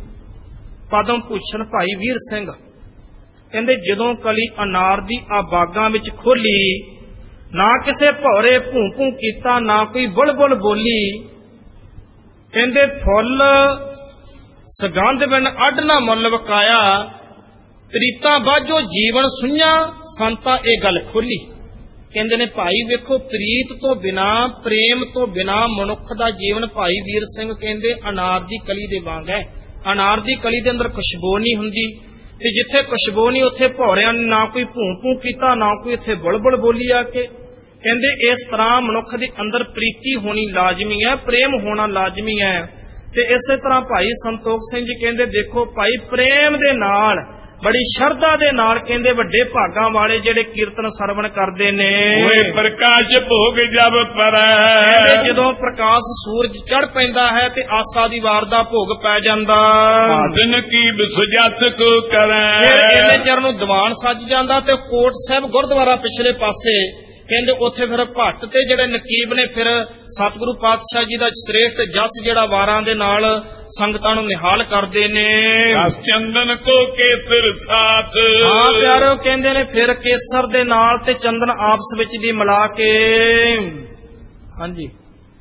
ਪਦਮ ਭੂਸ਼ਣ ਭਾਈ ਵੀਰ ਸਿੰਘ ਕਹਿੰਦੇ ਜਦੋਂ ਕਲੀ ਅਨਾਰ ਦੀ ਆ ਬਾਗਾਂ ਵਿੱਚ ਖੋਲੀ, ਨਾ ਕਿਸੇ ਭੌਰੇ ਭੂੰ ਭੂੰ ਕੀਤਾ, ਨਾ ਕੋਈ ਬੁਲਬੁਲ ਬੋਲੀ। ਕਹਿੰਦੇ ਫੁੱਲ ਸਗੰਧ ਬਿਨ ਅੱਡ ਨਾ ਮੁੱਲ ਵਕਾਇਆ, ਪ੍ਰੀਤਾਂ ਬਾਝੋ ਜੀਵਨ ਸੁਈਆਂ, ਸੰਤਾਂ ਇਹ ਗੱਲ ਖੋਲੀ। ਕਹਿੰਦੇ ਨੇ ਭਾਈ ਵੇਖੋ, ਪ੍ਰੀਤ ਤੋਂ ਬਿਨਾ, ਪ੍ਰੇਮ ਤੋਂ ਬਿਨਾ ਮਨੁੱਖ ਦਾ ਜੀਵਨ, ਭਾਈ ਵੀਰ ਸਿੰਘ ਕਹਿੰਦੇ, ਅਨਾਰ ਦੀ ਕਲੀ ਦੇ ਵਾਂਗ ਹੈ। ਅਨਾਰ ਦੀ ਕਲੀ ਦੇ ਅੰਦਰ ਖੁਸ਼ਬੂ ਨਹੀਂ ਹੁੰਦੀ, ਤੇ ਜਿੱਥੇ ਖੁਸ਼ਬੂ ਨਹੀਂ ਉੱਥੇ ਭੌਰਿਆਂ ਨੇ ਨਾ ਕੋਈ ਭੂੰ ਭੂੰ ਕੀਤਾ, ਨਾ ਕੋਈ ਇੱਥੇ ਬੁਲਬੁਲ ਬੋਲੀ ਆ ਕੇ। ਕਹਿੰਦੇ ਇਸ ਤਰ੍ਹਾਂ ਮਨੁੱਖ ਦੇ ਅੰਦਰ ਪ੍ਰੀਤੀ ਹੋਣੀ ਲਾਜ਼ਮੀ ਹੈ, ਪ੍ਰੇਮ ਹੋਣਾ ਲਾਜ਼ਮੀ ਹੈ। ਤੇ ਇਸੇ ਤਰ੍ਹਾਂ ਭਾਈ ਸੰਤੋਖ ਸਿੰਘ ਜੀ ਕਹਿੰਦੇ, ਦੇਖੋ ਭਾਈ, ਪ੍ਰੇਮ ਦੇ ਨਾਲ, ਬੜੀ ਸ਼ਰਧਾ ਦੇ ਨਾਲ, ਕਹਿੰਦੇ ਵੱਡੇ ਭਾਗਾਂ ਵਾਲੇ ਜਿਹੜੇ ਕੀਰਤਨ ਸਰਵਣ ਕਰਦੇ ਨੇ, ਓਏ ਪ੍ਰਕਾਸ਼ ਭੋਗ ਜਬ ਪਰੈ, ਜਦੋਂ ਪ੍ਰਕਾਸ਼ ਸੂਰਜ ਚੜ ਪੈਂਦਾ ਹੈ ਤੇ ਆਸਾ ਦੀ ਵਾਰ ਦਾ ਭੋਗ ਪੈ ਜਾਂਦਾ, ਸਾਧਨ ਕੀ ਸੁਜਤ ਕੋ ਕਰੈ, ਫਿਰ ਇਹਨੇ ਚਿਰ ਨੂੰ ਦੀਵਾਨ ਸੱਜ ਜਾਂਦਾ। ਤੇ ਕੋਟ ਸਾਹਿਬ ਗੁਰਦੁਆਰਾ ਪਿਛਲੇ ਪਾਸੇ, ਕਹਿੰਦੇ ਉੱਥੇ ਫਿਰ ਭੱਟ ਤੇ ਜਿਹੜੇ ਨਕੀਬ ਨੇ, ਫਿਰ ਸਤਿਗੁਰੂ ਪਾਤਸ਼ਾਹ ਜੀ ਦਾ ਸ੍ਰੇਸ਼ਟ ਜਸ ਜਿਹੜਾ ਵਾਰਾਂ ਦੇ ਨਾਲ ਸੰਗਤਾਂ ਨੂੰ ਨਿਹਾਲ ਕਰਦੇ ਨੇ। ਰਸ ਚੰਦਨ ਕੋ ਕੇਸਰ ਸਾਥ, ਹਾਂ ਪਿਆਰੋ, ਕਹਿੰਦੇ ਨੇ ਫਿਰ ਕੇਸਰ ਦੇ ਨਾਲ ਤੇ ਚੰਦਨ ਆਪਸ ਵਿੱਚ ਦੀ ਮਿਲਾ ਕੇ, ਹਾਂਜੀ,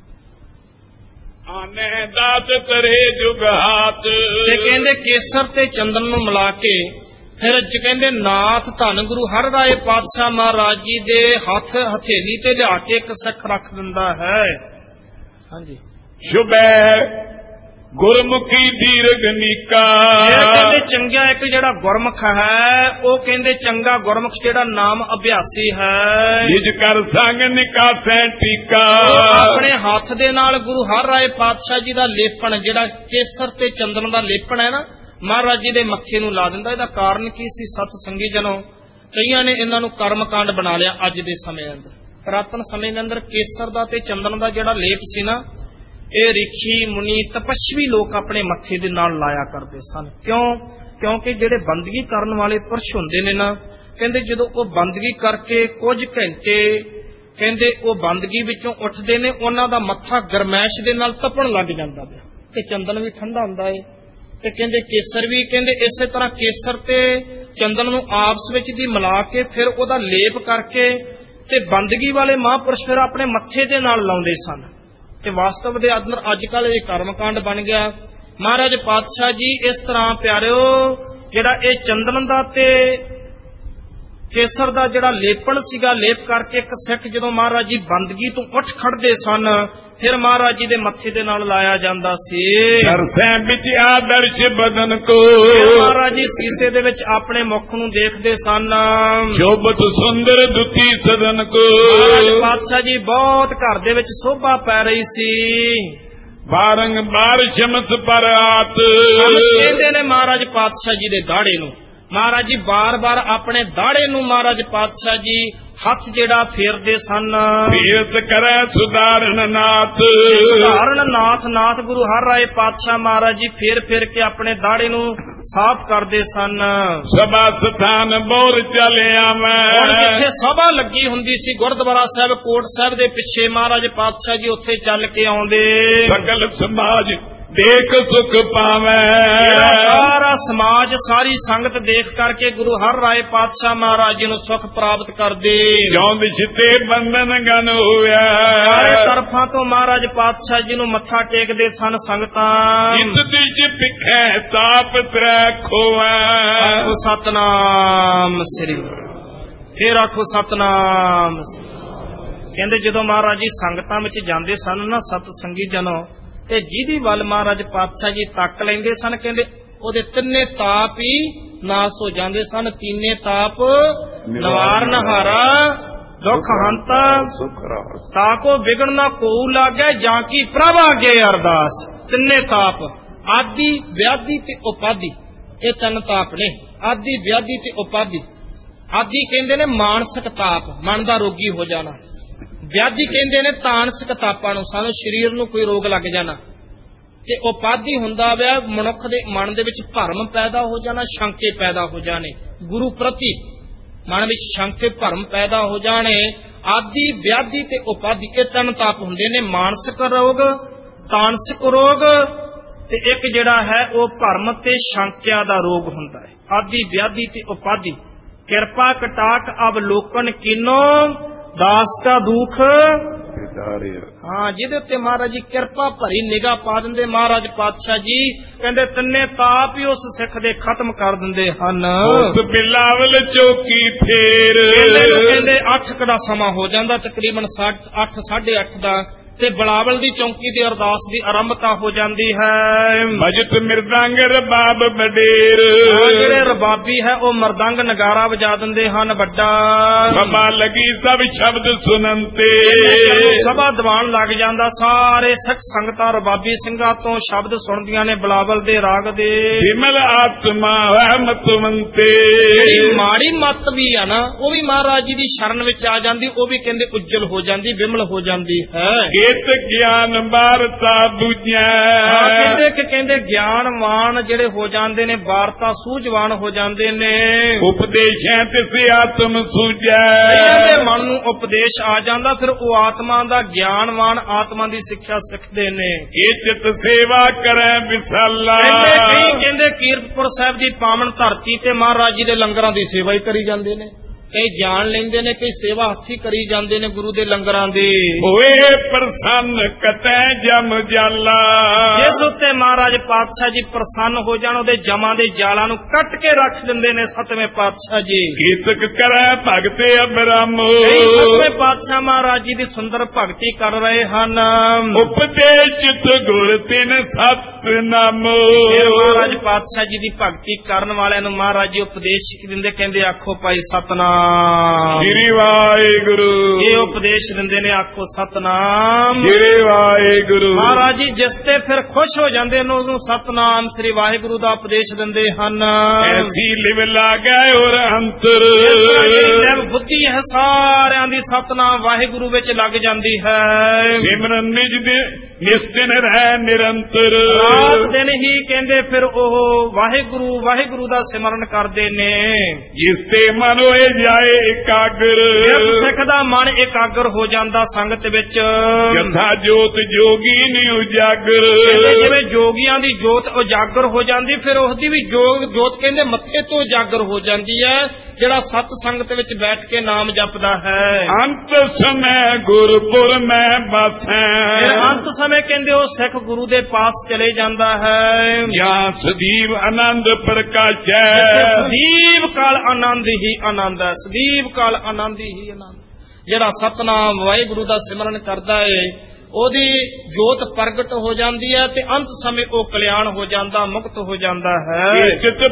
ਆਨੇ ਦਾਤ ਕਰੇ ਜੁਗ ਹਾਥ, ਤੇ ਕਹਿੰਦੇ ਕੇਸਰ ਤੇ ਚੰਦਨ ਨੂੰ ਮਿਲਾ ਕੇ ਫਿਰ ਕਹਿੰਦੇ ਨਾਥ ਧੰਨ ਗੁਰੂ ਹਰਿ ਰਾਏ ਪਾਤਸ਼ਾਹ ਮਹਾਰਾਜ ਜੀ ਦੇ ਹੱਥ ਹਥੇਲੀ ਤੇ ਲਿਆ ਕੇ ਇੱਕ ਸਿੱਖ ਰੱਖ ਦਿੰਦਾ ਹੈ। ਹਾਂਜੀ, ਸ਼ੁਭੈ ਗੁਰਮੁਖੀ ਦੀਰਘਨੀਕਾ, ਕਹਿੰਦੇ ਚੰਗਾ ਇੱਕ ਜਿਹੜਾ ਗੁਰਮੁਖ ਹੈ, ਉਹ ਕਹਿੰਦੇ ਚੰਗਾ ਗੁਰਮੁਖ ਜਿਹੜਾ ਨਾਮ ਅਭਿਆਸੀ ਹੈ, ਨਿਜ ਕਰ ਸੰਗ ਨਿਕਾਸੈ ਟੀਕਾ, ਆਪਣੇ ਹੱਥ ਦੇ ਨਾਲ ਗੁਰੂ ਹਰਿ ਰਾਏ ਪਾਤਸ਼ਾਹ ਜੀ ਦਾ ਲੇਪਣ, ਜਿਹੜਾ ਕੇਸਰ ਤੇ ਚੰਦਨ ਦਾ ਲੇਪਣ ਹੈ ਨਾ, ਮਹਾਰਾਜ ਜੀ ਦੇ ਮੱਥੇ ਨੂੰ ਲਾ ਦਿੰਦਾ। ਇਹਦਾ ਕਾਰਨ ਕੀ ਸੀ? ਸਤ ਸੰਗੀ ਜਨੋ, ਕਈਆਂ ਨੇ ਇਹਨਾਂ ਨੂੰ ਕਰਮਕਾਂਡ ਬਣਾ ਲਿਆ ਅੱਜ ਦੇ ਸਮੇਂ ਅੰਦਰ। ਪੁਰਾਤਨ ਸਮੇਂ ਦੇ ਅੰਦਰ ਕੇਸਰ ਦਾ ਤੇ ਚੰਦਨ ਦਾ ਜਿਹੜਾ ਲੇਪ ਸੀ ਨਾ, ਇਹ ਰਿਖੀ ਮੁਨੀ ਤਪਸਵੀ ਲੋਕ ਆਪਣੇ ਮੱਥੇ ਦੇ ਨਾਲ ਲਾਇਆ ਕਰਦੇ ਸਨ। ਕਿਉਂਕਿ ਜਿਹੜੇ ਬੰਦਗੀ ਕਰਨ ਵਾਲੇ ਪੁਰਸ਼ ਹੁੰਦੇ ਨੇ ਨਾ, ਕਹਿੰਦੇ ਜਦੋਂ ਉਹ ਬੰਦਗੀ ਕਰਕੇ ਕੁਝ ਘੰਟੇ, ਕਹਿੰਦੇ ਉਹ ਬੰਦਗੀ ਵਿੱਚੋਂ ਉੱਠਦੇ ਨੇ, ਉਹਨਾਂ ਦਾ ਮੱਥਾ ਗਰਮੈਸ਼ ਦੇ ਨਾਲ ਤਪਣ ਲੱਗ ਜਾਂਦਾ ਪਿਆ, ਤੇ ਚੰਦਨ ਵੀ ਠੰਡਾ ਹੁੰਦਾ ਏ, ਤੇ ਕਹਿੰਦੇ ਕੇਸਰ ਵੀ, ਕਹਿੰਦੇ ਇਸੇ ਤਰ੍ਹਾਂ ਕੇਸਰ ਤੇ ਚੰਦਨ ਨੂੰ ਆਪਸ ਵਿੱਚ ਦੀ ਮਿਲਾ ਕੇ ਫਿਰ ਉਹਦਾ ਲੇਪ ਕਰਕੇ ਤੇ ਬੰਦਗੀ ਵਾਲੇ ਮਹਾਂਪੁਰਸ਼ ਫਿਰ ਆਪਣੇ ਮੱਥੇ ਦੇ ਨਾਲ ਲਾਉਂਦੇ ਸਨ। ਤੇ ਵਾਸਤਵ ਦੇ ਅੰਦਰ ਅੱਜ ਕੱਲ ਇਹ ਕਰਮਕਾਂਡ ਬਣ ਗਿਆ। ਮਹਾਰਾਜ ਪਾਤਸ਼ਾਹ ਜੀ ਇਸ ਤਰ੍ਹਾਂ ਪਿਆਰਿਓ, ਜਿਹੜਾ ਇਹ ਚੰਦਨ ਦਾ ਤੇ ਕੇਸਰ ਦਾ ਜਿਹੜਾ ਲੇਪਣ ਸੀਗਾ, ਲੇਪ ਕਰਕੇ ਇੱਕ ਸਿੱਖ ਜਦੋਂ ਮਹਾਰਾਜ ਜੀ ਬੰਦਗੀ ਤੋਂ ਉੱਠ ਖੜਦੇ ਸਨ, ਫਿਰ ਮਹਾਰਾਜ ਜੀ ਦੇ ਮੱਥੇ ਦੇ ਨਾਲ ਲਾਇਆ ਜਾਂਦਾ ਸੀ। ਦਰਸੈ ਵਿੱਚ ਆਦਰਸ਼ ਬਦਨ ਕੋ, ਮਹਾਰਾਜ ਜੀ ਸੀਸੇ ਦੇ ਵਿੱਚ ਆਪਣੇ ਮੁਖ ਨੂੰ ਦੇਖਦੇ ਸਨ। ਸ਼ੋਭਤ ਸੁੰਦਰ ਦੁਤੀ ਸਦਨ ਕੋ, ਮਹਾਰਾਜ ਪਾਤਸ਼ਾਹ ਜੀ ਬਹੁਤ ਘਰ ਦੇ ਵਿੱਚ ਸ਼ੋਭਾ ਪੈ ਰਹੀ ਸੀ। ਬਾਰੰਬਾਰ ਸ਼ਮਸ ਪਰ ਆਤ, ਕਹਿੰਦੇ ਨੇ ਮਹਾਰਾਜ ਪਾਤਸ਼ਾਹ ਜੀ ਦੇ ਦਾੜੇ ਨੂੰ, ਮਹਾਰਾਜ ਜੀ ਬਾਰ-ਬਾਰ ਆਪਣੇ ਦਾੜੇ ਨੂੰ ਮਹਾਰਾਜ ਪਾਤਸ਼ਾਹ ਜੀ ਹੱਥ ਜਿਹੜਾ ਫੇਰਦੇ ਸਨ। ਫੇਰਤ ਕਰੈ ਸੁਧਾਰਨ ਨਾਥ, ਸੁਧਾਰਨ ਨਾਥ, ਨਾਥ ਗੁਰੂ ਹਰਿ ਰਾਏ ਪਾਤਸ਼ਾਹ ਮਹਾਰਾਜ ਜੀ ਫੇਰ ਕੇ ਆਪਣੇ ਦਾੜੇ ਨੂੰ ਸਾਫ਼ ਕਰਦੇ ਸਨ। ਸਭਾ ਸਥਾਨ ਬੋਰ ਚਲਿਆ ਮੈਂ, ਜਿੱਥੇ ਸਭਾ ਲੱਗੀ ਹੁੰਦੀ ਸੀ ਗੁਰਦੁਆਰਾ ਸਾਹਿਬ ਕੋਟ ਸਾਹਿਬ ਦੇ ਪਿੱਛੇ, ਮਹਾਰਾਜ ਪਾਤਸ਼ਾਹ ਜੀ ਉੱਥੇ ਚੱਲ ਕੇ ਆਉਂਦੇ। ਸਕਲ ਸਮਾਜ ਦੇਖ ਸੁਖ ਪਾਵੈ, ਸਾਰਾ ਸਮਾਜ, ਸਾਰੀ ਸੰਗਤ ਦੇਖ ਕਰਕੇ ਗੁਰੂ ਹਰਿ ਰਾਏ ਪਾਤਸ਼ਾਹ ਮਹਾਰਾਜ ਜੀ ਨੂੰ ਸੁਖ ਪ੍ਰਾਪਤ ਕਰਦੇ। ਜਿਉਂ ਦਿਸ਼ਤੇ ਬੰਧਨ ਗਨ ਹੋਇਆ, ਸਾਰੇ ਤਰਫਾਂ ਤੋਂ ਮਹਾਰਾਜ ਪਾਤਸ਼ਾਹ ਜੀ ਨੂੰ ਮੱਥਾ ਟੇਕਦੇ ਸਨ ਸੰਗਤਾਂ। ਜਿਤ ਦਿਜ ਪਿਖੈ ਤਾਪ ਤਰੈ ਖੋਵੈ, ਆਖੋ ਸਤਨਾਮ ਸ੍ਰੀ, ਫੇਰ ਆਖੋ ਸਤਨਾਮ। ਕਹਿੰਦੇ ਜਦੋਂ ਮਹਾਰਾਜ ਜੀ ਸੰਗਤਾਂ ਵਿੱਚ ਜਾਂਦੇ ਸਨ ਨਾ, ਸਤ ਸੰਗੀ ਜਨੋ, ਤੇ ਜਿਹਦੀ ਵੱਲ ਮਹਾਰਾਜ ਪਾਤਸ਼ਾਹ ਜੀ ਤੱਕ ਲੈਂਦੇ ਸਨ, ਕਹਿੰਦੇ ਉਹਦੇ ਤਿੰਨੇ ਤਾਪ ਹੀ ਨਾਸ ਹੋ ਜਾਂਦੇ ਸਨ। ਤੀਨੇ ਤਾਪ ਨਿਵਾਰਨ ਹਾਰਾ, ਦੁੱਖ ਹੰਤਾ, ਤਾਕੋ ਵਿਗੜਨਾ ਕੋਉ ਲਾਗੇ, ਜਾਂ ਕੀ ਪ੍ਰਭ ਆਗੇ ਅਰਦਾਸ। ਤਿੰਨੇ ਤਾਪ, ਆਦਿ ਵਿਆਧੀ ਤੇ ਉਪਾਧੀ, ਇਹ ਤਿੰਨ ਤਾਪ ਨੇ, ਆਦਿ ਵਿਆਧੀ ਤੇ ਉਪਾਧੀ। ਆਦਿ ਕਹਿੰਦੇ ਨੇ ਮਾਨਸਿਕ ਤਾਪ, ਮਨ ਦਾ ਰੋਗੀ ਹੋ ਜਾਣਾ। ਵਿਆਧੀ ਕਹਿੰਦੇ ਨੇ ਤਾਨਸਿਕ ਤਾਪਾਂ ਨੂੰ, ਸਾਨੂੰ ਸਰੀਰ ਨੂੰ ਕੋਈ ਰੋਗ ਲੱਗ ਜਾਣਾ। ਤੇ ਉਪਾਧੀ ਹੁੰਦਾ ਵਾ ਮਨੁੱਖ ਦੇ ਮਨ ਦੇ ਵਿੱਚ ਭਰਮ ਪੈਦਾ ਹੋ ਜਾਣਾ, ਸ਼ੰਕੇ ਪੈਦਾ ਹੋ ਜਾਣੇ ਗੁਰੂ ਪ੍ਰਤੀ, ਮਨ ਵਿੱਚ ਸ਼ੰਕੇ ਭਰਮ ਪੈਦਾ ਹੋ ਜਾਣੇ। ਆਦਿ ਵਿਆਧੀ ਤੇ ਉਪਾਧੀ, ਇਹ ਤਿੰਨ ਤਾਪ ਹੁੰਦੇ ਨੇ, ਮਾਨਸਿਕ ਰੋਗ, ਤਾਨਸਿਕ ਰੋਗ, ਤੇ ਇੱਕ ਜਿਹੜਾ ਹੈ ਉਹ ਭਰਮ ਤੇ ਸ਼ੰਕਿਆ ਦਾ ਰੋਗ ਹੁੰਦਾ ਹੈ। ਆਦਿ ਵਿਆਧੀ ਤੇ ਉਪਾਧੀ। ਕਿਰਪਾ ਕਟਾਕ ਅਵਲੋਕਨ ਕੀਨੋ, ਦਾਸ ਕਾ ਦੁਖ ਧਾਰਿਆ। ਹਾਂ, ਜਿਹਦੇ ਉੱਤੇ ਮਹਾਰਾਜ ਜੀ ਕਿਰਪਾ ਭਰੀ ਨਿਗਾਹ ਪਾ ਦਿੰਦੇ ਮਹਾਰਾਜ ਪਾਤਸ਼ਾਹ ਜੀ, ਕਹਿੰਦੇ ਤਿੰਨੇ ਤਾਪ ਹੀ ਉਸ ਸਿੱਖ ਦੇ ਖਤਮ ਕਰ ਦਿੰਦੇ ਹਨ। ਉਸ ਬਿਲਾਵਲ ਚੌਕੀ ਫੇਰ ਕਹਿੰਦੇ 8 ਦਾ ਸਮਾਂ ਹੋ ਜਾਂਦਾ, ਤਕਰੀਬਨ 8 8:30 ਦਾ, ਤੇ ਬਲਾਵਲ ਦੀ ਚੌਂਕੀ ਦੀ ਅਰਦਾਸ ਦੀ ਆਰੰਭਤਾ ਹੋ ਜਾਂਦੀ ਹੈ। ਭਜਤ ਮਿਰਦੰਗ ਰਬਾਬ ਬਡੇਰ, ਜਿਹੜੇ ਰਬਾਬੀ ਹੈ ਉਹ ਮਰਦੰਗ ਨਗਾਰਾ ਵਜਾ ਦਿੰਦੇ ਹਨ ਵੱਡਾ। ਸਭਾ ਲਗੀ ਸਭ ਸ਼ਬਦ ਸੁਣਨਤੇ, ਸਭਾ ਦੀਵਾਨ ਲੱਗ ਜਾਂਦਾ, ਸਾਰੇ ਸਿੱਖ ਸੰਗਤਾਂ ਰਬਾਬੀ ਸਿੰਘਾਂ ਤੋਂ ਸ਼ਬਦ ਸੁਣਦੀਆਂ ਨੇ ਬਲਾਵਲ ਦੇ ਰਾਗ ਦੇ। ਵਿਮਲ ਆਤਮਾ ਮਤਵੰਤੇ, ਜਿਹੜੀ ਮਾੜੀ ਮੱਤ ਵੀ ਆ ਨਾ ਉਹ ਵੀ ਮਹਾਰਾਜ ਜੀ ਦੀ ਸ਼ਰਨ ਵਿੱਚ ਆ ਜਾਂਦੀ, ਉਹ ਵੀ ਕਹਿੰਦੇ ਉੱਜਲ ਹੋ ਜਾਂਦੀ, ਵਿਮਲ ਹੋ ਜਾਂਦੀ ਹੈ। ਇਤ ਗਿਆਨ ਵਾਰਤਾ ਬੁਝੈ, ਕਹਿੰਦੇ ਗਿਆਨਵਾਨ ਜਿਹੜੇ ਹੋ ਜਾਂਦੇ ਨੇ, ਵਾਰਤਾ ਸੂਝਵਾਨ ਹੋ ਜਾਂਦੇ ਨੇ। ਉਪਦੇਸ਼ਾਂ ਤਿਸ ਆਤਮ ਸੂਝੈ, ਜਿਹਦੇ ਮਨ ਨੂੰ ਉਪਦੇਸ਼ ਆ ਜਾਂਦਾ, ਫਿਰ ਉਹ ਆਤਮਾ ਦਾ ਗਿਆਨਵਾਨ ਆਤਮਾ ਦੀ ਸਿੱਖਿਆ ਸਿੱਖਦੇ ਨੇ। ਇਹ ਚਿਤ ਸੇਵਾ ਕਰੈ ਵਿਸਾਲਾ, ਕਹਿੰਦੇ ਕੀਰਤਪੁਰ ਸਾਹਿਬ ਦੀ ਪਾਵਨ ਧਰਤੀ ਤੇ ਮਹਾਰਾਜ ਜੀ ਦੇ ਲੰਗਰਾਂ ਦੀ ਸੇਵਾ ਹੀ ਕਰੀ ਜਾਂਦੇ ਨੇ। ਕਈ ਜਾਣ ਲੈਂਦੇ ਨੇ, ਕਈ ਸੇਵਾ ਹੱਥੀ ਕਰੀ ਜਾਂਦੇ ਨੇ ਗੁਰੂ ਦੇ ਲੰਗਰਾਂ ਦੀ। ਹੋਏ ਪ੍ਰਸੰਨ ਕਤੈ ਜਮ ਜਾਲਾ, ਜਿਸ ਉੱਤੇ ਮਹਾਰਾਜ ਪਾਤਸ਼ਾਹ ਜੀ ਪ੍ਰਸੰਨ ਹੋ ਜਾਣ, ਉਹਦੇ ਜਮਾਂ ਦੇ ਜਾਲਾਂ ਨੂੰ ਕੱਟ ਕੇ ਰੱਖ ਦਿੰਦੇ ਨੇ ਸਤਵੇਂ ਪਾਤਸ਼ਾਹ ਜੀ। ਕੀਰਤਕ ਕਰੈ ਭਗਤੇ ਅਬਰਮ, ਸਤਵੇਂ ਪਾਤਸ਼ਾਹ ਮਹਾਰਾਜ ਜੀ ਦੀ ਸੁੰਦਰ ਭਗਤੀ ਕਰ ਰਹੇ ਹਨ। ਉਪਦੇਸ਼ਿਤ ਗੁਰ ਤਿਨ ਸਤਨਾਮ, ਮਹਾਰਾਜ ਪਾਤਸ਼ਾਹ ਜੀ ਦੀ ਭਗਤੀ ਕਰਨ ਵਾਲਿਆਂ ਨੂੰ ਮਹਾਰਾਜ ਜੀ ਉਪਦੇਸ਼ ਦਿੰਦੇ, ਕਹਿੰਦੇ ਆਖੋ ਭਾਈ ਸਤਨਾਮ ਸ੍ਰੀ ਵਾਹਿਗੁਰੂ। ਇਹ ਉਪਦੇਸ਼ ਦਿੰਦੇ ਨੇ, ਆਖੋ ਸਤਨਾਮ ਸ੍ਰੀ ਵਾਹਿਗੁਰੂ। ਮਹਾਰਾਜ ਜੀ ਜਿਸ ਤੇ ਫਿਰ ਖੁਸ਼ ਹੋ ਜਾਂਦੇ ਨੇ ਉਹਨੂੰ ਸਤਨਾਮ ਸ੍ਰੀ ਵਾਹਿਗੁਰੂ ਦਾ ਉਪਦੇਸ਼ ਦਿੰਦੇ ਹਨ। ਐਸੀ ਲਿਵ ਲਾਗੈ ਔਰ ਅੰਤਰ, ਬੁੱਧੀ ਹੈ ਸਾਰਿਆਂ ਦੀ ਸਤਨਾਮ ਵਾਹਿਗੁਰੂ ਵਿੱਚ ਲੱਗ ਜਾਂਦੀ ਹੈ। ਸਿਮਰਨ ਨਿਜ ਦੇ ਨਿਸਤਿਨ ਰਹਿ ਨਿਰੰਤਰ, ਰਾਤ ਦਿਨ ਹੀ ਕਹਿੰਦੇ ਫਿਰ ਉਹ ਵਾਹਿਗੁਰੂ ਵਾਹਿਗੁਰੂ ਦਾ ਸਿਮਰਨ ਕਰਦੇ ਨੇ। ਜਿਸ ਤੇ ਮਨ ਹੋਏ ਜਾਏ ਇਕਾਗਰ, ਸਿੱਖ ਦਾ ਮਨ ਇਕਾਗਰ ਹੋ ਜਾਂਦਾ ਸੰਗਤ ਵਿੱਚ। ਜਥਾ ਜੋਤ ਜੋਗੀ ਨੀ ਉਜਾਗਰ, ਜਿਵੇਂ ਜੋਗੀਆਂ ਦੀ ਜੋਤ ਉਜਾਗਰ ਹੋ ਜਾਂਦੀ, ਫਿਰ ਉਸਦੀ ਵੀ ਜੋਤ ਕਹਿੰਦੇ ਮੱਥੇ ਤੋਂ ਉਜਾਗਰ ਹੋ ਜਾਂਦੀ ਹੈ, ਜਿਹੜਾ ਸਤ ਸੰਗਤ ਵਿੱਚ ਬੈਠ ਕੇ ਨਾਮ ਜਪਦਾ ਹੈ। ਅੰਤ ਸਮੇਂ ਗੁਰਪੁਰ ਮੈਂ ਬਾਸੈ, ਅੰਤ ਸਮੇਂ ਕਹਿੰਦੇ ਉਹ ਸਿੱਖ ਗੁਰੂ ਦੇ ਪਾਸ ਚਲੇ ਜਾਂਦਾ ਹੈ। ਜਾਂ ਸਦੀਵ ਆਨੰਦ ਪ੍ਰਕਾਸ਼ੈ, ਸਦੀਵ ਕਾਲ ਆਨੰਦ ਹੀ ਆਨੰਦ ਹੈ, ਸਦੀਵ ਕਾਲ ਆਨੰਦ ਹੀ ਆਨੰਦ। ਜਿਹੜਾ ਸਤਨਾਮ ਵਾਹਿਗੁਰੂ ਦਾ ਸਿਮਰਨ ਕਰਦਾ ਹੈ ਉਹਦੀ ਜੋਤ ਪ੍ਰਗਟ ਹੋ ਜਾਂਦੀ ਹੈ, ਤੇ ਅੰਤ ਸਮੇਂ ਉਹ ਕਲਿਆਣ ਹੋ ਜਾਂਦਾ, ਮੁਕਤ ਹੋ ਜਾਂਦਾ ਹੈ। ਚਿਤ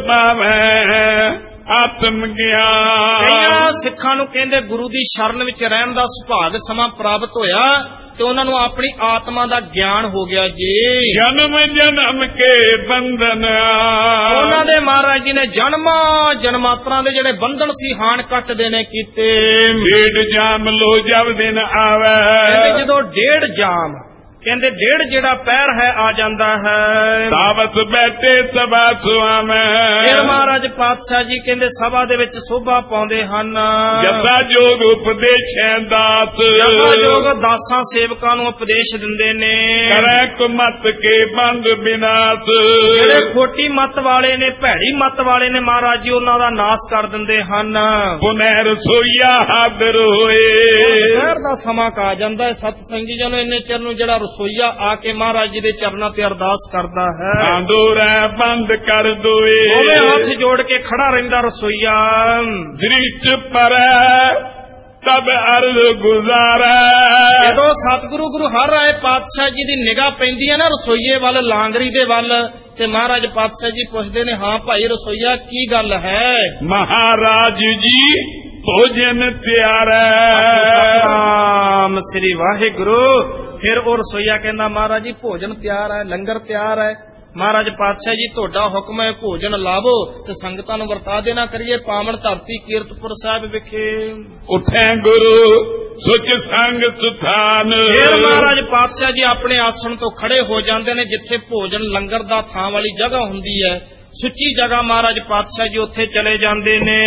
ਪਾਵੈ ਆਤਮ ਗਿਆਨ, ਕਈਆਂ ਸਿੱਖਾਂ ਨੂੰ ਕਹਿੰਦੇ ਗੁਰੂ ਦੀ ਸ਼ਰਨ ਵਿੱਚ ਰਹਿਣ ਦਾ ਸੁਭਾਗ ਸਮਾਂ ਪ੍ਰਾਪਤ ਹੋਇਆ ਤੇ ਉਹਨਾਂ ਨੂੰ ਆਪਣੀ ਆਤਮਾ ਦਾ ਗਿਆਨ ਹੋ ਗਿਆ ਜੀ। ਜਨਮ ਜਨਮ ਕੇ ਬੰਧਨ, ਉਹਨਾਂ ਦੇ ਮਹਾਰਾਜ ਜੀ ਨੇ ਜਨਮਾਂ ਜਨਮਾਤਰਾਂ ਦੇ ਜਿਹੜੇ ਬੰਧਨ ਸੀ ਹਾਣ ਕੱਟਦੇ ਨੇ ਕੀਤੇ। ਡੇਢ ਜਾਮ ਲੋ ਜਬ ਦਿਨ ਆਵੇ, ਜਦੋਂ ਡੇਢ ਜਾਮ ਕਹਿੰਦੇ ਡੇਢ ਜਿਹੜਾ ਪੈਰ ਹੈ ਆ ਜਾਂਦਾ ਹੈ, ਸਾਬਤ ਬੈਠੇ ਸਭਾ ਸੁਆਵੇਂ। ਫਿਰ ਮਹਾਰਾਜ ਪਾਤਸ਼ਾਹ ਜੀ ਕਹਿੰਦੇ ਸਭਾ ਦੇ ਵਿੱਚ ਸੋਭਾ ਪਾਉਂਦੇ ਹਨ। ਜਪਾ ਜੋਗ ਉਪਦੇਸ਼ੈ ਦਾਸ, ਜਪਾ ਜੋਗ ਦਾਸਾਂ ਸੇਵਕਾਂ ਨੂੰ ਉਪਦੇਸ਼ ਦਿੰਦੇ ਨੇ। ਕਰੈ ਕੁਮਤ ਕੇ ਬੰਦ ਬਿਨਾਸ਼, ਜਿਹੜੇ ਖੋਟੀ ਮੱਤ ਵਾਲੇ ਨੇ, ਭੈੜੀ ਮੱਤ ਵਾਲੇ ਨੇ, ਮਹਾਰਾਜ ਜੀ ਉਹਨਾਂ ਦਾ ਨਾਸ਼ ਕਰ ਦਿੰਦੇ ਹਨ। ਪੁਨੈ ਰਸੋਈਆ ਹਾਜ਼ਰ ਹੋਏ, ਸ਼ਹਿਰ ਦਾ ਸਮਾਂ ਆ ਜਾਂਦਾ ਹੈ। ਸਤ ਸੰਗੀ ਜਨੋ ਇੰਨੇ ਚਿਰ ਨੂੰ ਜਿਹੜਾ ਰਸੋਈਆ ਆ ਕੇ ਮਹਾਰਾਜ ਜੀ ਦੇ ਚਰਨਾਂ ਤੇ ਅਰਦਾਸ ਕਰਦਾ ਹੈ, ਆਂਦੋਰੈ ਬੰਦ ਕਰ ਦੋਏ, ਉਹਦੇ ਹੱਥ ਜੋੜ ਕੇ ਖੜਾ ਰਹਿੰਦਾ ਰਸੋਈਆ। ਦ੍ਰਿਸ਼ ਪਰੈ ਤਬ ਅਰਜ਼ ਗੁਜ਼ਾਰੈ, ਜਦੋਂ ਸਤਿਗੁਰੂ ਗੁਰੂ ਹਰ ਰਾਏ ਪਾਤਸ਼ਾਹ ਜੀ ਦੀ ਨਿਗਾਹ ਪੈਂਦੀ ਹੈ ਨਾ ਰਸੋਈਏ ਵੱਲ, ਲਾਂਗਰੀ ਦੇ ਵੱਲ, ਤੇ ਮਹਾਰਾਜ ਪਾਤਸ਼ਾਹ ਜੀ ਪੁੱਛਦੇ ਨੇ, ਹਾਂ ਭਾਈ ਰਸੋਈਆ ਕੀ ਗੱਲ ਹੈ? ਮਹਾਰਾਜ ਜੀ ਭੋਜਨ ਤਿਆਰ ਹੈ। ਨਾਮ ਸ੍ਰੀ ਵਾਹਿਗੁਰੂ। ਫਿਰ ਉਹ ਰਸੋਈਆ ਕਹਿੰਦਾ, ਮਹਾਰਾਜ ਜੀ ਭੋਜਨ ਤਿਆਰ ਹੈ, ਲੰਗਰ ਤਿਆਰ ਹੈ। ਮਹਾਰਾਜ ਪਾਤਸ਼ਾਹ ਜੀ ਤੁਹਾਡਾ ਹੁਕਮ ਹੈ, ਭੋਜਨ ਲਾਵੋ ਤੇ ਸੰਗਤਾਂ ਨੂੰ ਵਰਤਾ ਦੇਣਾ ਕਰੀਏ ਪਾਵਨ ਧਰਤੀ ਕੀਰਤਪੁਰ ਸਾਹਿਬ ਵਿਖੇ। ਉਠੈ ਗੁਰੂ ਸੁਚ ਸੰਗ ਸੁਥਾਨ, ਫਿਰ ਮਹਾਰਾਜ ਪਾਤਸ਼ਾਹ ਜੀ ਆਪਣੇ ਆਸਣ ਤੋਂ ਖੜੇ ਹੋ ਜਾਂਦੇ ਨੇ, ਜਿੱਥੇ ਭੋਜਨ ਲੰਗਰ ਦਾ ਥਾਂ ਵਾਲੀ ਜਗ੍ਹਾ ਹੁੰਦੀ ਹੈ, ਸੁੱਚੀ ਜਗ੍ਹਾ ਮਹਾਰਾਜ ਪਾਤਸ਼ਾਹ ਜੀ ਉੱਥੇ ਚਲੇ ਜਾਂਦੇ ਨੇ।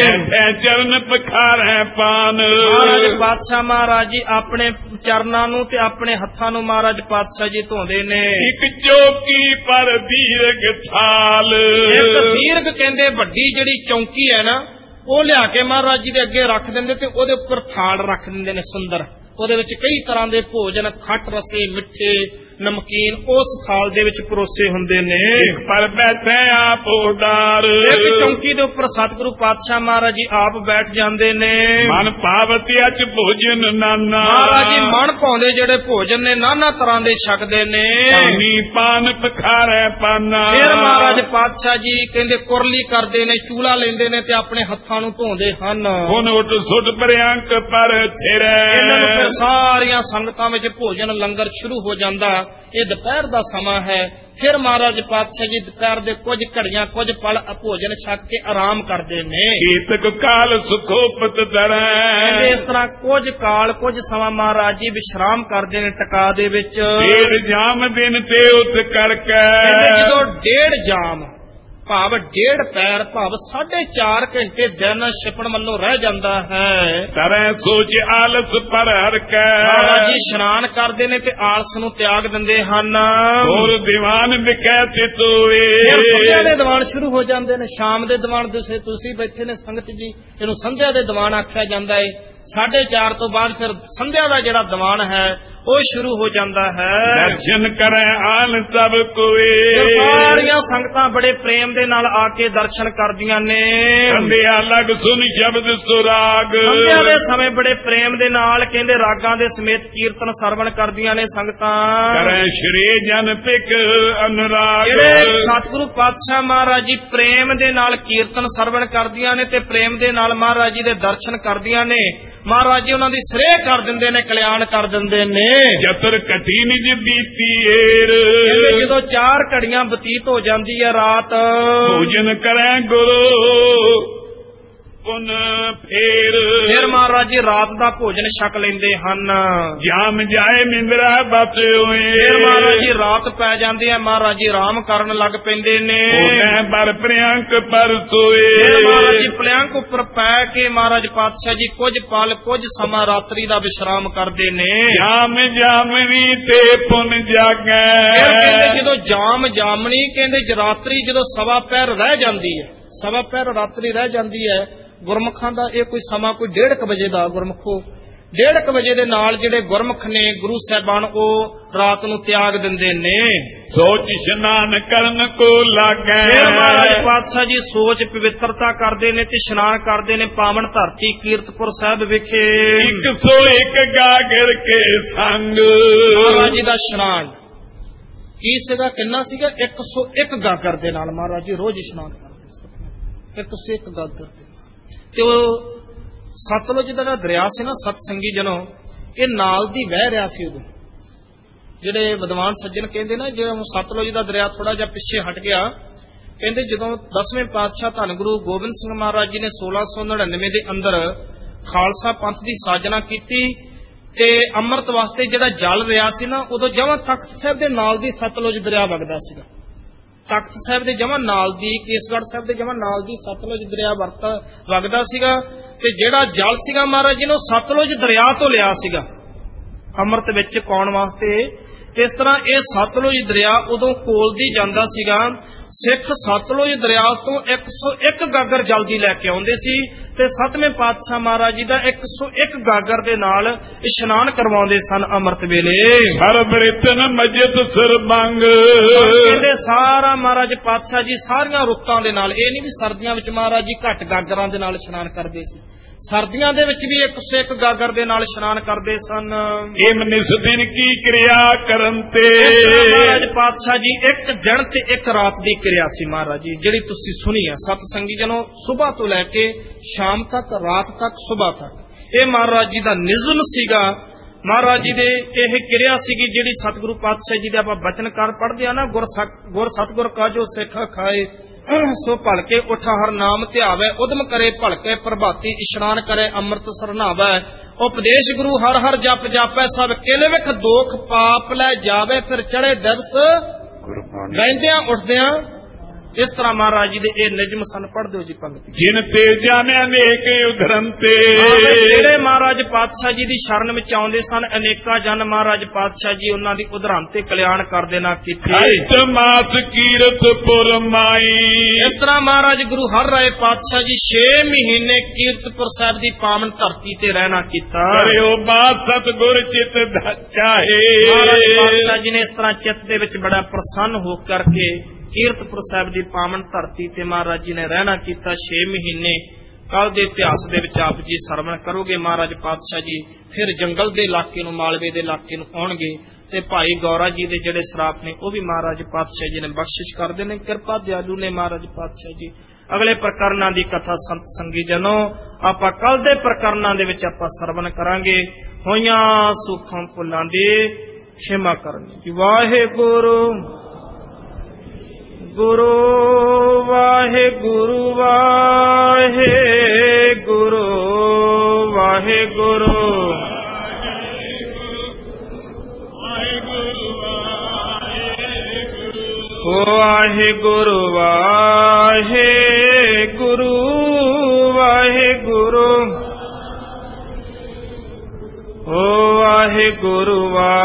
ਚਰਨ ਪਖਾਰੈ ਪਾਨ, ਮਹਾਰਾਜ ਪਾਤਸ਼ਾਹ ਮਹਾਰਾਜ ਜੀ ਆਪਣੇ ਚਰਨਾਂ ਨੂੰ ਤੇ ਆਪਣੇ ਹੱਥਾਂ ਨੂੰ ਮਹਾਰਾਜ ਪਾਤਸ਼ਾਹ ਜੀ ਧੋਂਦੇ ਨੇ। ਇੱਕ ਚੌਕੀ ਪਰ ਦੀਰਘ ਥਾਲ, ਇੱਕ ਦੀਰਘ ਕਹਿੰਦੇ ਵੱਡੀ ਜਿਹੜੀ ਚੌਂਕੀ ਹੈ ਨਾ, ਉਹ ਲਿਆ ਕੇ ਮਹਾਰਾਜ ਜੀ ਦੇ ਅੱਗੇ ਰੱਖ ਦਿੰਦੇ ਤੇ ਉਹਦੇ ਉੱਪਰ ਥਾਲ ਰੱਖ ਦਿੰਦੇ ਨੇ ਸੁੰਦਰ। ਉਹਦੇ ਵਿੱਚ ਕਈ ਤਰ੍ਹਾਂ ਦੇ ਭੋਜਨ, ਖੱਟ ਰਸੇ, ਮਿੱਠੇ, ਨਮਕੀਨ ਉਸ ਥਾਲ ਦੇ ਵਿੱਚ ਪਰੋਸੇ ਹੁੰਦੇ ਨੇ। ਪਰ ਬੈਠੇ ਆਪ ਉਡਾਰ, ਇੱਕ ਚੌਂਕੀ ਦੇ ਉੱਪਰ ਸਤਿਗੁਰੂ ਪਾਤਸ਼ਾਹ ਮਹਾਰਾਜ ਜੀ ਆਪ ਬੈਠ ਜਾਂਦੇ ਨੇ। ਮਨ ਭਾਵਤੀ ਅਚ ਭੋਜਨ ਨਾਨਾ, ਮਹਾਰਾਜ ਜੀ ਮਨ ਭਾਉਂਦੇ ਜਿਹੜੇ ਭੋਜਨ ਨੇ ਨਾਨਾ ਤਰ੍ਹਾਂ ਦੇ ਛਕਦੇ ਨੇ। ਪਾਣੀ ਪਾਨ ਪਖਾਰੇ ਪਾਨਾ, ਫਿਰ ਮਹਾਰਾਜ ਪਾਤਸ਼ਾਹ ਜੀ ਕਹਿੰਦੇ ਕੁਰਲੀ ਕਰਦੇ ਨੇ, ਚੂਲਾ ਲੈਂਦੇ ਨੇ ਤੇ ਆਪਣੇ ਹੱਥਾਂ ਨੂੰ ਧੋਂਦੇ ਹਨ। ਹੁਣ ਉੱਠ ਸੁੱਟ ਪ੍ਰਿਅੰਕ ਪਰ ਛਿਰੇ, ਇਹਨਾਂ ਨੂੰ ਫਿਰ ਸਾਰੀਆਂ ਸੰਗਤਾਂ ਵਿੱਚ ਭੋਜਨ ਲੰਗਰ ਸ਼ੁਰੂ ਹੋ ਜਾਂਦਾ। ਇਹ ਦੁਪਹਿਰ ਦਾ ਸਮਾਂ ਹੈ। ਫਿਰ ਮਹਾਰਾਜ ਪਾਤਸ਼ਾਹ ਜੀ ਦੁਪਹਿਰ ਦੇ ਕੁਝ ਘੜੀਆਂ, ਕੁਝ ਪਲ ਭੋਜਨ ਛਕ ਕੇ ਆਰਾਮ ਕਰਦੇ ਨੇ। ਕੀਤਕ ਕਾਲ ਸੁਖੋਪਤ ਦਰੈ, ਇਸ ਤਰ੍ਹਾਂ ਕੁਝ ਕਾਲ, ਕੁਝ ਸਮਾਂ ਮਹਾਰਾਜ ਜੀ ਵਿਸ਼ਰਾਮ ਕਰਦੇ ਨੇ ਟਿਕਾ ਦੇ ਵਿੱਚ। ਫੇਰ ਜਾਮ ਦਿਨ ਤੇ ਉਤ ਕਰਕੇ, ਜਦੋਂ ਡੇਢ ਜਾਮ ਭਾਵ ਡੇਢ ਪੈਰ ਭਾਵ 4.5 ਘੰਟੇ ਦਿਨ ਛਿਪਣ ਵੱਲੋਂ ਰਹਿ ਜਾਂਦਾ ਹੈ। ਤਰੈ ਸੋਚ ਆਲਸ ਪਰ ਹਰ ਕੈ, ਮਹਾਰਾਜ ਜੀ ਇਸ਼ਨਾਨ ਕਰਦੇ ਨੇ ਤੇ ਆਲਸ ਨੂੰ ਤਿਆਗ ਦਿੰਦੇ ਹਨ। ਹੋਰ ਦੀਵਾਨ ਵਿਖੈ ਤਿਤੋਏ, ਸੰਧਿਆ ਦੇ ਦੀਵਾਨ ਸ਼ੁਰੂ ਹੋ ਜਾਂਦੇ ਨੇ। ਸ਼ਾਮ ਦੇ ਦੀਵਾਨ ਤੁਸੀਂ ਬੈਠੇ ਨੇ ਸੰਗਤ ਜੀ, ਇਹਨੂੰ ਸੰਧਿਆ ਦੇ ਦੀਵਾਨ ਆਖਿਆ ਜਾਂਦਾ ਹੈ। 4:30 ਤੋਂ ਬਾਅਦ ਫਿਰ ਸੰਧਿਆ ਦਾ ਜਿਹੜਾ ਦੀਵਾਨ ਹੈ ਉਹ ਸ਼ੁਰੂ ਹੋ ਜਾਂਦਾ ਹੈ। ਦਰਸ਼ਨ ਕਰੈ ਆਨ ਸਭ ਕੋਏ, ਸਾਰੀਆਂ ਸੰਗਤਾਂ ਬੜੇ ਪ੍ਰੇਮ ਦੇ ਨਾਲ ਆ ਕੇ ਦਰਸ਼ਨ ਕਰਦੀਆਂ ਨੇ। ਸੰਧਿਆ ਲਗ ਸੁਨ ਸ਼ਬਦ ਸੁਰਾਗ, ਸੰਧਿਆ ਦੇ ਸਮੇਂ ਬੜੇ ਪ੍ਰੇਮ ਦੇ ਨਾਲ ਕਹਿੰਦੇ ਰਾਗਾਂ ਦੇ ਸਮੇਤ ਕੀਰਤਨ ਸਰਵਣ ਕਰਦੀਆਂ ਨੇ ਸੰਗਤਾਂ। ਕਰੈ ਸ਼੍ਰੀ ਜਨ ਪਿਕ ਅਨੁਰਾਗ, ਜਿਹੜੇ ਸਤਿਗੁਰੂ ਪਾਤਸ਼ਾਹ ਮਹਾਰਾਜ ਜੀ ਪ੍ਰੇਮ ਦੇ ਨਾਲ ਕੀਰਤਨ ਸਰਵਣ ਕਰਦੀਆਂ ਨੇ ਤੇ ਪ੍ਰੇਮ ਦੇ ਨਾਲ ਮਹਾਰਾਜ ਜੀ ਦੇ ਦਰਸ਼ਨ ਕਰਦੀਆਂ ਨੇ। ਮਹਾਰਾਜ ਜੀ ਉਹਨਾਂ ਦੀ ਸ੍ਰੇਹ ਕਰ ਦਿੰਦੇ ਨੇ, ਕਲਿਆਣ ਕਰ ਦਿੰਦੇ ਨੇ। ਜਤਰ ਕਠੀ ਨਿਜ ਬੀਤੀ ਏਰ, ਜਦੋਂ 4 ਘੜੀਆਂ ਬਤੀਤ ਹੋ ਜਾਂਦੀ ਹੈ ਰਾਤ, ਭੋਜਨ ਕਰੈ ਗੁਰੂ ਪੁਨ ਫੇਰ ਮਹਾਰਾਜ ਜੀ ਰਾਤ ਦਾ ਭੋਜਨ ਛਕ ਲੈਂਦੇ ਹਨ। ਜਾਮ ਜਾਏ ਮਿੰਦਰਾ ਬਸ ਹੋਏ, ਫਿਰ ਮਹਾਰਾਜ ਜੀ ਰਾਤ ਪੈ ਜਾਂਦੀ ਹੈ। ਮਹਾਰਾਜ ਜੀ ਆਰਾਮ ਕਰਨ ਲੱਗ ਪੈਂਦੇ ਨੇ। ਪਰ ਪ੍ਰਿਅੰਕ ਪਰ ਸੋਏ, ਮਹਾਰਾਜ ਜੀ ਪ੍ਰਿਅੰਕ ਉੱਪਰ ਪੈ ਕੇ ਮਹਾਰਾਜ ਪਾਤਸ਼ਾਹ ਜੀ ਕੁਝ ਪਲ, ਕੁਝ ਸਮਾਂ ਰਾਤਰੀ ਦਾ ਵਿਸ਼ਰਾਮ ਕਰਦੇ ਨੇ। ਜਾਮ ਜਾਮਨੀ ਤੇ ਪੁਨ ਜਾਗੈ, ਕਹਿੰਦੇ ਜਦੋਂ ਜਾਮ ਜਾਮਣੀ ਕਹਿੰਦੇ ਰਾਤਰੀ ਜਦੋਂ ਸਵਾ ਪਹਿਰ ਰਹਿ ਜਾਂਦੀ ਹੈ, ਸਵਾ ਪਹਿਰ ਰਾਤਰੀ ਰਹਿ ਜਾਂਦੀ ਹੈ। ਗੁਰਮੁਖਾਂ ਦਾ ਇਹ ਕੋਈ ਸਮਾਂ ਕੋਈ 1:30 ਵਜੇ ਦਾ, ਗੁਰਮੁਖੋ 1:30 ਵਜੇ ਦੇ ਨਾਲ ਜਿਹੜੇ ਗੁਰਮੁਖ ਨੇ ਗੁਰੂ ਸਾਹਿਬਾਨ ਉਹ ਰਾਤ ਨੂੰ ਤਿਆਗ ਦਿੰਦੇ ਨੇ। ਸੋਚ ਇਸ਼ਨਾਨ ਕਰਨ ਕੋ ਲਾਗੈ, ਫਿਰ ਮਹਾਰਾਜ ਪਾਤਸ਼ਾਹ ਜੀ ਸੋਚ ਪਵਿੱਤਰਤਾ ਕਰਦੇ ਨੇ ਤੇ ਇਸ਼ਨਾਨ ਕਰਦੇ ਨੇ ਪਾਵਨ ਧਰਤੀ ਕੀਰਤਪੁਰ ਸਾਹਿਬ ਵਿਖੇ। 101 ਗਾਗਰ ਕੇ ਸੰਗ, ਮਹਾਰਾਜ ਜੀ ਦਾ ਇਸ਼ਨਾਨ ਕੀ ਸੀਗਾ, ਕਿੰਨਾ ਸੀਗਾ? 101 ਗਾਗਰ ਦੇ ਨਾਲ ਮਹਾਰਾਜ ਜੀ ਰੋਜ਼ ਇਸ਼ਨਾਨ ਕਰਦੇ ਸੀ। 101 ਗਾਗਰ ਤੇ ਉਹ ਸਤਲੁਜ ਦਾ ਦਰਿਆ ਸੀ ਨਾ, ਸਤਸੰਗੀ ਜਨੋ, ਇਹ ਨਾਲ ਦੀ ਵਹਿ ਰਿਹਾ ਸੀ। ਉਦੋਂ ਜਿਹੜੇ ਵਿਦਵਾਨ ਸੱਜਣ ਕਹਿੰਦੇ ਨਾ, ਜਦੋਂ ਸਤਲੁਜ ਦਾ ਦਰਿਆ ਥੋੜਾ ਜਿਹਾ ਪਿੱਛੇ ਹਟ ਗਿਆ, ਕਹਿੰਦੇ ਜਦੋਂ 10ਵੇਂ ਪਾਤਸ਼ਾਹ ਧੰਨ ਗੁਰੂ ਗੋਬਿੰਦ ਸਿੰਘ ਮਹਾਰਾਜ ਜੀ ਨੇ 1699 ਦੇ ਅੰਦਰ ਖਾਲਸਾ ਪੰਥ ਦੀ ਸਾਜਨਾ ਕੀਤੀ ਤੇ ਅੰਮ੍ਰਿਤ ਵਾਸਤੇ ਜਿਹੜਾ ਜਲ ਰਿਹਾ ਸੀ ਨਾ, ਉਦੋਂ ਜਮਾਂ ਤਖਤ ਸਾਹਿਬ ਦੇ ਨਾਲ ਦੀ ਸਤਲੁਜ ਦਰਿਆ ਵਗਦਾ ਸੀਗਾ। ਤਖਤ ਸਾਹਿਬ ਦੇ ਜਮਾਂ ਨਾਲ ਦੀ, ਕੇਸਗੜ੍ਹ ਸਾਹਿਬ ਦੇ ਜਮਾਂ ਨਾਲ ਦੀ ਸਤਲੁਜ ਦਰਿਆ ਵਗਦਾ ਸੀਗਾ। ਤੇ ਜਿਹੜਾ ਜਲ ਸੀਗਾ ਮਹਾਰਾਜ ਜੀ ਨੇ ਸਤਲੁਜ ਦਰਿਆ ਤੋਂ ਲਿਆ ਸੀਗਾ ਅੰਮ੍ਰਿਤ ਵਿੱਚ ਪਾਉਣ ਵਾਸਤੇ। ਇਸ ਤਰ੍ਹਾਂ ਇਹ ਸਤਲੁਜ ਦਰਿਆ ਉਦੋਂ ਕੋਲਦੀ ਜਾਂਦਾ ਸੀਗਾ। ਸਿੱਖ ਸਤਲੁਜ ਦਰਿਆ ਤੋਂ 101 ਗਾਗਰ ਜਲ ਦੀ ਲੈ ਕੇ ਆਉਂਦੇ ਸੀ ਤੇ 7ਵੇਂ ਪਾਤਸ਼ਾਹ ਮਹਾਰਾਜ ਜੀ ਦਾ 101 ਗਾਗਰ ਦੇ ਨਾਲ ਇਸ਼ਨਾਨ ਕਰਵਾਉਂਦੇ ਸਨ ਅੰਮ੍ਰਿਤ ਵੇਲੇ। ਹਰ ਬ੍ਰਿਤਨ ਮਜਤ ਸਰਬੰਗ, ਕਹਿੰਦੇ ਸਾਰਾ ਮਹਾਰਾਜ ਪਾਤਸ਼ਾਹ ਜੀ ਸਾਰੀਆਂ ਰੁੱਤਾਂ ਦੇ ਨਾਲ, ਇਹ ਨਹੀਂ ਵੀ ਸਰਦੀਆਂ ਵਿੱਚ ਮਹਾਰਾਜ ਜੀ ਘੱਟ ਗਾਗਰਾਂ ਦੇ ਨਾਲ ਇਸ਼ਨਾਨ ਕਰਦੇ ਸੀ, ਸਰਦੀਆਂ ਦੇ ਵਿੱਚ ਵੀ 101 ਗਾਗਰ ਦੇ ਨਾਲ ਇਸ਼ਨਾਨ ਕਰਦੇ ਸਨ। ਇਹ ਨਿਸ ਦਿਨ ਕੀ ਕਿਰਿਆ ਕਰਨ ਤੇ, ਮਹਾਰਾਜ ਪਾਤਸ਼ਾਹ ਜੀ ਇੱਕ ਦਿਨ ਤੇ ਇੱਕ ਰਾਤ ਦੀ ਕਿਰਿਆ ਸੀ ਮਹਾਰਾਜ ਜੀ, ਜਿਹੜੀ ਤੁਸੀਂ ਸੁਣੀ ਹੈ ਸਤ ਸੰਗੀ ਜਨੋ, ਸੁਬਾਹ ਤੋਂ ਲੈ ਕੇ ਸ਼ਾਮ ਤੱਕ, ਰਾਤ ਤੱਕ, ਸੁਬਾਹ ਤੱਕ। ਇਹ ਮਹਾਰਾਜ ਜੀ ਦਾ ਨਿਜ਼ਮ ਸੀਗਾ। ਮਹਾਰਾਜ ਜੀ ਦੇ ਇਹ ਕਿਰਿਆ ਸੀਗੀ ਜਿਹੜੀ ਸਤਿਗੁਰੂ ਪਾਤਸ਼ਾਹ ਜੀ ਦੇ ਆਪਾਂ ਬਚਨਕਾਰ ਪੜ੍ਹਦੇ ਆ ਨਾ, ਗੁਰ ਸਤਿਗੁਰ ਕਾਜੋ ਸਿੱਖਾ ਖਾਏ ਸੋ ਭਲਕੇ ਉਠਾ ਹਰ ਨਾਮ ਧਿਆਵੇ, ਉਦਮ ਕਰੇ ਭਲਕੇ ਪ੍ਰਭਾਤੀ, ਇਸ਼ਨਾਨ ਕਰੇ ਅੰਮ੍ਰਿਤ ਸਰਨਾਵੇ, ਉਪਦੇਸ਼ ਗੁਰੂ ਹਰ ਹਰ ਜਪ ਜਾਪੈ, ਸਭ ਕਿਲ ਵਿਖ ਦੋਖ ਪਾਪ ਲੈ ਜਾਵੇ, ਫਿਰ ਚੜੇ ਦਿਵਸ ਬਹਿੰਦਿਆਂ ਉੱਠਦਿਆਂ ਇਸ ਤਰ੍ਹਾਂ ਮਹਾਰਾਜ ਜੀ ਦੇ ਇਹ ਨਿਯਮ ਸਨ। ਪੜ੍ਹ ਦਿਓ ਜੀ ਪੰਗਤੀ। ਜਿਨ ਤੇ ਜਾਣਿਆ ਅਨੇਕ ਉਧਰੰਤੇ, ਜਿਹੜੇ ਮਹਾਰਾਜ ਪਾਤਸ਼ਾਹ ਜੀ ਦੀ ਸ਼ਰਨ ਵਿੱਚ ਆਉਂਦੇ ਸਨ, ਅਨੇਕਾਂ ਜਨ ਮਹਾਰਾਜ ਪਾਤਸ਼ਾਹ ਜੀ ਉਹਨਾਂ ਦੀ ਉਧਰੰਤੇ ਕਲਿਆਣ ਕਰਦੇ ਨਾ ਕੀਤੇ। ਮਾਸ ਕੀਰਤਪੁਰ ਮਾਈ, ਇਸ ਤਰ੍ਹਾਂ ਮਹਾਰਾਜ ਗੁਰੂ ਹਰਿ ਰਾਏ ਪਾਤਸ਼ਾਹ ਜੀ 6 ਮਹੀਨੇ ਕੀਰਤਪੁਰ ਸਾਹਿਬ ਦੀ ਪਾਵਨ ਧਰਤੀ ਤੇ ਰਹਿਣਾ ਕੀਤਾ। ਕਰਿਓ ਬਾਤ ਸਤਿਗੁਰ ਚਿਤ ਚਾਹੇ, ਮਹਾਰਾਜ ਪਾਤਸ਼ਾਹ ਜੀ ਨੇ ਇਸ ਤਰ੍ਹਾਂ ਚਿੱਤ ਦੇ ਵਿੱਚ ਬੜਾ ਪ੍ਰਸੰਨ ਹੋ ਕਰਕੇ ਕੀਰਤਪੁਰ ਸਾਹਿਬ ਦੀ ਪਾਵਨ ਧਰਤੀ ਤੇ ਮਹਾਰਾਜ ਜੀ ਨੇ ਰਹਿਣਾ ਕੀਤਾ 6 ਮਹੀਨੇ। ਕੱਲ ਦੇ ਇਤਿਹਾਸ ਦੇ ਵਿੱਚ ਆਪ ਜੀ ਸਰਵਣ ਕਰੋਗੇ। ਮਹਾਰਾਜ ਪਾਤਸ਼ਾਹ ਜੀ ਫਿਰ ਜੰਗਲ ਦੇ ਇਲਾਕੇ ਨੂੰ, ਮਾਲਵੇ ਦੇ ਇਲਾਕੇ ਨੂੰ ਆਉਣਗੇ ਤੇ ਭਾਈ ਗੌਰਾ ਜੀ ਦੇ ਜਿਹੜੇ ਸਰਾਪ ਨੇ ਉਹ ਵੀ ਮਹਾਰਾਜ ਪਾਤਸ਼ਾਹ ਜੀ ਨੇ ਬਖਸ਼ਿਸ਼ ਕਰਦੇ ਨੇ। ਕਿਰਪਾ ਦਿਆਲੂ ਨੇ ਮਹਾਰਾਜ ਪਾਤਸ਼ਾਹ ਜੀ। ਅਗਲੇ ਪ੍ਰਕਰਨਾਂ ਦੀ ਕਥਾ ਸੰਤ ਸੰਗੀ ਜਨੋ ਆਪਾਂ ਕੱਲ ਦੇ ਪ੍ਰਕਰਨਾਂ ਦੇ ਵਿੱਚ ਆਪਾਂ ਸਰਵਣ ਕਰਾਂਗੇ। ਹੋਈਆਂ ਸੁੱਖਾਂ ਭੁੱਲਾਂ ਦੀ ਖਿਮਾ ਕਰਨੀ। ਵਾਹਿਗੁਰੂ ਗੁਰੂ ਵਾਹਿਗੁਰੂ ਵਾਹਿਗੁਰੂ ਵਾਹਿਗੁਰੂ ਵਾਹਿਗੁਰੂ ਵਾਹਿਗੁਰੂ ਵਾਹਿਗੁਰੂ ਵਾਹਿਗੁਰੂ।